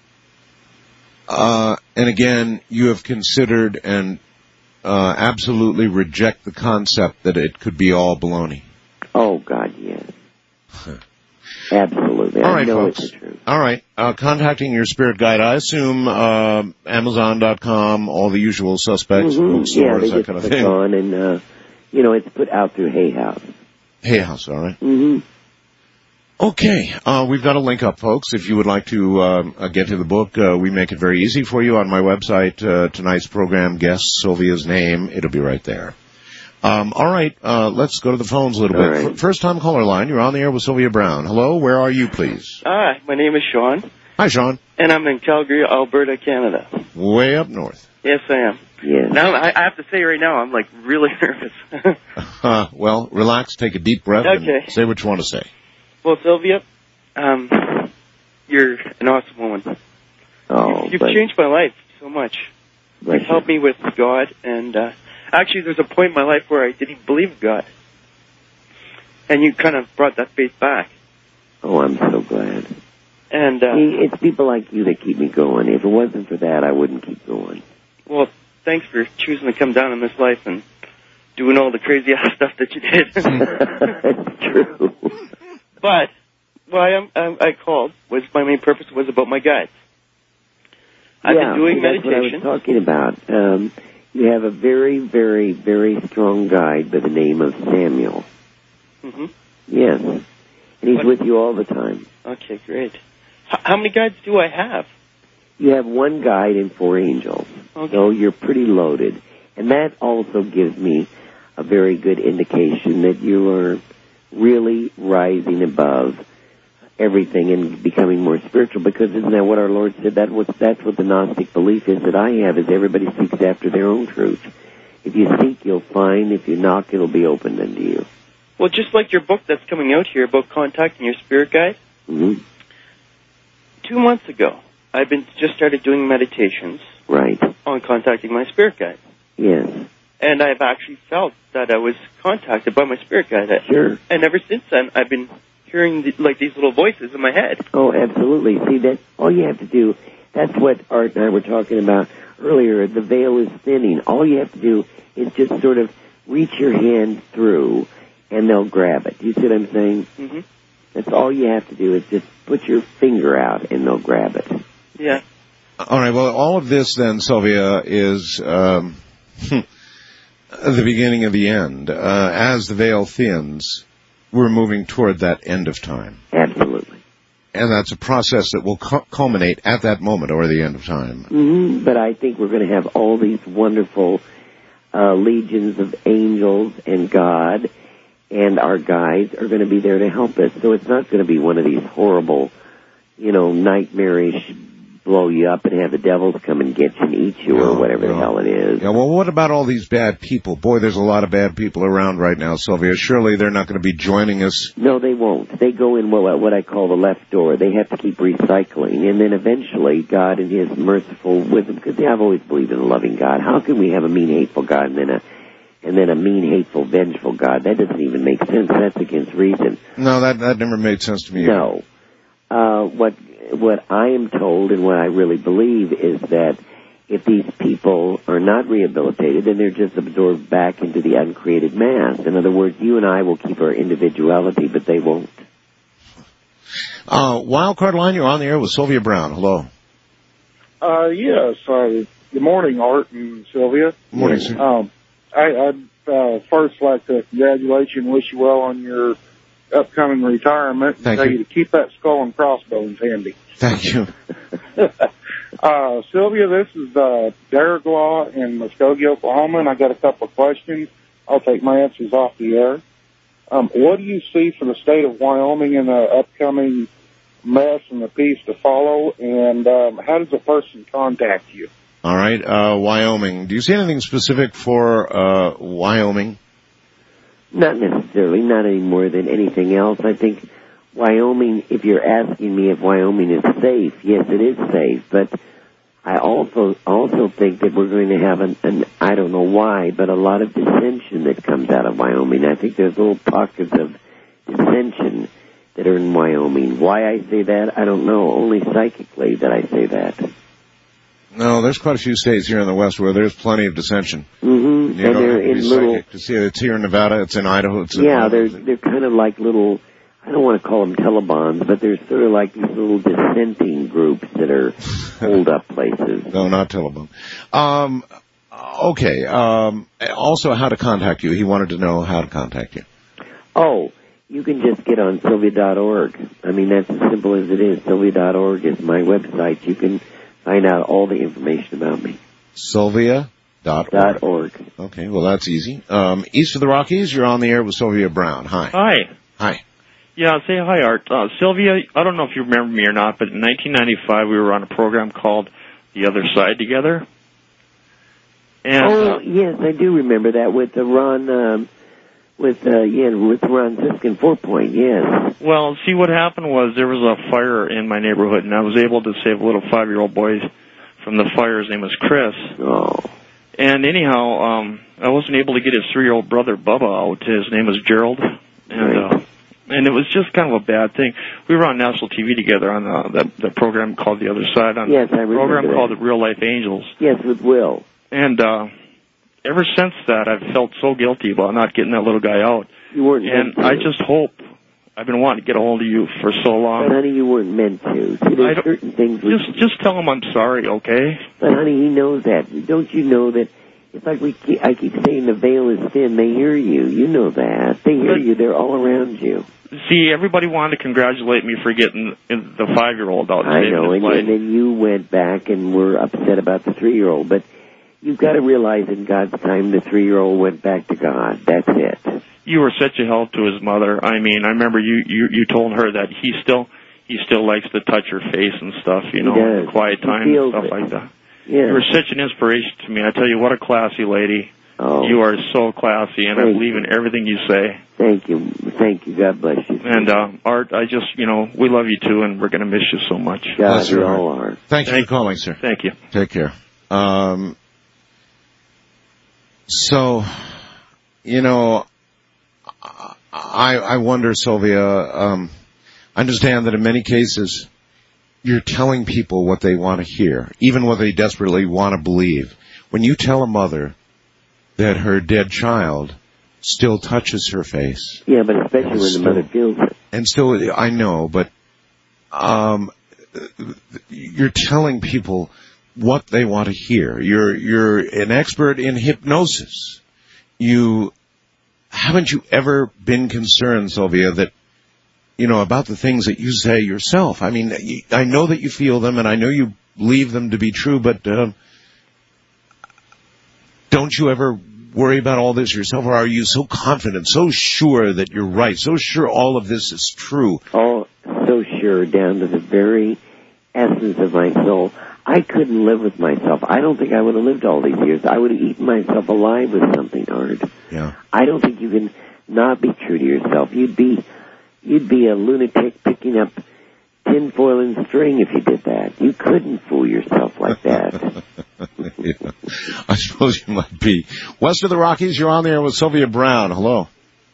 Uh, and again, you have considered and uh, absolutely reject the concept that it could be all baloney. Oh, God, yes. Absolutely. All I right, know folks. it's the truth. All right. Uh, contacting your spirit guide, I assume uh, Amazon dot com, all the usual suspects, Mm-hmm. bookstores, Yeah, they that just kind of click thing. on, and, uh, you know, it's put out through Hay House. Hay House, all right. Mm-hmm. Okay, uh, we've got a link up, folks. If you would like to uh, get to the book, uh, we make it very easy for you on my website. Uh, tonight's program, guest Sylvia's name, it'll be right there. Um, all right, uh, let's go to the phones a little All bit. right. F- first time caller line, you're on the air with Sylvia Brown. Hello, where are you, please? Hi, my name is Sean, Hi, Sean. and I'm in Calgary, Alberta, Canada. Way up north. Yes, I am. Yes. Now, I, I have to say right now, I'm like really nervous. Uh, well, relax, take a deep breath, Okay. and say what you want to say. Well, Sylvia, um, you're an awesome woman. Oh, You've but, changed my life so much. bless You've helped me with God, and uh, actually, there's a point in my life where I didn't believe in God, and you kind of brought that faith back. you. Oh, I'm so glad. And uh, See, it's people like you that keep me going. If it wasn't for that, I wouldn't keep going. well, thanks for choosing to come down in this life and doing all the crazy ass stuff that you did. It's true. But why I'm, um, I called was my main purpose was about my guides. I've yeah, been doing see, that's meditation. what I was talking about. Um, you have a very, very, very strong guide by the name of Samuel. Mm-hmm. Yes. And he's What? with you all the time. Okay, great. H- how many guides do I have? You have one guide and four angels. Okay. So you're pretty loaded. And that also gives me a very good indication that you are really rising above everything and becoming more spiritual, because isn't that what our Lord said? That was, that's what the Gnostic belief is that I have, is everybody seeks after their own truth. If you seek, you'll find. If you knock, it'll be opened unto you. Well, just like your book that's coming out here about contacting your spirit guide, Mm-hmm. two months ago, I've been just started doing meditations. Right. On contacting my spirit guide. Yes. And I've actually felt that I was contacted by my spirit guide. Sure. And ever since then, I've been hearing the, like these little voices in my head. Oh, absolutely. See, that all you have to do, that's what Art and I were talking about earlier. The veil is thinning. All you have to do is just sort of reach your hand through, and they'll grab it. Do you see what I'm saying? Mm-hmm. That's all you have to do is just put your finger out, and they'll grab it. Yeah. All right, well, all of this then, Sylvia, is um, the beginning of the end. Uh, as the veil thins, we're moving toward that end of time. Absolutely. And that's a process that will cu- culminate at that moment or the end of time. Mm-hmm. But I think we're going to have all these wonderful uh, legions of angels and God, and our guides are going to be there to help us. So it's not going to be one of these horrible, you know, nightmarish, blow you up and have the devils come and get you and eat you no, or whatever no. the hell it is. Yeah, well, what about all these bad people? Boy, there's a lot of bad people around right now, Sylvia. Surely they're not going to be joining us. No, they won't. They go in well, what I call the left door. They have to keep recycling. And then eventually God in His merciful wisdom, because I've always believed in a loving God. How can we have a mean, hateful God and then a and then a mean, hateful, vengeful God? That doesn't even make sense. That's against reason. No, that that never made sense to me. No. Uh, what what I am told and what I really believe is that if these people are not rehabilitated, then they're just absorbed back into the uncreated mass. In other words, you and I will keep our individuality, but they won't. Uh, Wildcard Line, you're on the air with Sylvia Brown. Hello. Uh, yes. Uh, good morning, Art and Sylvia. Good morning, sir. Um, I, I'd uh, first like to congratulate you and wish you well on your upcoming retirement. Thank Tell you. you to keep that skull and crossbones handy. Thank you. uh, Sylvia, this is uh, Derek Law in Muskogee, Oklahoma, and I got a couple of questions. I'll take my answers off the air. Um, what do you see for the state of Wyoming in the upcoming mess and the peace to follow, and um, how does a person contact you? All right, uh, Wyoming. Do you see anything specific for uh, Wyoming? Not necessarily, not any more than anything else. I think Wyoming, if you're asking me if Wyoming is safe, yes, it is safe, but I also also think that we're going to have an, an I don't know why, but a lot of dissension that comes out of Wyoming. I think there's little pockets of dissension that are in Wyoming. Why I say that, I don't know, only psychically that I say that. No, there's quite a few states here in the West where there's plenty of dissension. Mm-hmm. You And don't they're have to be in little... psychic to see it. It's here in Nevada, it's in Idaho, it's in... Yeah, they're, they're kind of like little... I don't want to call them Telebons, but they're sort of like these little dissenting groups that are hold-up places. No, not Telebon. Um, okay, um, also how to contact you. He wanted to know how to contact you. Oh, you can just get on Sylvia dot org. I mean, that's as simple as it is. Sylvia dot org is my website. You can find out all the information about me. Sylvia dot org. Okay, well, that's easy. Um, East of the Rockies, you're on the air with Sylvia Brown. Hi. Hi. Hi. Yeah, say hi, Art. Uh, Sylvia, I don't know if you remember me or not, but in nineteen ninety-five we were on a program called The Other Side together. And, oh, uh, yes, I do remember that with the Ron, um, with, uh, yeah, with Ron Ziskin, Four Point, yes. Well, see, what happened was there was a fire in my neighborhood, and I was able to save a little five-year-old boy from the fire. His name was Chris. Oh. And anyhow, um, I wasn't able to get his three-year-old brother, Bubba, out. His name was Gerald. And, uh, and it was just kind of a bad thing. We were on national T V together on uh, that, that program called The Other Side, on yes, I a program that. called The Real Life Angels. Yes, with Will. And uh, ever since that, I've felt so guilty about not getting that little guy out. You weren't And meant to. I just hope, I've been wanting to get a hold of you for so long. But, honey, you weren't meant to. See, there's certain things... We, just, just tell him I'm sorry, okay? But, honey, he knows that. Don't you know that... It's like we keep, I keep saying the veil is thin. They hear you. You know that. They hear But, you. They're all around you. See, everybody wanted to congratulate me for getting the five-year-old out. I know, and, and then you went back and were upset about the three-year-old. But you've got to realize in God's time the three-year-old went back to God. That's it. You were such a help to his mother. I mean, I remember you, you, you told her that he still he still likes to touch her face and stuff, you know, in quiet time and stuff it. like that. Yeah. You were such an inspiration to me. I tell you, what a classy lady. Oh. You are so classy, and I Thank believe you. in everything you say. Thank you. Thank you. God bless you. And, uh, Art, I just, you know, we love you too, and we're going to miss you so much. God, Bless we your all heart. are. Thank you Thank for calling, sir. Thank you. Take care. Um, so, you know, I, I wonder, Sylvia, um, I understand that in many cases you're telling people what they want to hear, even what they desperately want to believe. When you tell a mother that her dead child still touches her face. Yeah, but especially when still, the mother feels it. And still, I know, but um, you're telling people what they want to hear. You're you're an expert in hypnosis. You haven't you ever been concerned, Sylvia, that you know about the things that you say yourself? I mean, I know that you feel them, and I know you believe them to be true, but uh, don't you ever worry about all this yourself, or are you so confident, so sure that you're right, so sure all of this is true? Oh, so sure, down to the very essence of my soul. I couldn't live with myself. I don't think I would have lived all these years. I would have eaten myself alive with something, Art. Yeah. I don't think you can not be true to yourself. You'd be, you'd be a lunatic picking up tinfoil and string if you did that. You couldn't fool yourself like that. Yeah. I suppose you might be. West of the Rockies, you're on there with Sylvia Browne. Hello.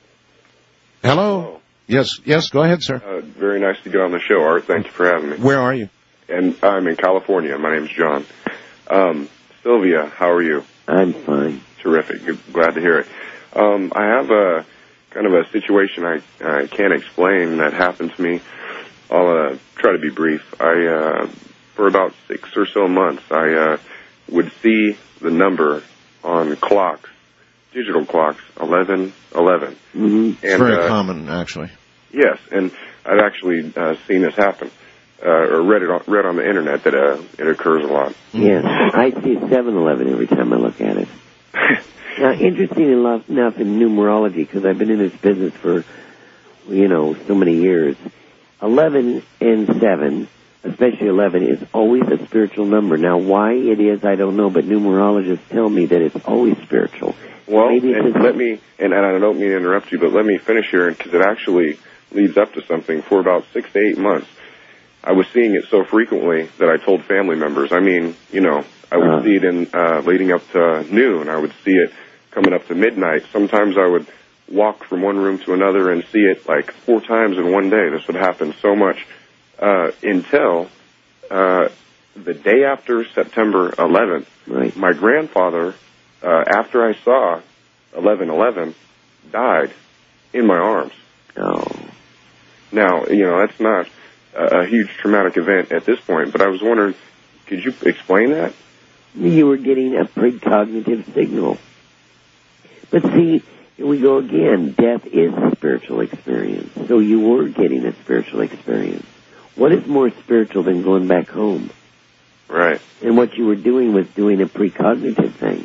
Hello. Hello. Yes, yes, go ahead, sir. Uh, very nice to get on the show, Art. Thank you for having me. Where are you? And I'm in California. My name's John. Um, Sylvia, how are you? I'm fine. Terrific. Good. Glad to hear it. Um, I have a kind of a situation I, I can't explain that happened to me. I'll uh, try to be brief. I, uh, for about six or so months, I uh, would see the number on clocks, digital clocks, eleven eleven. Mm-hmm. It's very uh, common, actually. Yes, and I've actually uh, seen this happen. Uh, or read it on, read on the internet that uh, it occurs a lot. Yes, I see seven eleven every time I look at it. Now, interesting enough, enough in numerology, because I've been in this business for, you know, so many years, eleven and seven, especially eleven, is always a spiritual number. Now, why it is, I don't know, but numerologists tell me that it's always spiritual. Well, Maybe and it's let me, and, and I don't mean to interrupt you, but let me finish here, because it actually leads up to something. For about six to eight months, I was seeing it so frequently that I told family members. I mean, you know, I would uh, see it in uh, leading up to noon. I would see it coming up to midnight. Sometimes I would walk from one room to another and see it like four times in one day. This would happen so much uh, until uh, the day after September eleventh. Right. My grandfather, uh, after I saw eleven eleven, died in my arms. Oh. Now, you know, that's not a huge traumatic event at this point, but I was wondering, could you explain that? You were getting a precognitive signal. But see, here we go again. Death is a spiritual experience. So you were getting a spiritual experience. What is more spiritual than going back home? Right. And what you were doing was doing a precognitive thing.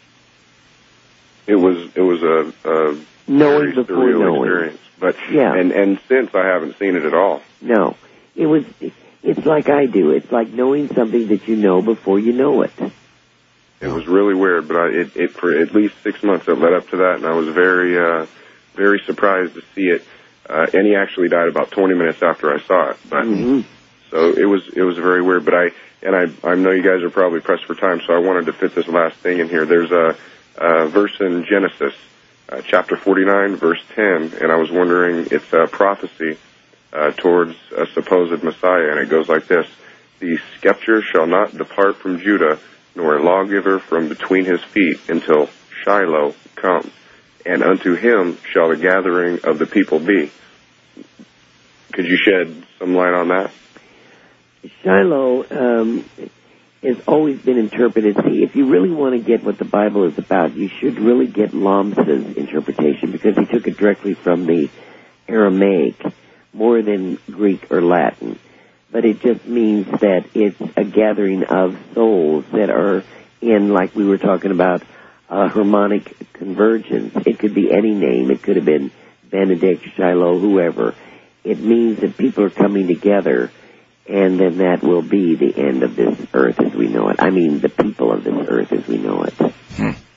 It was it was a, a knowing very before surreal knowing. experience. But yeah. and and since I haven't seen it at all. No. It was, it's like I do. It's like knowing something that you know before you know it. It was really weird, but I, it, it, for at least six months it led up to that, and I was very, uh, very surprised to see it. Uh, and he actually died about twenty minutes after I saw it. But, mm-hmm. so it was, it was very weird, but I, and I, I know you guys are probably pressed for time, so I wanted to fit this last thing in here. There's a, a verse in Genesis, uh, chapter forty-nine, verse ten, and I was wondering, it's a prophecy Uh, towards a supposed Messiah, and it goes like this: the scepter shall not depart from Judah, nor a lawgiver from between his feet, until Shiloh come, and unto him shall the gathering of the people be. Could you shed some light on that? Shiloh um, has always been interpreted. See, if you really want to get what the Bible is about, you should really get Lomsa's interpretation, because he took it directly from the Aramaic, more than Greek or Latin. But it just means that it's a gathering of souls that are in, like we were talking about, uh, harmonic convergence. It could be any name. It could have been Benedict, Shiloh, whoever. It means that people are coming together, and then that will be the end of this earth as we know it. I mean, the people of this earth as we know it. Hmm.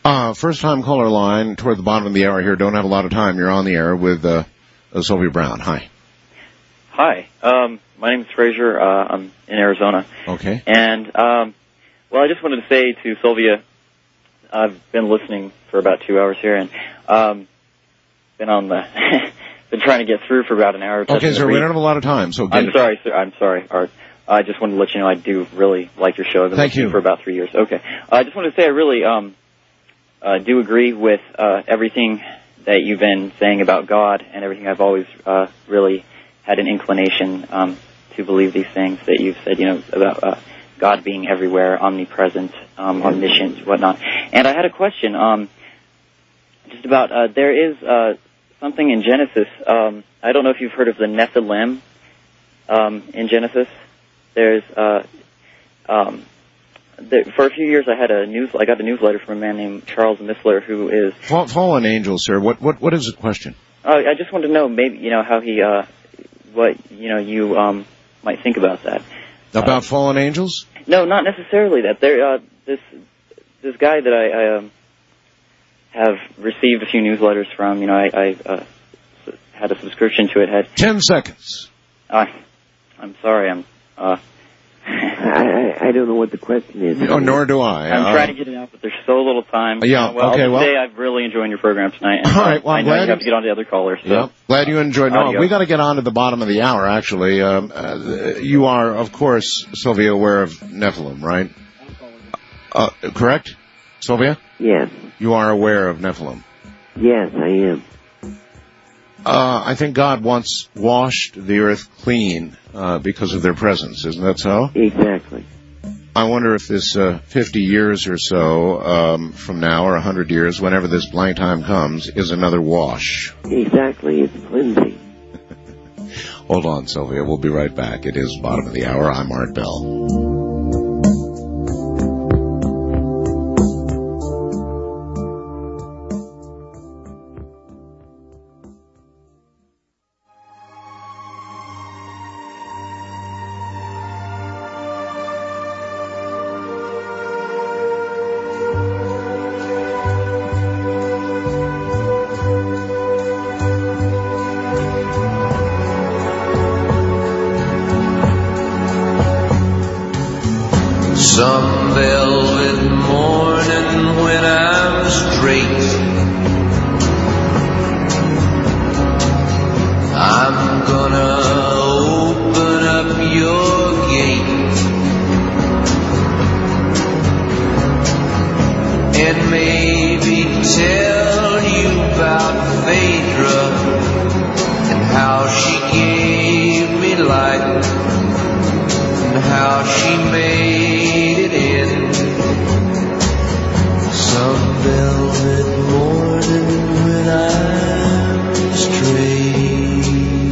Uh, first time caller line toward the bottom of the hour here. Don't have a lot of time. You're on the air with uh, uh, Sylvia Brown. Hi. Hi. Um, my name is Frazier. Uh, I'm in Arizona. Okay. And, um, well, I just wanted to say to Sylvia, I've been listening for about two hours here, and um, been on the been trying to get through for about an hour. Okay, sir, we don't have a lot of time, so get I'm it. sorry, sir. I'm sorry, Art. I just wanted to let you know I do really like your show. I've been Thank listening you. for about three years. Okay. Uh, I just wanted to say I really um, uh, do agree with uh, everything that you've been saying about God and everything. I've always uh, really had an inclination um, to believe these things that you've said, you know, about uh, God being everywhere, omnipresent, um, omniscient, whatnot. And I had a question, um, just about, uh, there is uh, something in Genesis. Um, I don't know if you've heard of the Nephilim um, in Genesis. There's, uh, um, there, for a few years I had a news, I got a newsletter from a man named Charles Missler, who is Fall, fallen angels, sir. What what what is the question? Uh, I just wanted to know, maybe, you know, how he, uh, what, you know, you um, might think about that. About uh, fallen angels? No, not necessarily that. There, uh, this this guy that I, I um, have received a few newsletters from, you know, I, I uh, had a subscription to it. Had ten seconds. Uh, I'm sorry, I'm. Uh, I, I I don't know what the question is. Oh, nor do I. I'm uh, trying to get it out, but there's so little time. Yeah, Uh, well, okay, I'll just well- say I'm really enjoying your program tonight. And All right, well, I I'm know glad you have you- to get on to other callers. So. Yeah, glad you enjoyed. No, Adios. we got to get on to the bottom of the hour, actually. Um, uh, you are, of course, Sylvia, aware of Nephilim, right? Uh, correct, Sylvia? Yes. You are aware of Nephilim. Yes, I am. Uh, I think God once washed the earth clean uh, because of their presence. Isn't that so? Exactly. I wonder if this uh, fifty years or so um, from now, or one hundred years, whenever this blank time comes, is another wash. Exactly. It's cleansing. Hold on, Sylvia. We'll be right back. It is bottom of the hour. I'm Art Bell. Some velvet morning when I'm straight, I'm gonna open up your gate and maybe tell you about Phaedra and how she gave me life and how she made it in some velvet morning when I'm straight.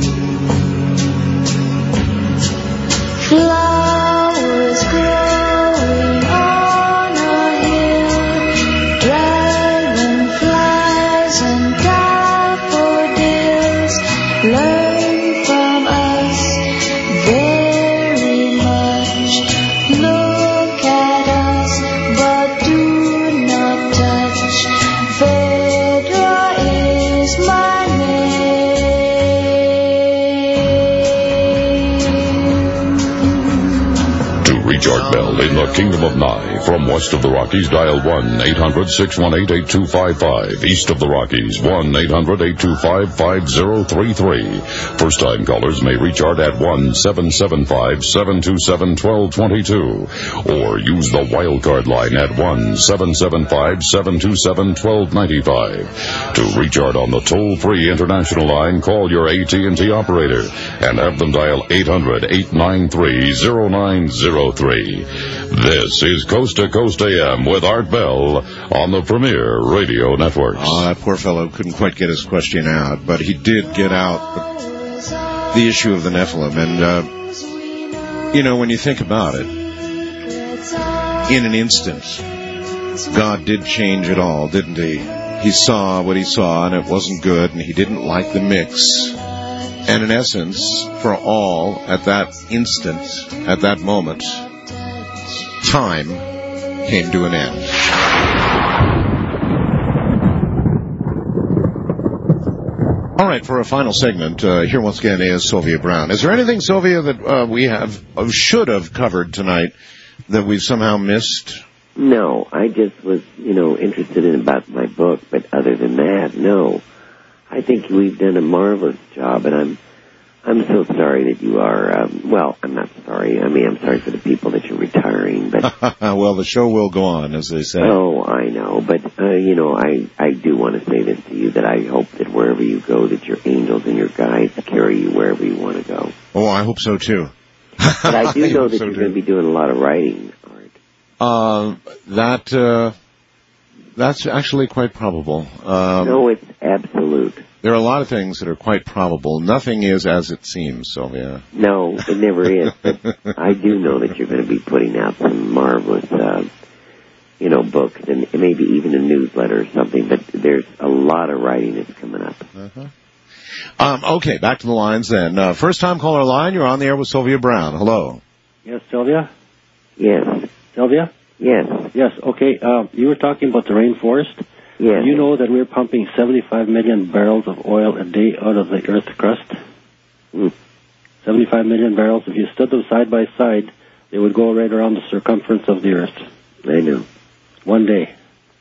Flowers growing on a hill, dragonflies and daffodils learn from us very much. Look at us, but do not touch. Phaedra is my name. To reach Art Bell in the Kingdom of Nye, from west of the Rockies, dial one eight hundred six one eight eight two five five. East of the Rockies, one eight hundred eight two five five zero three three. First-time callers may reach Art at one seven seven five seven two seven one two two two, or use the wildcard line at one seven seven five seven two seven one two nine five. To reach Art on the toll-free international line, call your A T and T operator and have them dial eight hundred eight nine three zero nine zero three. This is Coast to Coast A M with Art Bell on the Premier Radio Networks. Oh, that poor fellow couldn't quite get his question out, but he did get out the, the issue of the Nephilim. And, uh, you know, when you think about it, in an instant, God did change it all, didn't he? He saw what he saw, and it wasn't good, and he didn't like the mix. And in essence, for all, at that instant, at that moment, time came to an end. All right, for a final segment, uh, here once again is Sylvia Browne. Is there anything, Sylvia, that uh, we have uh, should have covered tonight that we've somehow missed? No, I just was, you know, interested in about my book, but other than that, no. I think we've done a marvelous job, and I'm I'm so sorry that you are, um, well, I'm not sorry. I mean, I'm sorry for the people that you're retiring, but... Well, the show will go on, as they say. Oh, I know, but, uh, you know, I, I do want to say this to you, that I hope that wherever you go, that your angels and your guides carry you wherever you want to go. Oh, I hope so, too. But I do I know that so you're too. going to be doing a lot of writing, Art. Uh, that, uh, that's actually quite probable. Um, no, it's absolute. There are a lot of things that are quite probable. Nothing is as it seems, Sylvia. No, it never is. But I do know that you're going to be putting out some marvelous, uh, you know, books and maybe even a newsletter or something. But there's a lot of writing that's coming up. Uh-huh. Um, okay, back to the lines then. Uh, first time caller line, you're on the air with Sylvia Browne. Hello. Yes, Sylvia? Yes. Sylvia? Yes. Yes, okay. Uh, you were talking about the rainforest. Yes. You know that we're pumping seventy-five million barrels of oil a day out of the Earth's crust? Mm. seventy-five million barrels. If you stood them side by side, they would go right around the circumference of the Earth. I know. One day.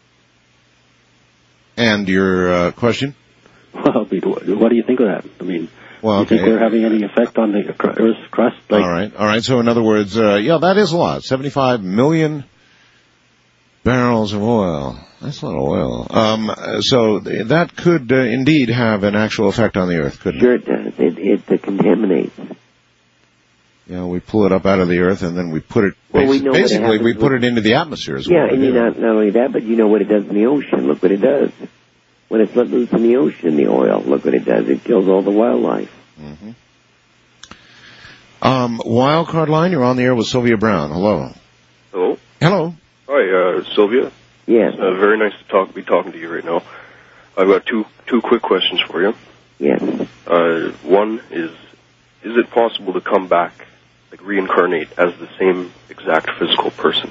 And your uh, question? Well, what do you think of that? I mean, well, do you okay. think we're having any effect on the Earth's crust? Like, all right, all right. So in other words, uh, yeah, that is a lot. seventy-five million barrels of oil. That's a lot of oil. Um, so th- that could uh, indeed have an actual effect on the Earth, couldn't sure it? Sure it does. It, it uh, contaminates. You know, we pull it up out of the Earth and then we put it, well, basi- we know basically we put with, it into the atmosphere as yeah, well. and you not, not only that, but you know what it does in the ocean. Look what it does. When it's let loose in the ocean, the oil, look what it does. It kills all the wildlife. Mm-hmm. Um, wild card line, you're on the air with Sylvia Browne. Hello. Hello. Hello. Hi, uh, Sylvia. Yes. Uh, very nice to talk. Be talking to you right now. I've got two two quick questions for you. Yes. Uh, one is: is it possible to come back, like reincarnate as the same exact physical person?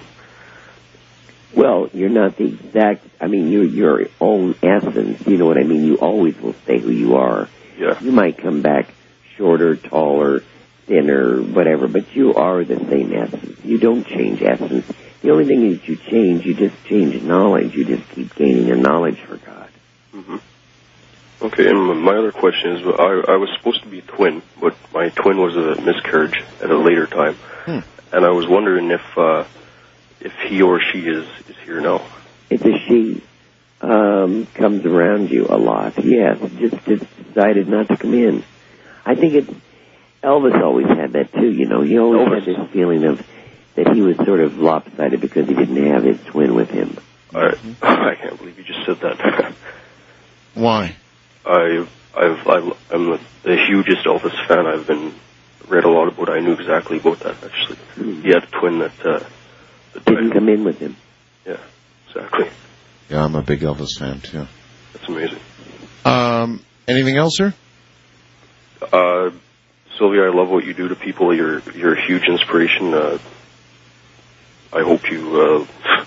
Well, you're not the exact. I mean, you're your own essence. You know what I mean? You always will stay who you are. Yeah. You might come back shorter, taller, thinner, whatever, but you are the same essence. You don't change essence. The only thing is you change, you just change knowledge. You just keep gaining a knowledge for God. Mm-hmm. Okay, and my other question is, I, I was supposed to be a twin, but my twin was a miscarriage at a later time. Hmm. And I was wondering if uh, if he or she is, is here now. It's a she. Um, comes around you a lot. Yes, just, just decided not to come in. I think it's, Elvis always had that too, you know. He always Elvis. had this feeling of that he was sort of lopsided because he didn't have his twin with him. I I can't believe you just said that. Why? I I've, I've I'm the hugest Elvis fan. I've been read a lot about. I knew exactly about that actually. Mm-hmm. He had a twin that uh, that Didn't died. come in with him. Yeah, exactly. Yeah, I'm a big Elvis fan too. That's amazing. Um, anything else, sir? Uh, Sylvia, I love what you do to people. You're you're a huge inspiration. Uh, I hope you. Uh,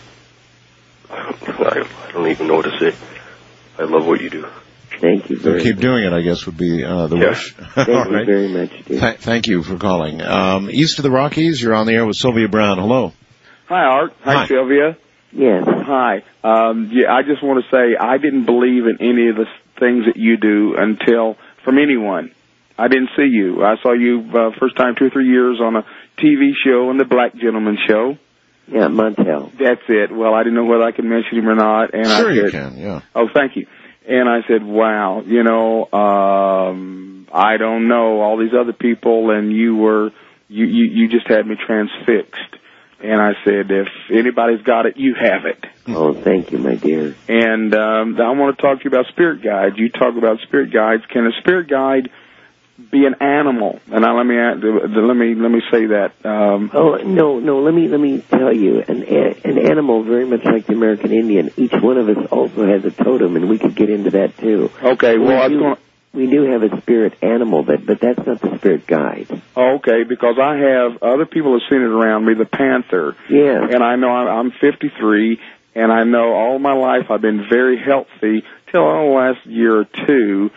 I, I don't even know what to say. I love what you do. Thank you So very keep much. doing it, I guess, would be uh, the Yeah. wish. Thank All you right. very much, dear. Th- thank you for calling. Um, east of the Rockies, you're on the air with Sylvia Browne. Hello. Hi, Art. Hi, Hi. Sylvia. Yes. Hi. Um, yeah, I just want to say I didn't believe in any of the things that you do until from anyone. I didn't see you. I saw you uh, first time two or three years on a T V show on the Black Gentleman Show. Yeah, Montel. That's it. Well, I didn't know whether I could mention him or not. And Sure I you said, can, yeah. Oh, thank you. And I said, wow, you know, um, I don't know all these other people, and you were, you, you, you just had me transfixed. And I said, if anybody's got it, you have it. Oh, thank you, my dear. And um, I want to talk to you about spirit guides. You talk about spirit guides. Can a spirit guide be an animal? And now let me add, let me let me say that. Um, Oh no, no. Let me let me tell you, an an animal very much like the American Indian. Each one of us also has a totem, and we could get into that too. okay, well, I was we do, going. we do have a spirit animal, but but that's not the spirit guide. Okay, because I have other people have seen it around me, the panther. Yeah. And I know I'm, I'm fifty-three, and I know all my life I've been very healthy till the last year or two.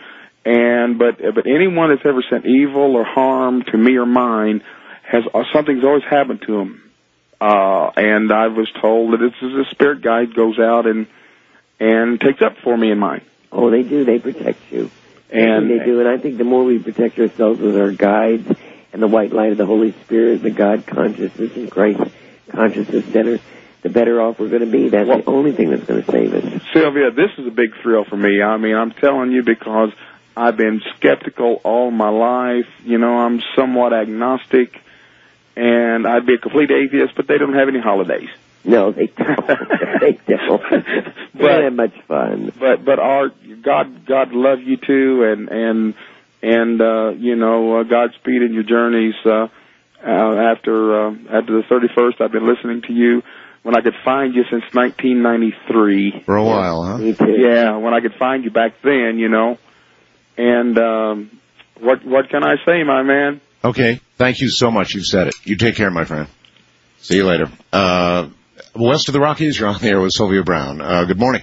And but but anyone that's ever sent evil or harm to me or mine has uh, something's always happened to them. Uh, and I was told that it's a spirit guide goes out and and takes up for me and mine. Oh, they do. They protect you. And they do. And I think the more we protect ourselves with our guides and the white light of the Holy Spirit, the God consciousness and Christ consciousness center, the better off we're going to be. That's well, the only thing that's going to save us. Sylvia, this is a big thrill for me. I mean, I'm telling you because I've been skeptical all my life. You know, I'm somewhat agnostic. And I'd be a complete atheist, but they don't have any holidays. No, they don't. They don't. They don't have much fun. But but our God God love you too, and and and uh, you know uh, Godspeed in your journeys. Uh, uh, after uh, after the thirty-first, I've been listening to you when I could find you since nineteen ninety-three. For a while, huh? Me too. Yeah, when I could find you back then, you know. And um, what what can I say, my man? Okay. Thank you so much. You've said it. You take care, my friend. See you later. Uh, west of the Rockies, you're on the air with Sylvia Brown. Uh, good morning.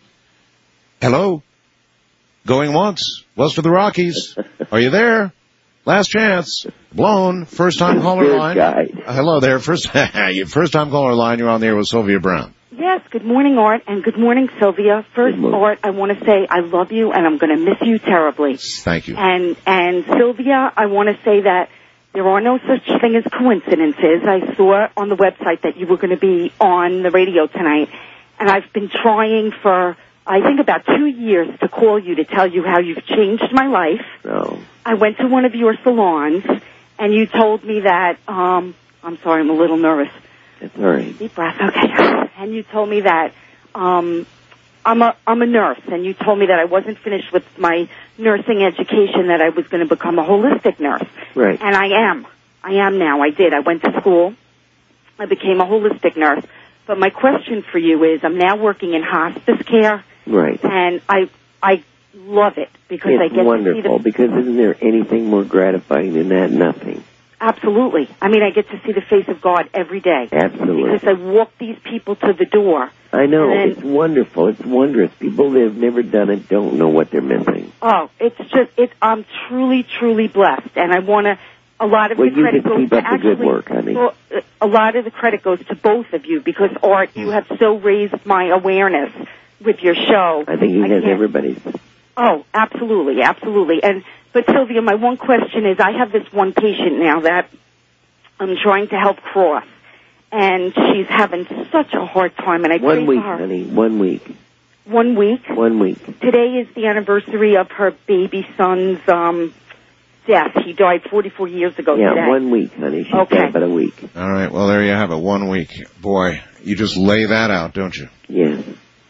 Hello? Going once. West of the Rockies. Are you there? Last chance. Blown. First time caller line. Uh, hello there. First, first time caller line. You're on the air with Sylvia Brown. Yes, good morning, Art, and good morning, Sylvia. First, Art, I want to say I love you, and I'm going to miss you terribly. Thank you. And and Sylvia, I want to say that there are no such thing as coincidences. I saw on the website that you were going to be on the radio tonight, and I've been trying for, I think, about two years to call you to tell you how you've changed my life. Oh. I went to one of your salons, and you told me that, um, I'm sorry, I'm a little nervous. That's all right. Deep breath, okay. And you told me that um, I'm a I'm a nurse, and you told me that I wasn't finished with my nursing education, that I was going to become a holistic nurse. Right. And I am. I am now. I did. I went to school. I became a holistic nurse. But my question for you is, I'm now working in hospice care. Right. And I I love it because it's I get wonderful, to see the... because isn't there anything more gratifying than that? Nothing. Absolutely. I mean, I get to see the face of God every day. Absolutely. Because I walk these people to the door. I know. Then, it's wonderful. It's wondrous. People that have never done it don't know what they're missing. Oh, it's just, it, I'm truly, truly blessed. And I want to, a lot of well, the credit goes keep to up actually, the good work, honey. Well, a lot of the credit goes to both of you because, Art, you have so raised my awareness with your show. I think he I has can't- everybody's. Oh, absolutely, absolutely. And, but Sylvia, my one question is, I have this one patient now that I'm trying to help cross, and she's having such a hard time, and I One pray week, for her. honey. One week. One week? One week. Today is the anniversary of her baby son's um, death. He died forty-four years ago Yeah, today. one week, honey. She's Okay. got about a week. All right. Well, there you have it. One week. Boy, you just lay that out, don't you? Yes.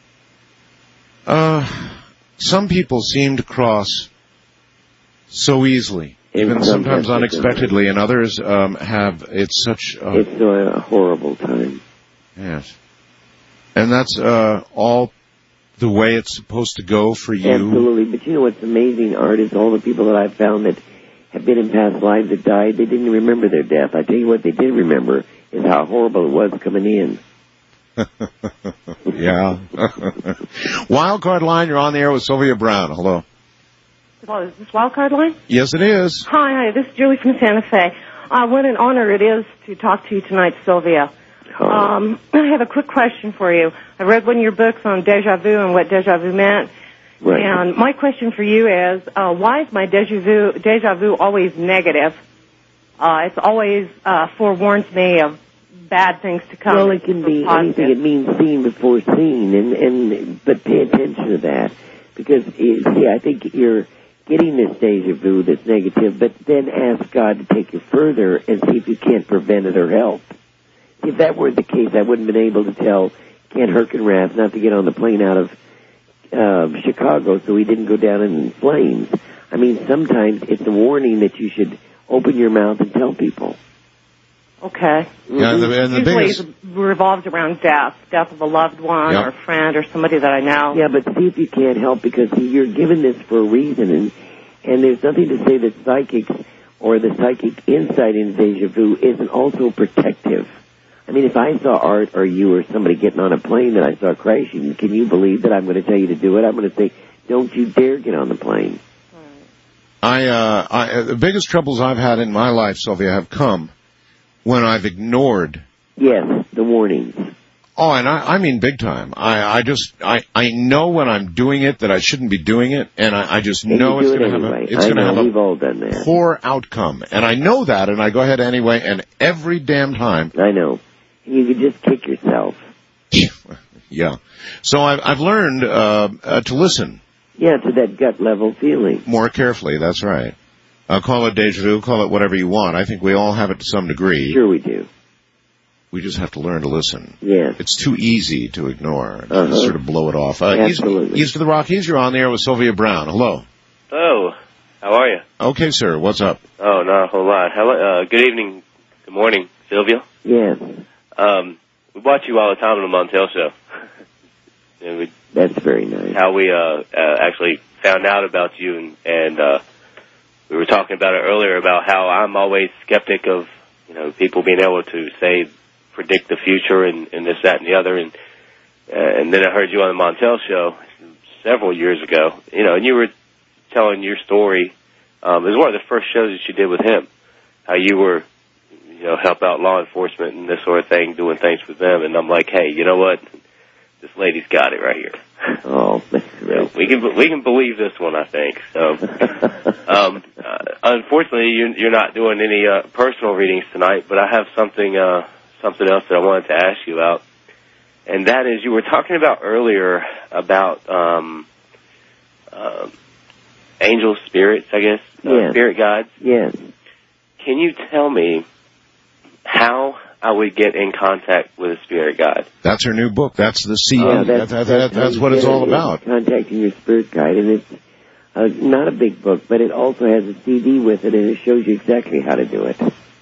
Uh, some people seem to cross so easily, even And sometimes sometimes unexpectedly, and others um, have, it's such a... It's a horrible time. Yes. And that's uh, all the way it's supposed to go for you. Absolutely. But you know what's amazing, Art, is all the people that I've found that have been in past lives that died, they didn't remember their death. I tell you what they did remember is how horrible it was coming in. Yeah. Wildcard line, you're on the air with Sylvia Brown. Hello. Oh, is this Wildcard line? Yes, it is. Hi, hi, this is Julie from Santa Fe. Uh, what an honor it is to talk to you tonight, Sylvia. Oh. Um, I have a quick question for you. I read one of your books on deja vu and what deja vu meant. Right. And my question for you is, uh, why is my deja vu, deja vu always negative? Uh, it's always uh, forewarns me of bad things to come. Well, it can be Positive. anything. It means seen before seen, and and but pay attention to that because it, see, I think you're getting this deja vu that's negative, but then ask God to take you further and see if you can't prevent it or help. If that were the case, I wouldn't have been able to tell Ken Herkenrath not to get on the plane out of uh, Chicago so he didn't go down in flames. I mean, sometimes it's a warning that you should open your mouth and tell people. Okay. Yeah, and the, and the Usually biggest... it revolves around death, death of a loved one Yep. or a friend or somebody that I know. Yeah, but see if you can't help because see, you're given this for a reason, and and there's nothing to say that psychics or the psychic insight in deja vu isn't also protective. I mean, if I saw Art or you or somebody getting on a plane that I saw crashing, can you believe that I'm going to tell you to do it? I'm going to say, don't you dare get on the plane. I, uh, I, the biggest troubles I've had in my life, Sylvia, have come when I've ignored. Yes, the warnings. Oh, and I, I mean big time. I, I just, I, I know when I'm doing it that I shouldn't be doing it, and I, I just and know you it's do going to it have anyway. a, it's going to have We've all done a that. poor outcome, and I know that, and I go ahead anyway, and every damn time. I know. You could just kick yourself. Yeah. So I've, I've learned uh, uh, to listen. Yeah, to that gut level feeling. More carefully, that's right. Uh, call it deja vu, call it whatever you want. I think we all have it to some degree. Sure we do. We just have to learn to listen. Yes. It's too easy to ignore and uh-huh. sort of blow it off. Uh, Absolutely. East, east of the Rockies, you're on the air with Sylvia Brown. Hello. Hello. How are you? Okay, sir. What's up? Oh, not a whole lot. Hello. Uh, good evening. Good morning, Sylvia. Yes. Um, we watch you all the time on the Montel Show. And we, That's very nice. How we uh, uh, actually found out about you, and, and uh, we were talking about it earlier about how I'm always skeptic of, you know, people being able to say, predict the future and, and this, that, and the other. And uh, and then I heard you on the Montel Show several years ago, you know, and you were telling your story. Um, it was one of the first shows that you did with him, how you were, you know, help out law enforcement and this sort of thing, doing things with them. And I'm like, hey, you know what? This lady's got it right here. Oh, that's great. So we can we can believe this one, I think. So, um, uh, unfortunately, you're, you're not doing any uh, personal readings tonight, but I have something uh, something else that I wanted to ask you about, and that is you were talking about earlier about um, uh, angel spirits, I guess, uh, yes. spirit guides. Yes. Can you tell me how I would get in contact with a spirit guide? That's her new book. That's the C. Yeah, that's, that, that, that's, that's what it's all about. Contacting your spirit guide, and it's uh, not a big book, but it also has a C D with it, and it shows you exactly how to do it.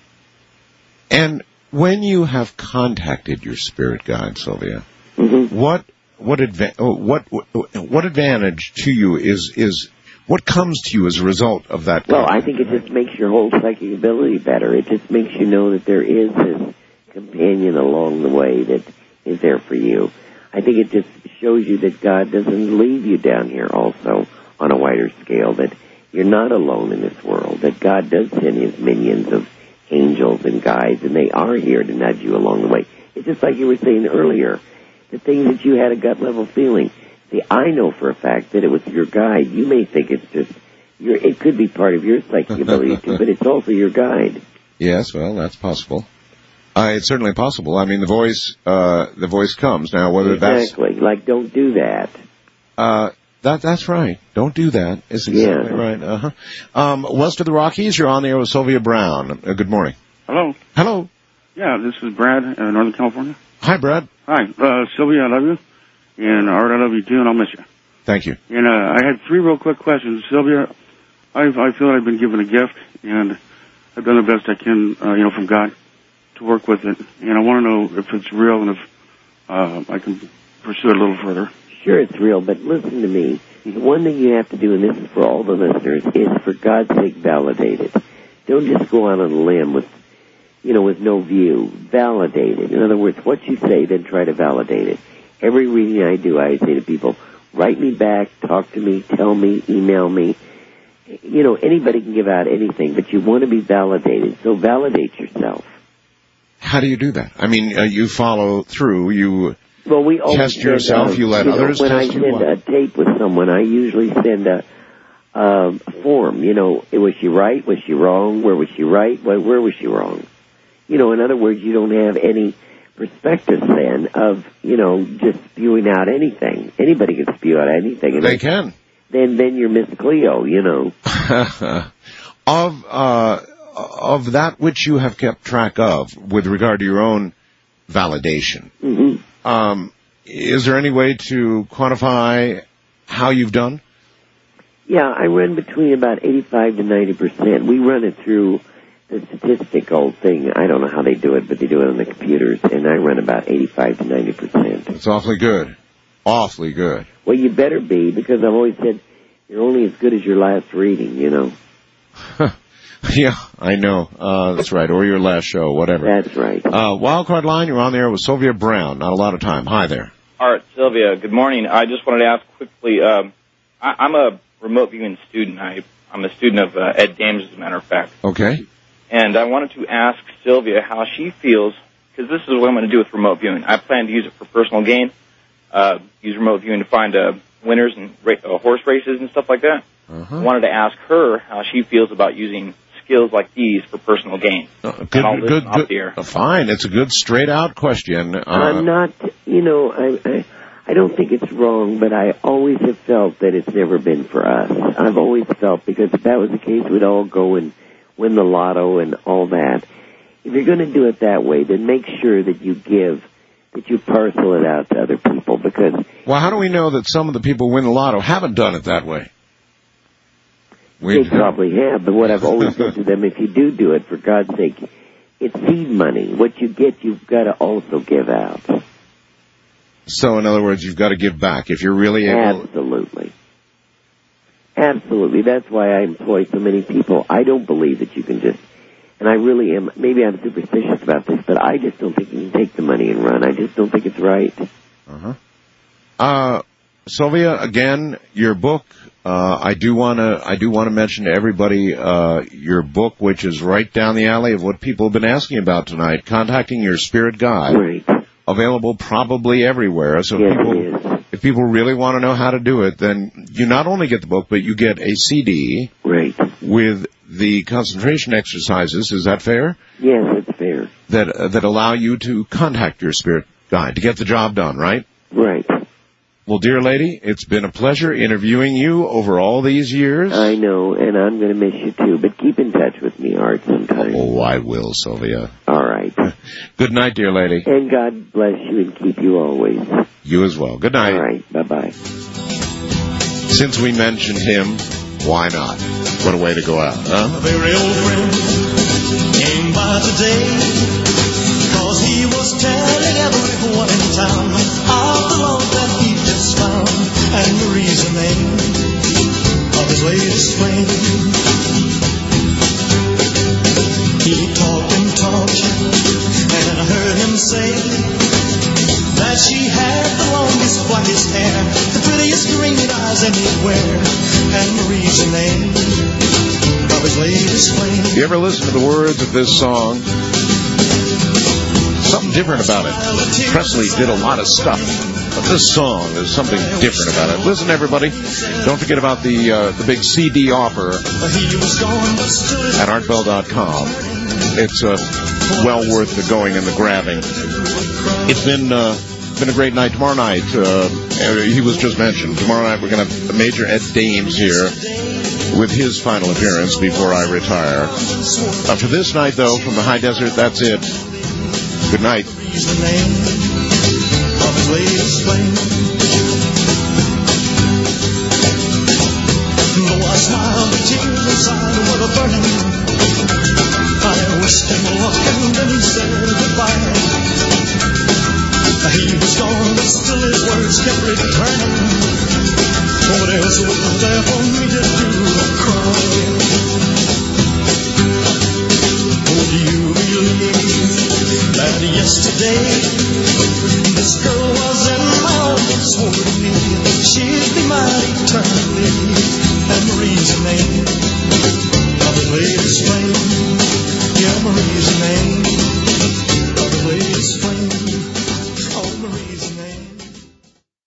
And when you have contacted your spirit guide, Sylvia, mm-hmm. what what, adva- what what what advantage to you is is what comes to you as a result of that? Well, I think it just makes your whole psychic ability better. It just makes you know that there is this companion along the way that is there for you. I think it just shows you that God doesn't leave you down here also on a wider scale, that you're not alone in this world, that God does send his minions of angels and guides, and they are here to nudge you along the way. It's just like you were saying earlier, the thing that you had a gut level feeling. See, I know for a fact that it was your guide. You may think it's just, your, it could be part of your psychic ability too, but it's also your guide. Yes, well, that's possible. Uh, it's certainly possible. I mean, the voice, uh, the voice comes. Now, whether exactly. that's... Exactly. Like, don't do that. Uh, that, that's right. Don't do that. It's exactly yeah. right. Uh-huh. Um, west of the Rockies, you're on the air with Sylvia Brown. Uh, good morning. Hello. Hello. Yeah, this is Brad, uh, Northern California. Hi, Brad. Hi. Uh, Sylvia, I love you. And Art, I love you too, and I'll miss you. Thank you. And, uh, I had three real quick questions. Sylvia, I, I feel I've been given a gift, and I've done the best I can, uh, you know, from God to work with it. And I want to know if it's real and if, uh, I can pursue it a little further. Sure, it's real, but listen to me. The one thing you have to do, and this is for all the listeners, is for God's sake validate it. Don't just go out on a limb with, you know, with no view. Validate it. In other words, what you say, then try to validate it. Every reading I do, I say to people, write me back, talk to me, tell me, email me. You know, anybody can give out anything, but you want to be validated, so validate yourself. How do you do that? I mean, uh, you follow through, you well, we test yourself, send, uh, you let you others know, when test I you. When I send a tape with someone, I usually send a, uh, a form. You know, was she right? Was she wrong? Where was she right? Where, where was she wrong? You know, in other words, you don't have any perspective then of, you know, just spewing out anything. Anybody can spew out anything. And they can. Then, then you're Miss Cleo, you know. of, uh, of that which you have kept track of with regard to your own validation, mm-hmm. um, is there any way to quantify how you've done? Yeah, I run between about eighty-five to ninety percent. We run it through the statistical thing. I don't know how they do it, but they do it on the computers, and I run about eighty-five to ninety percent. It's awfully good. Awfully good. Well, you better be, because I've always said you're only as good as your last reading, you know. Yeah, I know. Uh, that's right. Or your last show, whatever. That's right. Uh, Wildcard line, you're on there with Sylvia Brown. Not a lot of time. Hi there. Art, Sylvia, good morning. I just wanted to ask quickly, um, I, I'm a remote viewing student. I, I'm a student of uh, Ed Dames, as a matter of fact. Okay. And I wanted to ask Sylvia how she feels, because this is what I'm going to do with remote viewing. I plan to use it for personal gain, uh, use remote viewing to find uh, winners in ra- uh, horse races and stuff like that. Uh-huh. I wanted to ask her how she feels about using skills like these for personal gain. Uh, good, and I'll good, listen off good. the air. Uh, fine. It's a good straight-out question. Uh, I'm not, you know, I, I I don't think it's wrong, but I always have felt that it's never been for us. I've always felt, because if that was the case, we'd all go and win the lotto and all that. If you're going to do it that way, then make sure that you give, that you parcel it out to other people, because... Well, how do we know that some of the people who win the lotto haven't done it that way? They probably have, but what I've always said to them, if you do do it, for God's sake, it's seed money. What you get, you've got to also give out. So, in other words, you've got to give back if you're really able... Absolutely. Absolutely. That's why I employ so many people. I don't believe that you can just... And I really am... Maybe I'm superstitious about this, but I just don't think you can take the money and run. I just don't think it's right. Uh-huh. Uh, Sylvia, again, your book... Uh, I do want to, I do want to mention to everybody, uh, your book, which is right down the alley of what people have been asking about tonight, Contacting Your Spirit Guide. Right. Available probably everywhere. So yes, if people, it is. if people really want to know how to do it, then you not only get the book, but you get a C D. Right. With the concentration exercises. Is that fair? Yes, it's fair. That, uh, that allow you to contact your spirit guide to get the job done, right? Right. Well, dear lady, it's been a pleasure interviewing you over all these years. I know, and I'm going to miss you too, but keep in touch with me, Art, sometime. Oh, I will, Sylvia. All right. Good night, dear lady. And God bless you and keep you always. You as well. Good night. All right. Bye-bye. Since we mentioned him, why not? What a way to go out, huh? A very old friend came by today, cause he was telling everyone in town of the love that he just found and the reasoning of his latest flame. He talked and talked, and I heard him say that she had the longest, blackest hair, the prettiest green eyes anywhere, and the reasoning of his latest flame. You ever listen to the words of this song? Something different about it. Presley did a lot of stuff, but this song, there's something different about it. Listen, everybody, don't forget about the uh, the big C D offer at art bell dot com. It's uh, well worth the going and the grabbing. It's been uh, been a great night. Tomorrow night, uh, he was just mentioned. Tomorrow night we're going to have Major Ed Dames here with his final appearance before I retire. Uh, for this night, though, from the high desert, that's it. Good night. The name of his latest flame. Though I smiled, the tears inside were burning. I wished him luck and then he said goodbye. He was gone, but still his words kept returning. What else was there for me to do but cry? Oh, do you believe that yesterday this girl was in my arms, swore to me she'd be mine eternally?